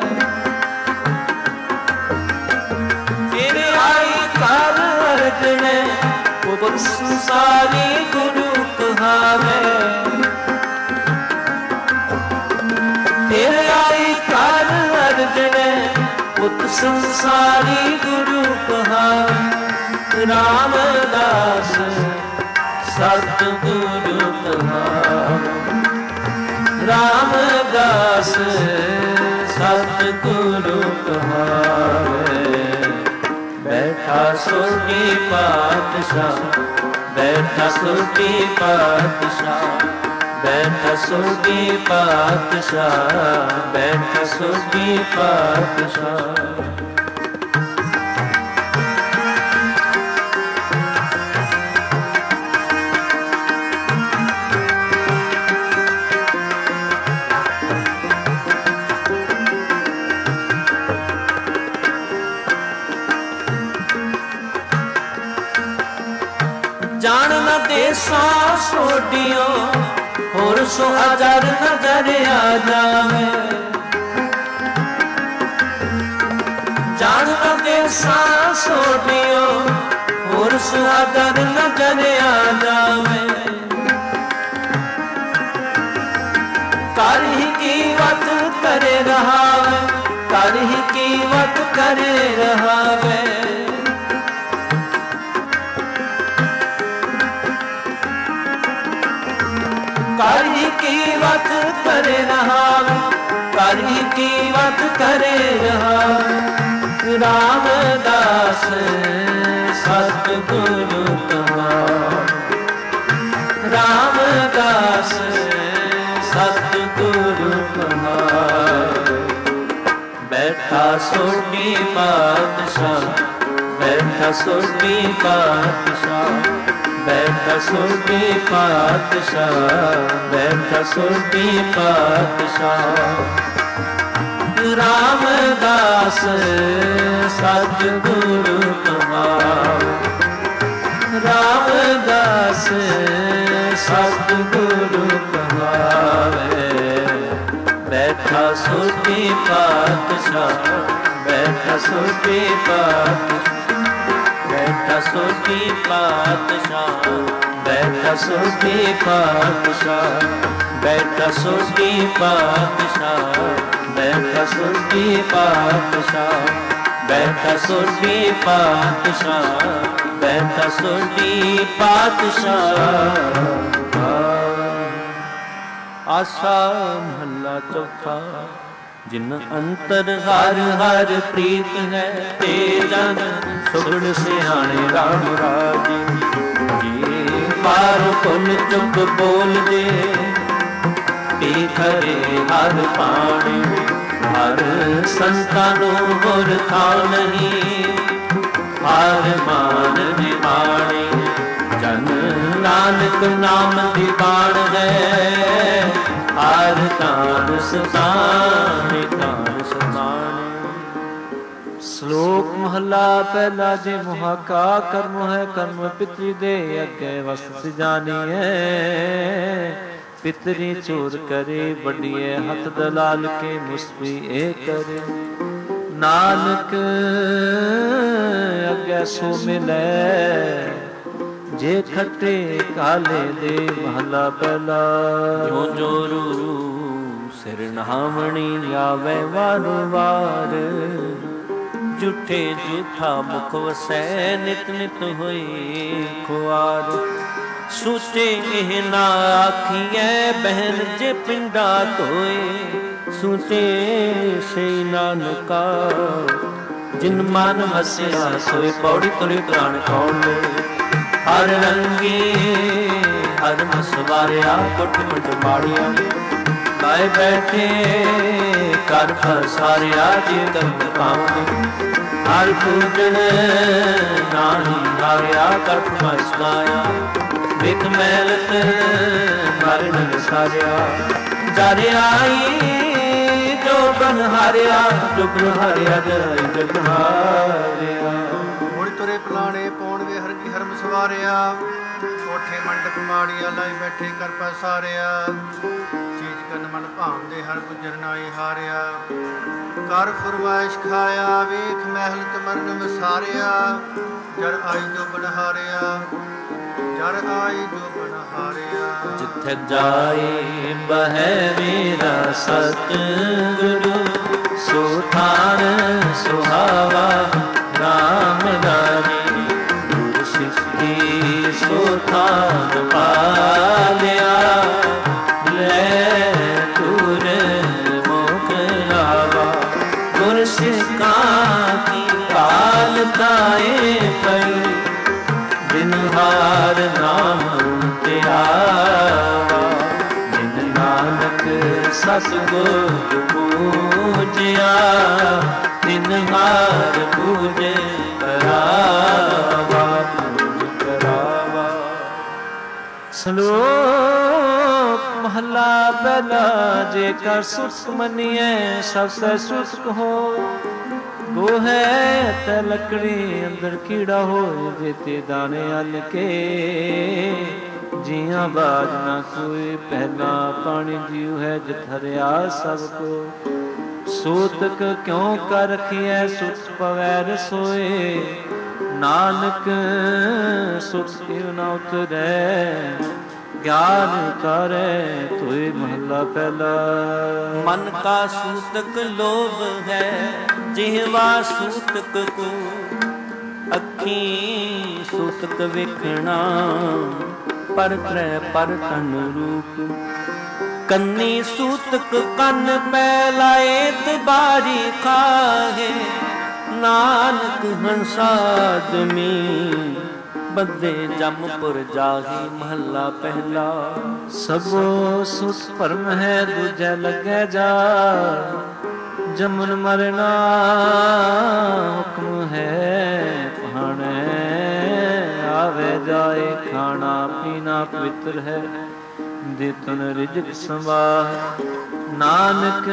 ਫਿਰ ਆਈ ਕਰ ਅਰਜਣੇ ਪੁੱਤ ਸੰਸਾਰੀ ਗੁਰੂ ਕਹਾਵੇ, ਫਿਰ ਆਈ ਕਰ ਅਰਜਣੇ ਪੁੱਤ ਸੰਸਾਰੀ ਗੁਰੂ ਕਹਾਵੇ। ਰਾਮਦਾਸ ਸਤਿਗੁਰੂ ਕਹਾਵੇ, ਰਾਮਦਾਸ ਸਤਿਗੁਰੂ ਕਹਾਵੇ। ਬੈਠਾ ਸੋਢੀ ਪਾਤਸ਼ਾਹ, ਬੈਠਾ ਸੋਢੀ ਪਾਤਸ਼ਾਹ, ਬੈਠਾ ਸੋਢੀ ਪਾਤਸ਼ਾਹ, ਬੈਠਾ ਸੋਢੀ ਪਾਤਸ਼ਾਹ। ਜਾਣ ਨ ਦੇਸਾਂ ਸੋਢਿਓ ਹੋਰ ਸੋ ਅਜਰ ਨਜ਼ਰ ਆ ਜਾਵੇ, ਜਾਣ ਨ ਦੇਸਾਂ ਸੋਢਿਓ ਹੋਰ ਸੋ ਅਜਰ ਨਜ਼ਰ ਆ ਜਾਵੇ। ਕਰ ਹੀ ਕੀਮਤ ਕਰੇ ਰਹਾਵੇ, ਕਰ ਹੀ ਕੀਮਤ ਕਰੇ ਰਹਾਵੇ। ਕਰ ਹੀ ਕੀਮਤ ਕਰੇ ਰਹਾਵੇ, ਕਰ ਹੀ ਕੀਮਤ ਕਰੇ ਰਹਾਵੇ। ਰਾਮਦਾਸ ਸਤਿਗੁਰੂ ਕਹਾਵੇ, ਰਾਮਦਾਸ ਸਤਿਗੁਰੂ ਕਹਾਵੇ। ਬੈਠਾ ਸੋਢੀ ਪਾਤਸ਼ਾਹ, ਬੈਠਾ ਸੋਢੀ ਪਾਤਸ਼ਾਹ, ਬੈਠਾ ਸੋਢੀ ਪਾਤਸ਼ਾਹ, ਬੈਠਾ ਸੋਢੀ ਪਾਤਸ਼ਾਹ। ਰਾਮਦਾਸ ਸਤਿਗੁਰੂ ਕਹਾਵੇ, ਰਾਮਦਾਸ ਸਤਿਗੁਰੂ ਕਹਾਵੇ। ਬੈਠਾ ਸੋਢੀ ਪਾਤਸ਼ਾਹ, ਬੈਠਾ ਸੋਢੀ ਪਾਤਸ਼ਾਹ, ਬੈਠਾ ਸੋਢੀ ਪਾਤਸ਼ਾਹ, ਬੈਠਾ ਸੋਢੀ ਪਾਤਸ਼ਾਹ, ਬੈਠਾ ਸੋਢੀ ਪਾਤਸ਼ਾਹ, ਬੈਠਾ ਸੋਢੀ ਪਾਤਸ਼ਾਹ, ਬੈਠਾ ਸੋਢੀ ਪਾਤਸ਼ਾਹ, ਬੈਠਾ ਸੋਢੀ ਪਾਤਸ਼ਾਹ। ਆਸਾ ਮਹੱਲਾ ਚੌਥਾ। ਜਿਨ ਅੰਤਰ ਹਰ ਹਰ ਪ੍ਰੀਤ ਹੈ, ਤੇ ਜਨ ਸੁਗੜ ਸਿਆਣੇ ਰਾਮ ਰਾਜੀ। ਜੀ ਪਾਰ ਪੁਨ ਚੁੱਪ ਬੋਲਦੇ, ਤੇ ਖਰੇ ਹਰ ਪਾਣੀ। ਹਰ ਸੰਤਾਂ ਨੂੰ ਹੋਰ ਥਾਂ ਨਹੀਂ, ਹਰ ਮਾਨ ਨਿਮਾਣੀ। ਜਨ ਨਾਨਕ ਨਾਮ ਦੀ ਬਾਣ ਹੈ, ਹਰ ਤਾਨ ਸਤਾਣੇ ਤਾਨ ਸਤਾਣੇ। ਸ਼ਲੋਕ ਮਹਲਾ ਪਹਿਲਾ। ਜੇ ਮੁਹਾਕਾ ਕਰਮ ਹੈ ਕਰਮ ਪਿਤਰੀ ਦੇ ਅੱਗੇ ਵਸਤ ਜਾਣੀਐ। ਪਿਤਰੀ ਚੋਰ ਕਰੇ ਵੱਡੀਏ ਹੱਥ ਦਲਾਲ ਕੇ ਮੁਸਬੀ ਇਹ ਕਰੇ। ਨਾਨਕ ਅੱਗੇ ਸੋ ਮਿਲੈ ਜੇ ਖੱਟੇ ਕਾਲੇ ਦੇ ਮਹਲਾ ਪਹਿਲਾ। ਜੋ ਜੋ ਰੂ ਸਿਰ ਨਹਾਵਣੀ ਆਵੇ ਵਾਰ ਵਾਰ। ਝੂਠੇ ਝੂਠਾ ਮੁਖ ਵਸੈ ਨਿਤ ਨਿਤ ਹੋਈ ਖੁਆਰ। ਸੂਚੇ ਇਹ ਨਾ ਆਖੀਐ ਬਹਿਨ ਜੇ ਪਿੰਡਾ ਧੋਏ। ਸੂਚੇ ਸੇ ਨਾਨਕਾ ਜਿਨ ਮਨ ਵਸਿਆ ਸੋਏ। ਪੌੜੀ ਤੁਰੇ ਪ੍ਰਾਣ ਕੌਣ ਲੈ। ਹਰ ਰੰਗੀ ਹਰ ਮਸਵਾਰਿਆ ਕੁੱਟ ਮੁੱਟ ਮਾੜੀਆਂ। ਲਾਏ ਬੈਠੇ ਕਰ ਫਸਾਰਿਆ ਜੇ ਕਰਮ ਪਾਵਨੇ। ਹਰ ਪੂਜਨ ਨਾਹੀ ਹਾਰਿਆ ਕਰ ਫਰਮਾਇਸ਼ ਗਾਇਆ। ਵਿਖ ਮੈਲਤ ਮਰਨ ਸਾਰਿਆ। ਜਰ ਆਈ ਜੋ ਬਨ ਹਾਰਿਆ। ਜੋ ਬਨ ਹਾਰਿਆ ਜੈ ਜਗ ਹਾਰਿਆ। ਮੁੜ ਤੁਰੇ ਪਲਾਣੇ ਪੌਣ ਵੇ ਹਰ ਕੀ ਹਰਮ ਸਵਾਰਿਆ। ਕੋਠੇ ਮੰਡਪ ਮਾੜੀਆਂ ਲਾਈ ਬੈਠੇ ਕਰ ਪਸਾਰਿਆ। ਚੀਜ਼ ਕਰਨ ਮਨ ਭਾਉਂਦੇ ਹਰ ਗੁਜਰ ਨਾਈ ਹਾਰਿਆ। ਕਰ ਫਰਮਾਇਸ਼ ਖਾਇਆ ਵੇਖ ਮਹਿਲਤ ਮਰਨ ਵਸਾਰਿਆ। ਜਰ ਆਈ ਜੋ ਬਨ ਹਾਰਿਆ। ਜਰ ਆਈ ਜੋ ਬਨ ਹਾਰਿਆ। ਜਿੱਥੇ ਜਾਏ ਬਹਿ ਮੇਰਾ ਸਤਿਗੁਰੂ। ਸੋ ਥਾਨ ਸੁਹਾਵਾ ਨਾਮ ਰਾਣੀ। ਗੁਰ ਸਿੱਖੀ ਸੋ ਥਾਨ ਪਾਲਿਆ। ਲੈ ਤੁਰ ਮੁਖ ਲਾਵਾ। ਗੁਰ ਸਿੱਖਾਂ ਕੀ ਕਾਲ ਤਾਏ ਪਈ। ਬਿਨ ਹਾਰ ਨਾਮ ਧਿਆਵਾ। ਬਿਨ ਨਾਨਕ ਸਤਿਗੁਰ ਪੂਜਿਆ। ਬਿਨ ਹਾਰ ਪੂਜੇ ਕਰਾਵਾ ਪੂਜ ਕਰਾਵਾ। ਸ਼ਲੋਕ ਮਹਲਾ ਪਹਿਲਾ। ਜੇ ਕਰ ਸੁਖ ਮੰਨੀਐ ਸਭ ਸੈ ਸੁਖ ਹੋ। ਗੋਹੈ ਤੇ ਲੱਕੜੀ ਅੰਦਰ ਕੀੜਾ ਹੋਏ। ਜੇ ਤੇ ਦਾਣੇ ਅੰਨ ਕੇ ਜੀਆਂ ਬਾਜ ਨਾ ਕੋਈ। ਪਹਿਲਾ ਪਾਣੀ ਜੀਉ ਹੈ ਜਿਤ ਹਰਿਆ ਸਭ ਕੋ। ਸੂਤਕ ਕਿਉ ਕਰ ਰਖੀਐ ਸੁਖ ਪਵੈ ਰਸੋਏ। ਨਾਨਕ ਸੁਖ ਕਿਉ ਨ ਉਤਰੈ। ਗਿਆਨ ਕਰੇ ਤੋਏ ਮਹਲਾ ਪਹਿਲਾ। ਮਨ ਕਾ ਸੂਤਕ ਲੋਭ ਹੈ ਜਿਹਵਾ ਸੂਤਕ ਕੋ। ਅੱਖੀਂ ਸੂਤਕ ਵੇਖਣਾ ਪਰ ਤਰੈ ਪਰ ਤਨ ਰੂਪ। ਕੰਨੀ ਸੂਤਕ ਕੰਨ ਪੈ ਲਾਏ ਤਬਾਰੀ ਖਾਹੇ। ਨਾਨਕ ਹੰਸਾਦਮੀ ਬੰਦੇ ਜਮਪੁਰ ਜਾਹੀ ਮਹੱਲਾ ਪਹਿਲਾ। ਸਭੋ ਸੁਖ ਭਰਮ ਹੈ ਦੂਜੈ ਲੱਗੈ ਜਾ। ਜਮਨ ਮਰਨਾ ਹੁਕਮ ਹੈ ਭਾਣੈ। ਆਵੇ ਜਾਏ ਖਾਣਾ ਪੀਣਾ ਪਵਿੱਤਰ ਹੈ। ਦੇਤਨ ਰਿਜਕ ਸੰਵਾਹ। ਨਾਨਕ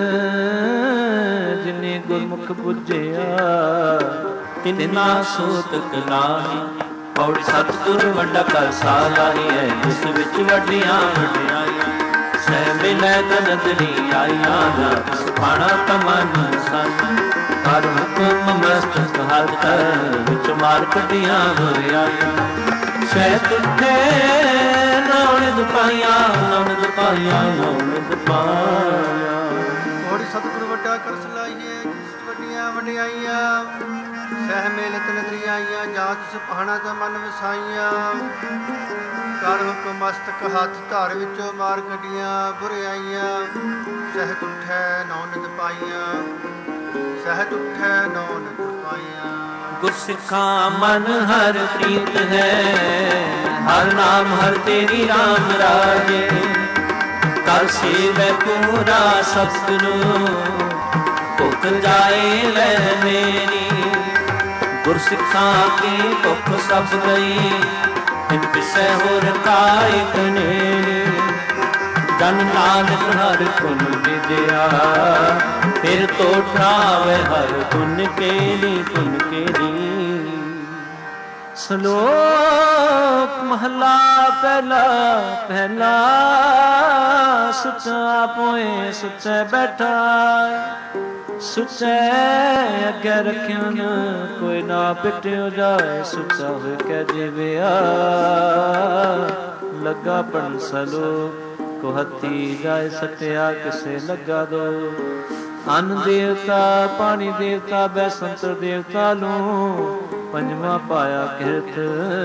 ਜਿਨੇ ਗੁਰਮੁਖ ਬੁਝਿਆ। ਤਿਨਾ ਸੂਤਕ ਨਾਹੀ। ਪੌੜੀ ਸਤਿਗੁਰ ਵੱਡਾ ਕਰ ਸਾਲਾਹੀ ਹੈ। ਜਿਸ ਵਿੱਚ ਵੱਡੀਆਂ ਵਡਿਆਈਆਂ। ਸਹਿ ਮਿਲੈ ਤਨਦਲੀ ਆਈਆਂ। ਨਾ ਸੁਖਾਣਾ ਤਮਨ ਸੰਨ। ਹਰ ਹੁਕਮ ਮਸਤਕ ਹਰ ਕਰ ਵਿੱਚ ਮਾਰ ਕੱਢੀਆਂ ਵਰਿਆਈਆਂ। ਸਹਿ ਤੁਠੇ ਨੌਨਿਦ ਪਾਈਆਂ। ਨੌਨਿਦ ਪਾਈਆਂ ਨੌਨਿਦ ਪਾਈਆਂ। ਪੌੜੀ ਸਤਿਗੁਰ ਵੱਡਾ ਕਰ ਸਲਾਹੀਏ ਜਿਸ ਵੱਡੀਆਂ ਵਡਿਆਈਆਂ। ਸਹਿ ਮੇਲਤ ਨਦਰੀ ਆਈਆਂ। ਜਾਂਚ ਸੁਪਾਣਾ ਦਾ ਮਨ ਵਸਾਈਆਂ। ਕਰ ਹੁਕਮ ਮਸਤਕ ਹੱਥ ਧਰ ਵਿੱਚੋਂ ਮਾਰ ਕੱਢੀਆਂ ਬੁਰਿਆਈਆਂ। ਸਹਿਤ ਉੱਠੈ ਨੌਨਿਦ ਪਾਈਆਂ। ਸਹਿਤ ਉੱਠੈ ਨੌਨਿਦ ਪਾਈਆਂ। ਗੁਰਸਿੱਖਾਂ ਮਨ ਹਰ ਪ੍ਰੀਤ ਹੈ। ਹਰ ਨਾਮ ਹਰ ਤੇਰੀ ਰਾਮ ਰਾਜੇ। ਕਰ ਸੇਵੈ ਪੂਰਾ ਸਤਿਗੁਰੂ। ਭੁਖ ਜਾਏ ਲੈ ਮੇਰੀ। ਗੁਰਸਿੱਖਾਂ ਕੀ ਭੁੱਖ ਸਭ ਗਈ। ਤਿਨ ਪਿਸੈ ਹੋਰ ਕਾਇਕ ਨੇਰੀ। ਜਨ ਨਾਨਕ ਹਰ ਗੁਣ ਵਿਦਿਆ ਫਿਰ ਤੋ ਠਾਵੇ ਹਰ ਗੁਣ ਕੇਰੀ ਗੁਣ ਕੇਰੀ। ਸ਼ਲੋਕ ਮਹਲਾ ਪਹਿਲਾ ਪਹਿਲਾ। ਸੁਚਾ ਪੋਏ ਸੁਚੇ ਬੈਠਾ ਸੁਚੇ ਅੱਗੇ ਰੱਖਿਆ ਨਾ ਕੋਈ ਨਾ ਪਿਟਿਓ ਜਾਏ। ਸੁਚਾ ਹੋਇ ਕਹਿ ਜੀਵਿਆ ਲੱਗਾ ਪੜਨ ਸਲੋਕ ਕੋ ਹੱਥੀ ਜਾਏ ਸਟਿਆ ਕਿਸੇ ਲੱਗਾ ਦੋ। ਅੰਨ ਦੇਵਤਾ ਪਾਣੀ ਦੇਵਤਾ ਬੈਸੰਤਰ ਦੇਵਤਾ ਨੂੰ ਪੰਜਵਾਂ ਪਾਇਆ ਕਿਰਤ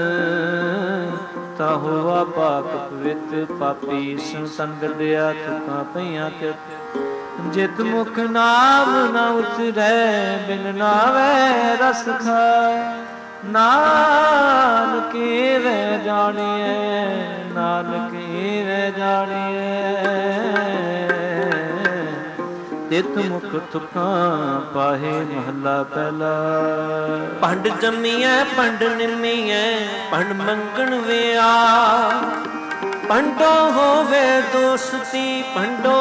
ਤਾ ਹੋਵਾ ਪਾਕ ਪਵਿੱਤ ਪਾਪੀ ਸੰਤਨ ਗੱਡਿਆ ਤੁਕਾਂ ਪਈਆਂ ਕਿਰਤ। ਜਿਤ ਮੁਖ ਨਾਮ ਨਾ ਉਤਰੈ ਬਿਨ ਨਾਵੇ ਰਸ ਖਾਏ। ਨਾਨਕੇ ਵੇ ਜਾਣੀਐ ਨਾਨਕੇ ਵੇ ਜਾਣੀਐ। ਤਿਤ ਮੁਖ ਤੁਕਾਂ ਪਾਹੇ ਮਹਲਾ ਪਹਿਲਾ। ਭੰਡ ਜੰਮੀਐ ਭੰਡ ਨਿੰਮੀਐ ਭੰਡ ਮੰਗਣ ਵਿਆ। ਭੰਡੋ ਹੋਵੇ ਦੋਸਤੀ ਭੰਡੋ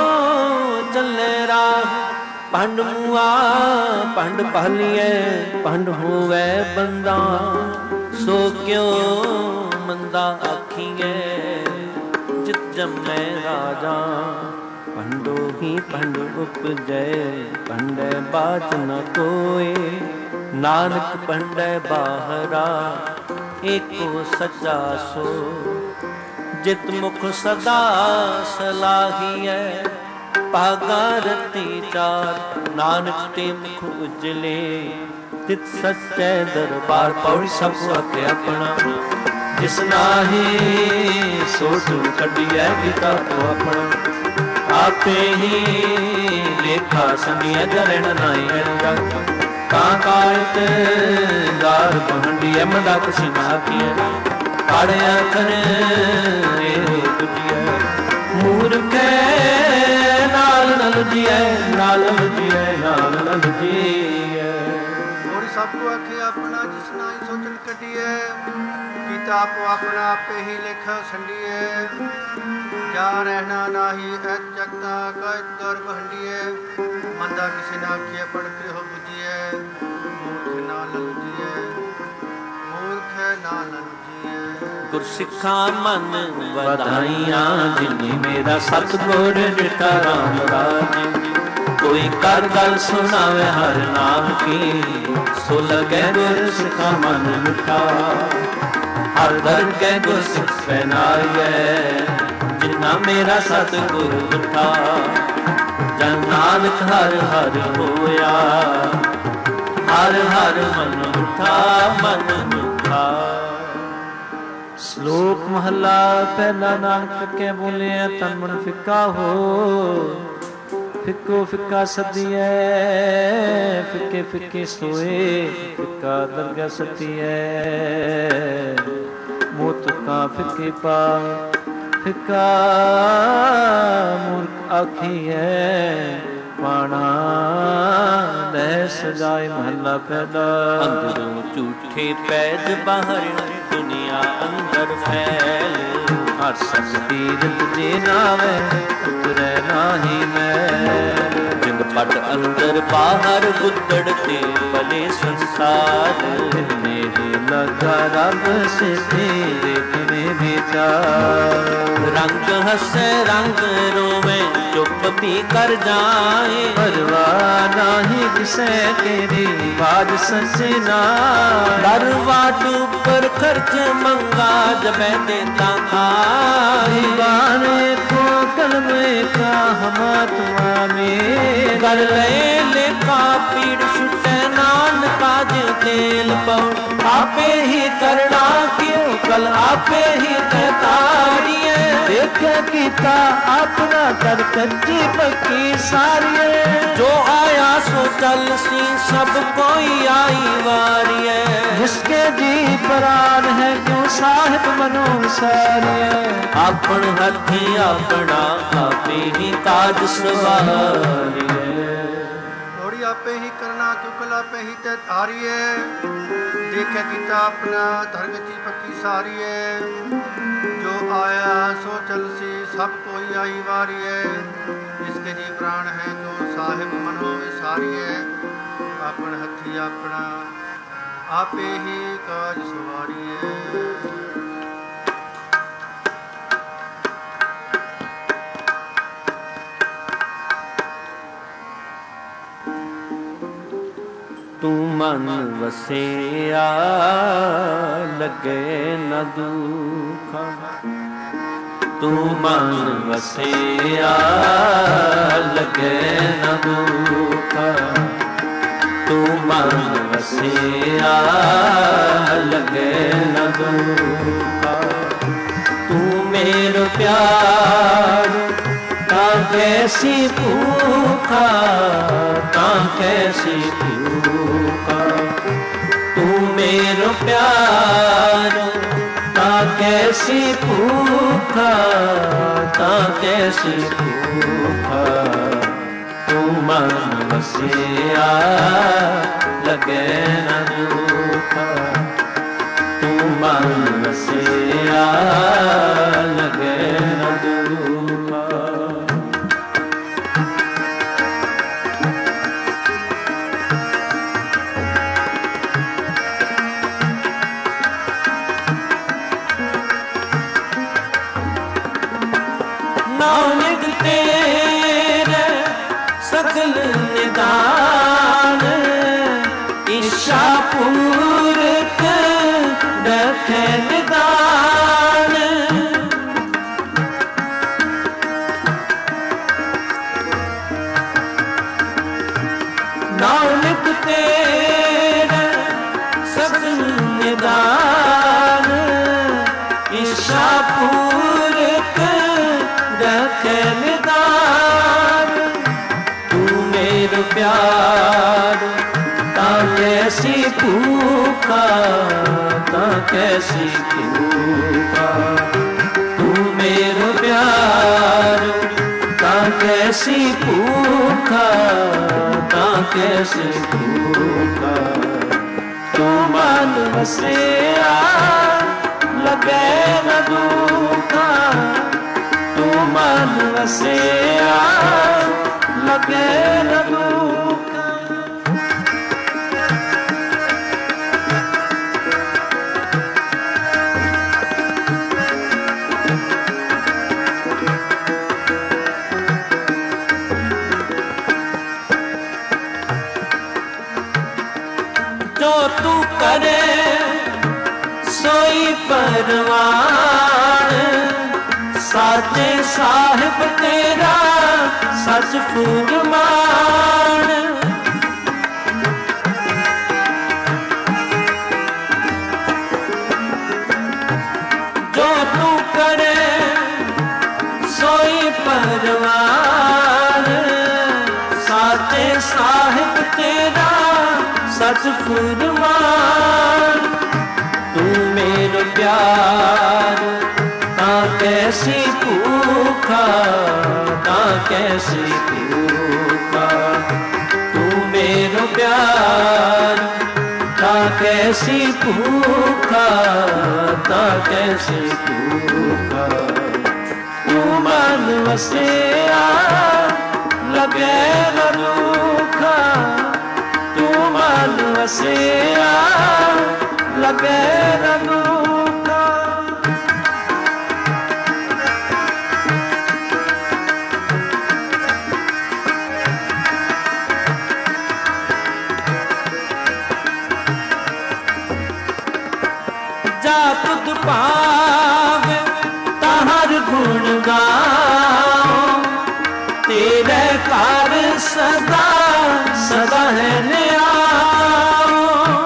ਚੱਲੇ ਰਾਹ। ਭੰਡ ਮੁਆ ਭੰਡ ਭਾਲੀਐ ਭੰਡ ਹੋਵੇ ਬੰਦਾ। ਸੋ ਕਿਉ ਮੰਦਾ ਆਖੀਐ ਜਿਤ ਜੰਮੈ ਰਾਜਾ। ਭੰਡੋ ਹੀ ਭੰਡ ਉਪਜੈ ਭੰਡੈ ਬਾਚ ਨ ਕੋਏ। ਨਾਨਕ ਭੰਡੈ ਬਾਹਰਾ ਏਕੋ ਸੱਚਾ ਸੋ। ਜਿਤ ਮੁਖ ਸਦਾ ਸਲਾਹੀਐ ਭਾਗਾ ਰਤੀ ਚਾਰ। ਨਾਨਕ ਤੇ ਮੁਖ ਉਜਲੇ ਤਿਤ ਸੱਚੈ ਦਰਬਾਰ। ਪੌੜੀ ਸਭ ਆਪੇ ਆਪਣਾ ਜਿਸ ਨਾਹੀ ਸੋਟ ਕੱਢੀਐ ਕੀਤਾ ਕੋ ਆਪਣਾ। ਆਪੇ ਹੀ ਲੇਖਾ ਸੰਗਿਆ ਜਰਣ ਨਾਈ ਜਗ। ਕਾਂ ਕਾਇਤ ਦਾਰ ਪਹੰਡੀਐ ਮਦਾ ਕਿਸੀ ਨਾਕੀਐ। ਕਾੜਿਆ ਕਰੇ ਇਹੋ ਤੁਜੀਐ ਮੂਰਖੈ ਨਾਲ ਨਲ ਜੀਐ ਨਾਲ ਜੀਐ ਨਾਲ ਨਲ ਜੀਐ। ਹੋਰ ਸਭ ਕੋ ਆਖੇ ਆਪਣਾ ਜਿਸ ਨਾਹੀ ਸੋਚਣ ਕੱਢੀਐ। ਕੀਤਾ ਆਪੋ ਆਪਣਾ ਆਪੇ ਹੀ ਲੇਖਾ ਸੰਡੀਐ। ਜਾ ਰਹਿਣਾ ਨਾਹੀ ਐ ਜਗਤਾ ਕਾਇਤ ਗਰਭ ਹੰਡੀਐ। ਮੰਦਾ ਕਿਸੇ ਨਾ ਆਖੀਐ ਪੜ ਕੇ ਹੋ ਬੁਝੀਐ। ਮੂਰਖ ਨਾ ਲਲਜੀਐ ਮੂਰਖ ਨਾ ਲਲਜੀਐ। ਗੁਰਸਿੱਖਾਂ ਮਨ ਵਧਾਈਆਂ ਜਿਨੀ ਮੇਰਾ ਸਤਿਗੁਰ ਦਿੱਤਾ ਰਾਮ ਰਾਜ। ਕੋਈ ਕਰ ਗੱਲ ਸੁਣਾਵੇ ਹਰ ਨਾਮ ਕੀ। ਸੋ ਲਗੇ ਗੁਰ ਸਿੱਖਾਂ ਮਨ ਮਿਠਾ। ਹਰ ਦਰ ਕੇ ਗੁਰ ਸਿੱਖ ਪਹਿਨਾਈਐ ਜਿਨਾ ਮੇਰਾ ਸਤਿਗੁਰ ਦਿੱਤਾ। ਜਨ ਨਾਨਕ ਹਰ ਹਰ ਹੋਇਆ ਹਰ ਹਰ ਮਨ ਉਠਾ ਮਨ ਉਠਾ। ਸ਼ਲੋਕ ਮਹਲਾ ਪਹਿਲਾ। ਨਾਨਕ ਫਿੱਕੇ ਬੋਲਿਆ ਤਨ ਮਨ ਫਿੱਕਾ ਹੋ। ਫਿੱਕੋ ਫਿੱਕਾ ਸਦੀਐ ਫਿੱਕੇ ਫਿੱਕੇ ਸੋਏ। ਫਿੱਕਾ ਦਰਗਾਹ ਸਤੀਐ ਮੋਹ ਤੁਕਾਂ ਫਿੱਕੇ ਪਾ। ਫਿੱਕਾ ਮੂਰਖ ਆਖੀਐ ਪਾਣਾ ਲੈ ਸਜਾਏ ਮਹੱਲਾ ਪਹਿਲਾ। ਅੰਦਰੋਂ ਝੂਠੇ ਪੈਜ ਬਾਹਰ ਦੁਨੀਆ ਅੰਦਰ ਫੈਲ। ਹਰ ਸਤ ਤੀਰਥ ਜੇ ਨਾਵੇ ਉਤਰੈ ਨਾਹੀ ਮੈਂ। ਜਿੰਦ ਪਟ ਅੰਦਰ ਬਾਹਰ ਗੁੱਦੜ ਤੇ ਭਲੇ ਸੰਸਾਰ। ਮੇਰੇ ਲਗਾ ਰੱਬ ਸੇ ਤੇਰੇ ਕਿਵੇਂ ਵਿਚਾਰ। ਰੰਗ ਹੱਸੇ ਰੰਗ ਰੋਵੇ ਚੁੱਪ ਵੀ ਕਰ ਜਾਏ। ਪਰਵਾਹ ਨਾਹੀ ਕਿਸੇ ਤੇਰੀ ਬਾਜ ਸੱਚੇ ਨਾਏ। ਦਰਵਾਟ ਉੱਪਰ ਖਰਚ ਮੰਗਾ ਜਬੈ ਦੇਤਾ ਖਾਏ। ਬਾਣੇ ਕੋ ਕਲਮੇ ਕਾ ਹਮਾ ਤੁਮਾ ਮੇ। ਕਰ ਲੈ ਲੇਖਾ ਪੀੜ ਛੁਟੈ ਨਾਨਕਾ ਜਿ ਤੇਲ ਪਾਉ। ਆਪੇ ਹੀ ਕਰਣਾ ਕਿਉ ਕਲ ਆਪੇ ਹੀ ਤਤਾਰੀਐ। ਦੇਖਿਆ ਕੀਤਾ ਆਪਣਾ ਕਰ ਕੱਚੀ ਪੱਕੀ ਸਾਰੀਏ। ਜੋ ਆਇਆ ਸੋ ਚੱਲ ਸੀ ਸਭ ਕੋਈ ਆਈ ਵਾਰੀਐ। ਜਿਸਕੇ ਜੀ ਪ੍ਰਾਨ ਹੈ ਕਿਉ ਸਾਹਿਬ ਮਨੋ ਵਿਸਾਰੀਐ। ਆਪਣ ਹੱਥੀ ਆਪਣਾ ਆਪੇ ਹੀ ਤਾਜ ਸਵਾਰੀਐ। आपे ही करना तू कल आपे ही ते धारिए देखे कीता अपना धरगति पक्की सारिए जो आया सो चल सी सब कोई आई वारिए जिसके जी प्राण है तो साहिब मन हो विसारिए अपन हथी अपना आपे ही काज सवारिए। तू मन वसिया लगे न दुखा तू मन वसिया लगे न दुखा तू मन वसिया लगे न दुखा तू मेरो प्यार ता कैसी भूखा ता कैसी भूखा तू मेरो प्यार ता कैसी भूखा ता कैसी भूखा तू मन वसिया लगे न दुखा तू मन वसिया लगे न दुखा। नानक तेरे सकल निदान इच्छा पूरक रखे निदान नानक तेरे सकल निदान इच्छा पूरक रखे निदान तू मेरो प्यार ता कैसी भूखा ता कैसी भूखा तू मेरो प्यार ता कैसी भूखा ता कैसी भूखा तू मन वसिया लगे न दुखा तू मन वसिया लगे न दुखा। जो तू करे सोई परवान साचे साहिब तेरा सच फूरमान जो तू करे सोई परवान साचे साहिब तेरा सच फूरमान तू मेरो प्यार ता कैसी भूखा ता कैसी भूखा तू मेरो प्यार ता कैसी भूखा ता कैसी भूखा तू मन वसिया लगे न दुखा तू मन वसिया लगे न दुखा। जा तुद पावे ताहर गुण गाओ तेरे कार सदा सदा है न्याओ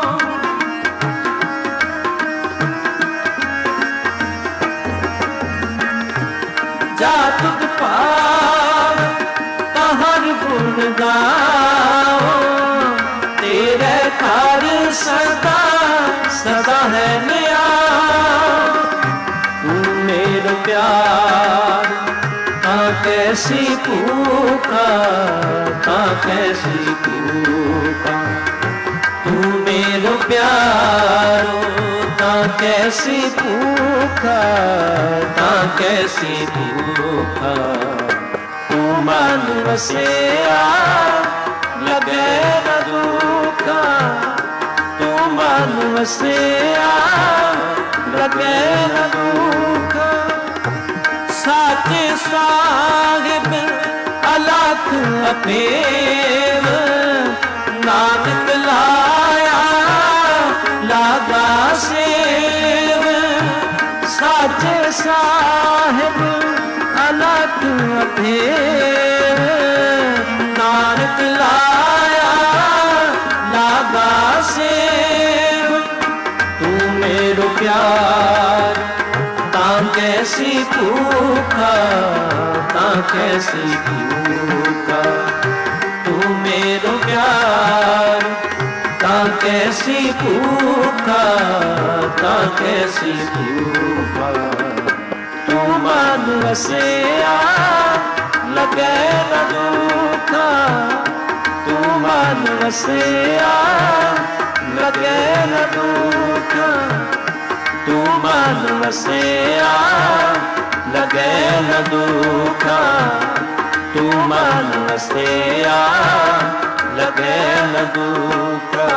जा तुद पावे ताहर गुण गाओ तेरे कार सदा सदा है न्याओ तू मेरो प्यार ता कैसी भूखा ता कैसी भूखा दुखा। तू मेरो प्यारो ता कैसी भूखा, ता कैसी भूखा। तू मन वसिया लगे न दुखा, तू मन वसिया लगे न दुखा। साचे साहिब अलख अपेव, नानक लाया लागा सेव। साचे साहिब अलख अपेव, नानक लाया लागा सेव। तू मेरो प्यार ता कैसी भूखा, ता कैसी भूखा। तू मेरो प्यार ता कैसी भूखा, ता कैसी भूखा। तू मन वसिया लगे न दुखा, तू मन वसिया लगे न दुखा। तू मन वसिया लगे न दुखा, तू मन वसिया लगे न दुखा।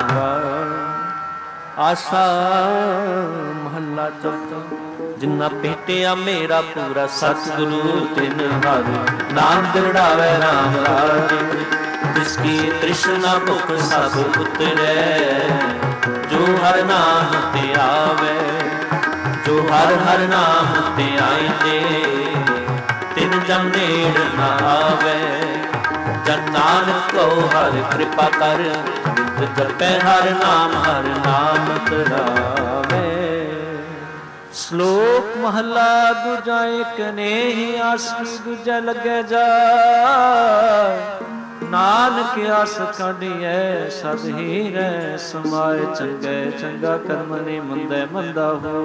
आसा महला चौथा। जिन्ना भेटिया मेरा पूरा सतगुरु तिन हर, नाम दृढ़ावे राम राज। जिसकी तृष्णा भुख सब उतरे, जो हर नाम ते आवे, जो हर हर नाम ते आईंदे, तिन जम नेड़ न आवे। जन नानक को हर कृपा कर, जपे हर नाम तरावे। श्लोक महला दूजा एक नेहि आसी, दूजा लगे जाय। नानक आस काढिए सद ही रह समाए, चंगे चंगा कर्म ने मंदे मंदा हो।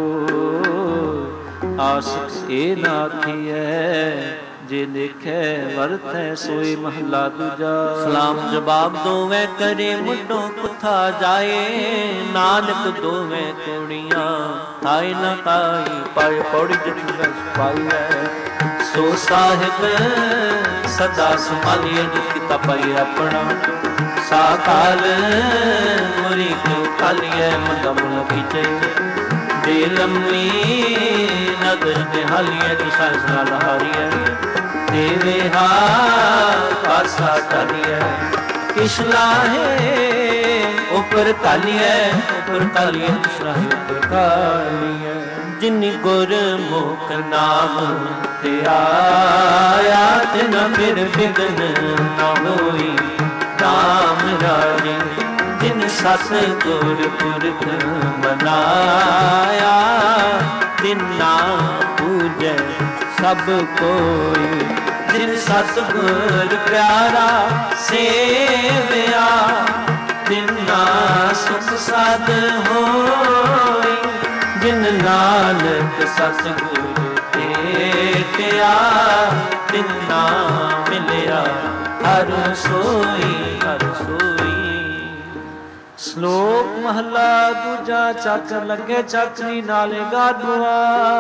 आस ए ना आखिए जे लिखे वरतै सोई महला दूजा। सलाम जवाब दोवे करे मुंडों कुथा जाए, नानक दोवे कोड़ियां ताई न ताई पाए। पौड़ी जिठ पाई है सो साहिब सदा संभालिए, दुखिता पाई अपना साकाल मुरी क्यों खालिए। मदम खींचे दे लम्मी नगर निहालिए, दिशा साल हारिए। तेरे हासा डालिए किसला है ऊपर कालिए, ऊपर कालिए किसला है ऊपर कालिए। जिन गुरमुख नाम ते आया, तिन फिर बिघन न होई राम राजे। जिन सत गुर पुरख मनाया, तिन नाम पूजै सब कोई। जिन सतगुर प्यारा सेविया, तिना सुख साध होई। जिन नानक सतगुर भेटिया, तिना मिलिया हर सोई, हर सोई। श्लोक महला दूजा। चाकर लगे चाकरी नाले गाडुआ,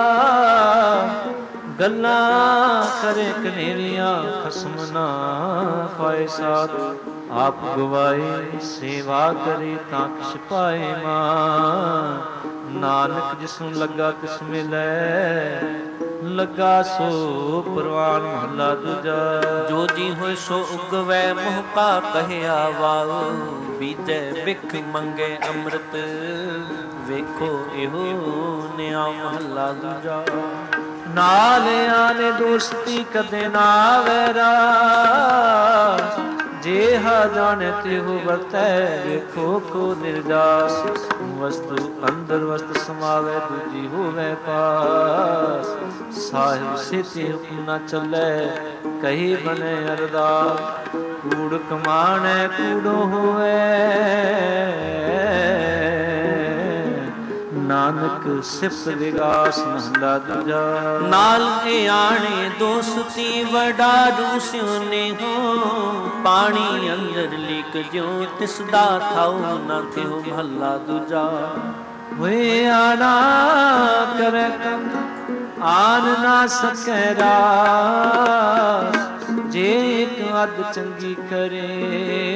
गल्ला करे कनेरिया खसम ना पाए साथ। आप गवाए सेवा करे ता किछ पाए मान। नानक जिसनु लगा किस मिले, लगा सो परवान महला दूजा। जो जी होए सो उगवै मोह का कहया वाओ, बीजे बिख मंगे अमृत वेखो एहो निया महला दूजा। नाले आने दोस्ती कदे ना वैरा, जे हा जाने तिहु वर्तै देखो को निर्जास। वस्तु अंदर वस्तु समावे दूजी होवे पास। साहिब सेती हुक्म न चले कही बने अरदास। कूड़ कमाने कूड़ो होवे, ਨਾਨਕ ਸਿਫਤ ਵਿਗਾਸ ਮਹਲਾ ਦੂਜਾ। ਨਾਲ ਇਹ ਆਣੇ ਦੋਸਤੀ ਵਡਾਰੂ ਸਿਉ ਨੇ ਹੋ, ਪਾਣੀ ਅੰਦਰ ਲੀਕ ਜਿਉ ਤਿਸ ਦਾ ਥਾਉ ਨਾ ਥਿਉ ਮਹਲਾ ਦੂਜਾ। ਹੋਏ ਆਣਾ ਕਰੇ ਕੰਮ ਆਨ ਨਾ ਸਕੈ ਰਾਸ, ਜੇ ਇੱਕ ਅੱਧ ਚੰਗੀ ਕਰੇ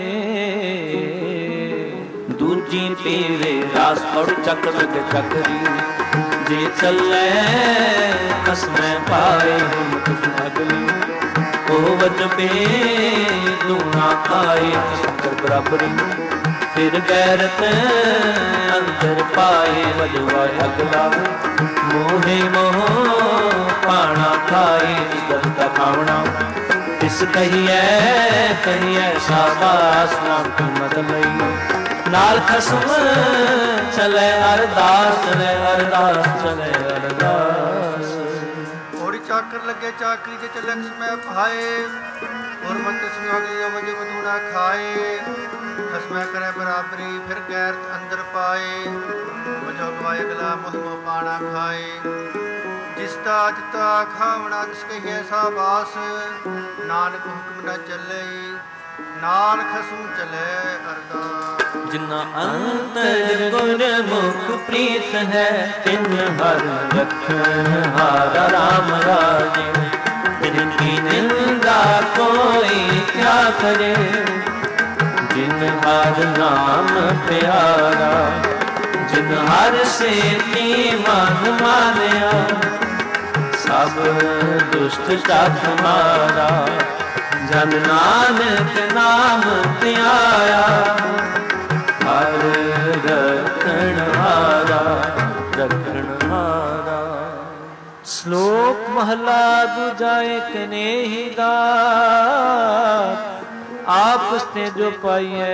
ਦੂਜੀ ਪੀਵੇ ਰਾਸ। ਔੜ ਚੱਕ ਲਗ ਚੱਕਰੀ ਜੇ ਚੱਲੇ ਕਸਮੈ ਪਾਏ ਹਮ ਤੁਸ ਅਗਲੀ, ਉਹ ਵਜਬੇ ਦੂਣਾ ਖਾਏ ਸੰਕਰ ਬਰਾਬਰੀ। ਫਿਰ ਗੈਰਤ ਅੰਦਰ ਪਾਏ ਵਜਵਾ ਅਗਲਾ, ਮੋਹੇ ਮੋਹ ਪਾਣਾ ਖਾਏ ਜਿਸ ਦਾ ਖਾਵਣਾ। ਇਸ ਕਹੀਐ ਸਾਬਾਸ ਨਾਮ ਕੀ ਮਦ ਲਈ, ਨਾਲ ਖਸਮ ਚਲੇ ਅਰਦਾਸ ਚਲੇ ਅਰਦਾਸ ਚਲੇ ਅਰਦਾਸ। ਹੋੜੀ ਚਾਕਰ ਲੱਗੇ ਚਾਕਰੀ ਜੇ ਚੱਲਕ ਸਮੈ ਭਾਏ, ਹੋਰ ਮਤ ਸੁਆਗਲੀਆਂ ਵਜ ਵਧੂਣਾ ਖਾਏ। ਖਸਮੈ ਕਰੇ ਬਰਾਬਰੀ ਫਿਰ ਗੈਰਤ ਅੰਦਰ ਪਾਏ, ਵਜੋ ਗਵਾਏ ਅਗਲਾ ਮੁਹ ਪਾਣਾ ਖਾਏ। ਜਿਸ ਦਾ ਦਿੱਤਾ ਖਾਵਣਾ ਤਿਸ ਕਹੀਏ ਸਾਬਾਸ, ਨਾਨਕ ਹੁਕਮ ਨ ਚੱਲੇ ਨਾਲ ਖਸਮ ਚਲੇ ਅਰਦਾਸ। ਜਿਨਾ ਅੰਤਰ ਗੁਰਮੁਖ ਪ੍ਰੀਤ ਹੈ, ਤਿਨ ਹਰ ਰਖਣ ਹਾਰਾ ਰਾਮ ਰਾਜੇ। ਤਿਨ ਕੀ ਨਿੰਦਾ ਕੋਈ ਕਿਆ ਕਰੇ, ਜਿਨ ਹਰ ਨਾਮ ਪਿਆਰਾ। ਜਿਨ ਹਰ ਸੇਤੀ ਮਨ ਮਾਨਿਆ, ਸਭ ਦੁਸ਼ਟ ਸਾਥ ਮਾਰਾ। ਜਨ ਨਾਨਕ ਨਾਮ ਧਿਆਇਆ, ਹਰ ਰਖਣ ਹਾਰਾ ਰਖਣ ਹਾਰਾ। ਸ਼ਲੋਕ ਮਹਲਾ ਦੂਜਾ। ਏਕ ਨੇਹੀ ਦਾਤ ਆਪਸ ਤੇ ਜੋ ਪਾਈਐ,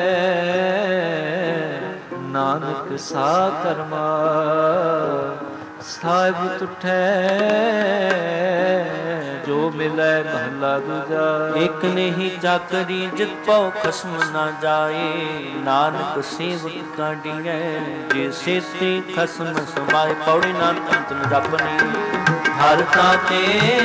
ਨਾਨਕ ਸਾ ਕਰਮਾ ਸਾਹਿਬ ਤੁਠੈ ਜੋ ਮਿਲੈ ਮਹਲਾ ਦੂਜਾ। ਇਕ ਨਹੀਂ ਚਾਕਰੀ ਜਿਤ ਪਉ ਖਸਮ ਨਾ ਜਾਏ, ਨਾਨਕ ਸੇਵਕ ਕਾਢੀਐ ਜੇ ਸੇਤੀ ਖਸਮ ਸਮਾਏ। ਪੌੜੀ ਨਾਨਕ ਅੰਤ ਨ ਜਪਨੀ ਹਰ ਤਾਤੇ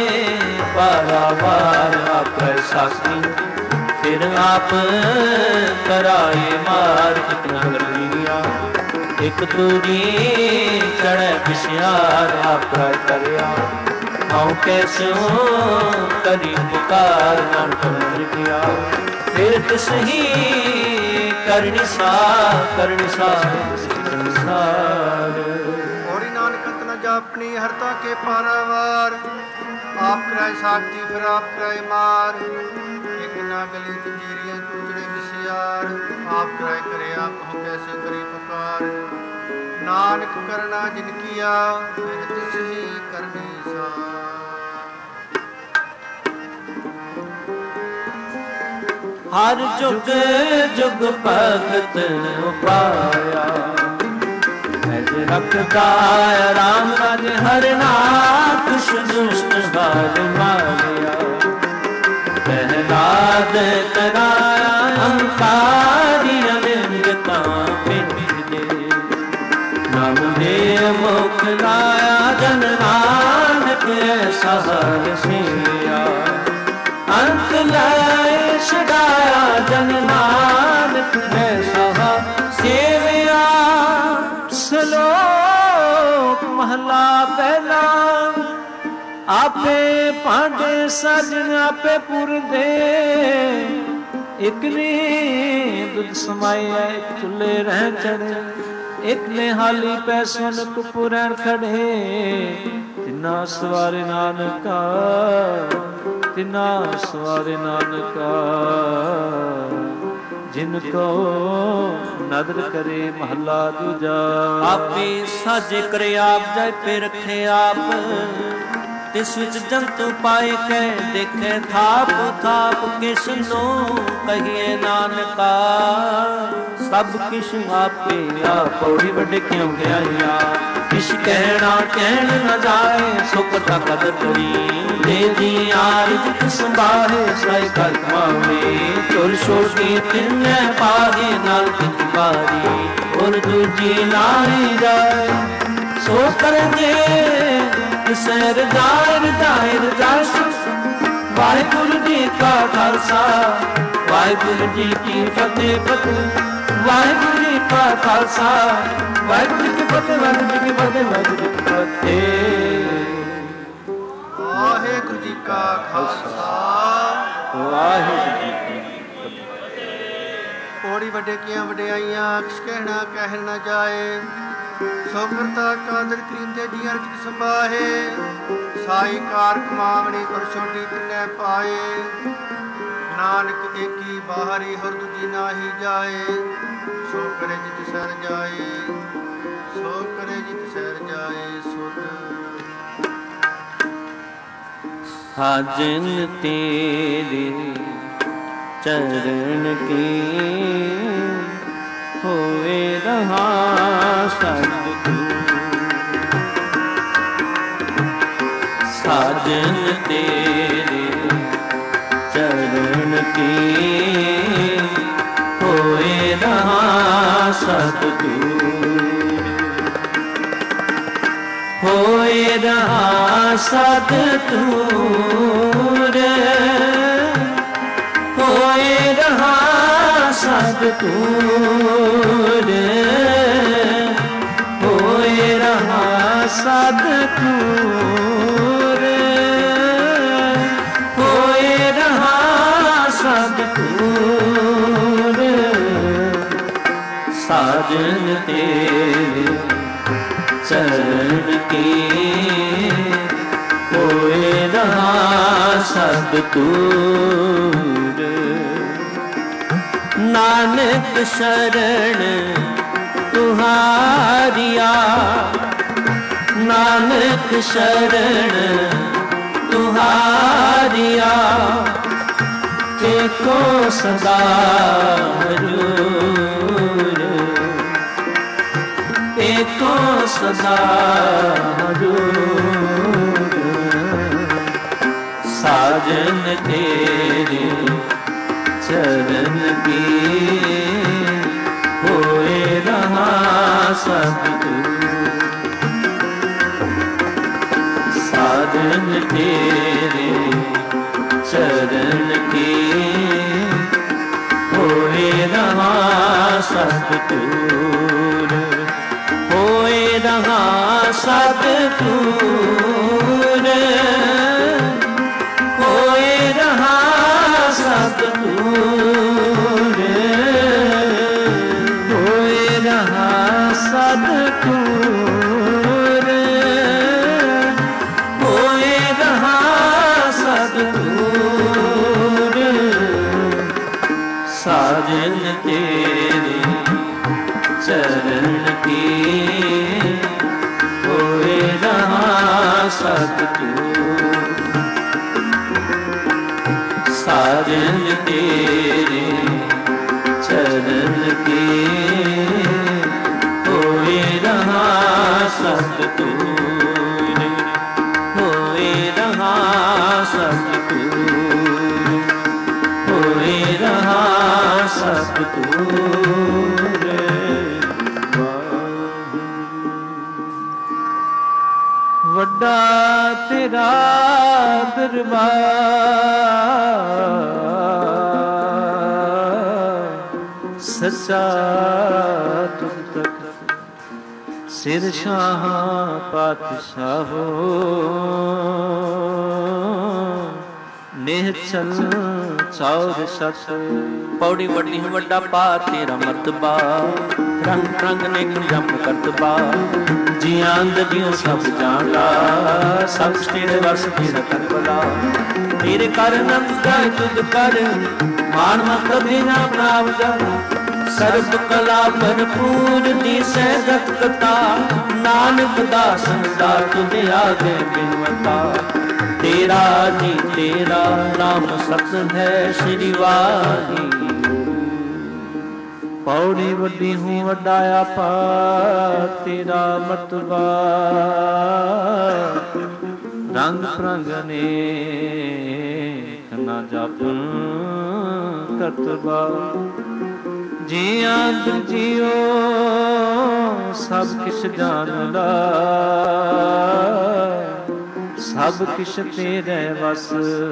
ਪਾਰਾਵਾਰ ਆਪੈ ਸਾਖੀ। ਫਿਰ ਆਪ ਕਰਾਏ ਮਾਰ ਇਕ ਨ ਕਰੀਆ, ਇਕ ਤੂਰੀ ਚੜ੍ਹੈ ਵਿਸਿਆਰ ਆਪੈ ਕਰਿਆ। ਹਉ ਕੈਸੋ ਕਰੀ ਪੁਕਾਰ ਨਾਨਕ ਲਿਖਿਆ, ਫਿਰ ਤਿਸ ਹੀ ਕਰਨੀ ਸਾਰ। ਹੋਰੀ ਨਾਨਕ ਅੰਤ ਨ ਜਾਪਣੀ ਹਰਤਾ ਕੇ ਪਾਰਾਵਾਰ। ਆਪ ਕਰਾਏ ਸਾਖੀ ਫਿਰ ਆਪ ਕਰਾਏ ਮਾਰ। ਇਕ ਨਾ ਗਲੀ ਤਜੀਰੀਆਂ ਤੁਚੜੇ ਵਿਸਿਆਰ। ਆਪ ਕਰਾਏ ਕਰੇ ਆਪ ਹਉ ਕੈਸੇ ਕਰੀ ਪੁਕਾਰ। ਨਾਨਕ ਕਰਨਾ ਜਿਨ ਕੀਆ ਤਿਸ ਹੀ ਕਰਨੀ ਸਾਰ। ਹਰ ਜੁਗ ਜੁਗ ਭਗਤ ਉਪਾਇਆ, ਅਜ ਰਖਦਾ ਰਾਮ ਰਾਜ ਹਰ ਨਾਥ ਦੁਸ਼ਟ ਹਾਰ ਮਾਰਿਆ। ਪਹਿਲਾਦ ਕਰਾਇਆ ਹੰਕਾਰੀ ਅਨੰਦਤਾ ਪਿੰਡੇ, ਨਾਮ ਦੇ ਮੁਖ ਲਾਇਆ ਜਨ ਨਾਨਕ ਐਸਾ ਹਰ ਸਿਆ। ਅੰਤ ਲਾਇ ਛਡਾਇਆ ਜਨ ਨਾਨਕ ਐਸਾ ਸੇਵਿਆ। ਸ਼ਲੋਕ ਮਹਲਾ ਪਹਿਲਾ। ਆਪੇ ਭਾਂਡੇ ਸਾਜਣ ਆਪੇ ਪੁਰਦੇ, ਇਕ ਨੇ ਦੁੱਧ ਸਮਾਇਆ ਇਕ ਚੁੱਲੇ ਰਹਿ ਚੜੇ। ਇਕ ਨੇ ਹਾਲੀ ਪੈ ਸੁਨ ਕੁਪੁਰੈਣ ਖੜੇ। ਤਿਨਾ ਸਵਾਰੇ ਨਾਨਕਾ ਤਿਨਾ ਸਵਾਰੇ ਨਾਨਕਾ, ਜਿਨ ਕੋ ਨਦਰ ਕਰੇ ਮਹਲਾ ਦੂਜਾ। ਆਪੇ ਸਾਜੇ ਕਰੇ ਆਪ ਜਪੇ ਰੱਖੇ ਆਪ, ਤਿਸ ਵਿੱਚ ਜੰਤੂ ਪਾਏ ਕੈ ਦੇਖੇ ਥਾਪ ਥਾਪ। ਕਿਸ ਨੂੰ ਕਹੀਏ ਨਾਨਕਾ, ਸਭ ਕਿਛ ਆਪੇ ਆ। ਪੌੜੀ ਵੱਡੇ ਕਿਉਂ ਗਿਆਈਆ किस कहना कहन न जाए सुख का कदर करी दे दी आरज संभाहे साई कर कमावे चोर छोटी तिन पाहे नाल की बारी और दूजी नारी जाए सो कर दे सैर दायर दायर दास वाहिगुरु जी का खालसा वाहिगुरु जी की फतेह फतेह वाहिगुरु जी का खालसा वाहिगुरु जी की फतेह वाहिगुरु जी की फतेह वाहिगुरु जी की फतेह वाहिगुरु जी का खालसा वाहिगुरु जी की पौड़ी वड्डे किया वड्डियाइयां किस कहना कह न जाए सो करता कादर करींदे जी अर्ज की संभाहे साई कार कमावणी पर छोटी तिन्ने पाए नानक एकी बाहरी हर दूजी नाही जाए सो करे जित सर जाए सो करे जित सर जाए सुध साजन तेरे चरण के होए रहा सतगुरु साजन तेरे चरण के होए रहा सतगुरु होए रहा सतगुर होए रहा सतगुर होए रहा सतगुर होए रहा सतगुर साजन तेरे चरण के होए रहा सतगुर नानक शरण तुहारिया नानक शरण तुहारिया एको सदा हजूर एको सदा हजूर साजन तेरे चरण के होए रहा सतगुर साजन तेरे चरण के होए रहा सतगुर होए रहा सतगुर होए रहा सतगुर होए रहा सतगुर होए रहा सतगुर साजन तेरे चरण के होए रहा सतगुर साजन तेरे चरण के होए रहा सतगुर होए रहा सतगुर होए रहा सतगुर वड्डा तेरा दरबार सच्चा तुम तक सिर शाह पातशाहो निहचल चौर सत पौड़ी वड्डी वड्डा पा तेरा मर्तबा रंग रंग ने जम करतबा जियां जियो सब जाना सब तेरे वस तेरा करबला तेरे कर नंद जाए तुझ कर मान मत बिना प्रावजा सर्ब कला भरपूर दिसै दत्तता नानक दासन दा तुझे आगे बिनवता तेरा जी तेरा नाम सत है श्री वाहिगुरु ਪੌੜੀ ਵੱਡੀ ਹੂੰ ਵੱਡਾ ਆਪਾ ਤੇਰਾ ਮਰਤਬਾ ਰੰਗ ਪ੍ਰੰਗ ਅਨੇਕ ਨਾ ਜਾਪਨ ਕਰਤਬਾ ਜੀਆਂ ਜੀਓ ਸਭ ਕਿਛ ਜਾਣ ਲਾ ਸਭ ਕਿਛ ਤੇਰੇ ਵਸ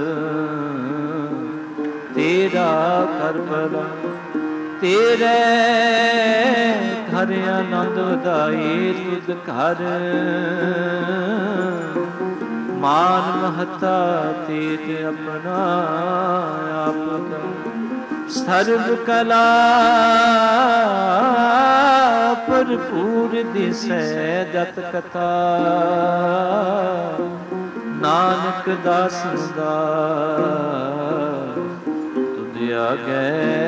ਤੇਰਾ ਕਰ ਭਲਾ ਤੇਰੇ ਘਰ ਆਨੰਦ ਵਧਾਈ ਤੁਧ ਘਰ ਮਾਨ ਮਹਤਾ ਤੇਜ ਆਪਣਾ ਆਪ ਸਰਬ ਕਲਾ ਭਰਪੂਰ ਦਿਸੈ ਜਤ ਕਥਾ ਨਾਨਕ ਦਾਸ ਦਾ ਤੁਧ ਆਗੇ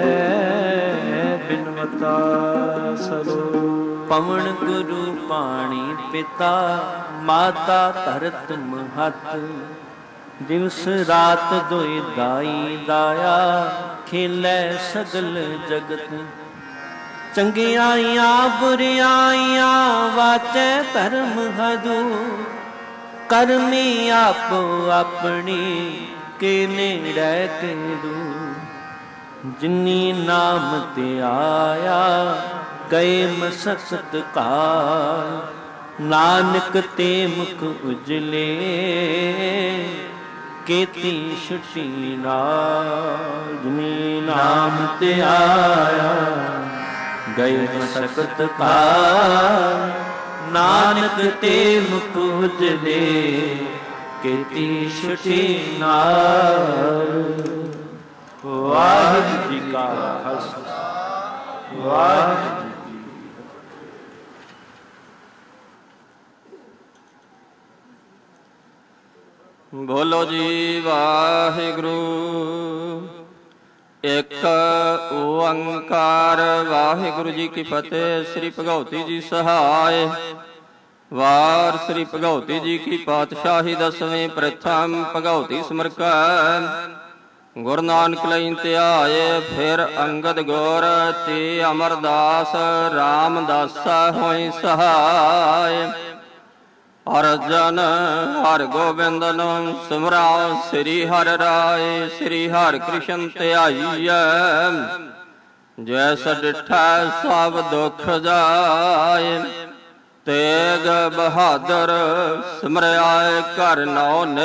ਬਿਨਵਤਾ ਸਰੋ ਪਵਨ ਗੁਰੂ ਪਾਣੀ ਪਿਤਾ ਮਾਤਾ ਧਰਤ ਮਹਤ ਦਿਵਸ ਰਾਤ ਦੋਇ ਦਾਈ ਦਾਇਆ ਖੇਲੇ ਸਗਲ ਜਗਤ ਚੰਗਿਆਈਆਂ ਬੁਰਿਆਈਆਂ ਵਾਚੈ ਧਰਮ ਹਦੂ ਕਰਮੀ ਆਪੋ ਆਪਣੀ ਕੇ ਨੇੜੇ ਕੇ ਦੂ ਜਿਨੀ ਨਾਮ ਤੇ ਆਇਆ ਗਏ ਮਸਕਤ ਕਾਲ ਨਾਨਕ ਤੇ ਮੁਖ ਉਜਲੇ ਕੀਤੀ ਛੁਟੀ ਨਾਲ ਜਿਨੀ ਨਾਮ ਤੇ ਆਇਆ ਗਏ ਮਸਕਤ ਕਾਲ ਨਾਨਕ ਤੇ ਮੁਖ ਉਜਲੇ ਕੀਤੀ ਛੁਟੀ ਨਾਲ ਵਾਹਿਗੁਰੂ ਜੀ ਕਾ ਖਾਲਸਾ ਵਾਹਿਗੁਰੂ ਬੋਲੋ ਜੀ ਵਾਹਿਗੁਰੂ। ਇੱਕ ਓੰਕਾਰ ਵਾਹਿਗੁਰੂ ਜੀ ਕੀ ਫਤਿਹ। ਸ੍ਰੀ ਭਗਉਤੀ ਜੀ ਸਹਾਇ। ਵਾਰ ਸ੍ਰੀ ਭਗਉਤੀ ਜੀ ਕੀ ਪਾਤਸ਼ਾਹੀ ਦਸਵੇਂ ਪ੍ਰਥਮ ਭਗਉਤੀ ਸਮਰਕੈ ਗੁਰੂ ਨਾਨਕ ਲਈ ਧਿਆਏ। ਫਿਰ ਅੰਗਦ ਗੁਰ ਤੇ ਅਮਰਦਾਸ ਰਾਮਦਾਸਾ ਹੋਈ ਸਹਾਇ। ਅਰਜਨ ਹਰ ਗੋਬਿੰਦ ਨੂੰ ਸਿਮਰਾਓ ਸ੍ਰੀ ਹਰਿ ਰਾਏ। ਸ੍ਰੀ ਹਰਿ ਕ੍ਰਿਸ਼ਨ ਧਿਆਈਐ ਜੈਸ ਡਿਠੈ ਸਭ ਦੁਖ ਜਾਏ। ਤੇਗ ਬਹਾਦਰ ਸਿਮਰਿਆ ਘਰ ਨੌ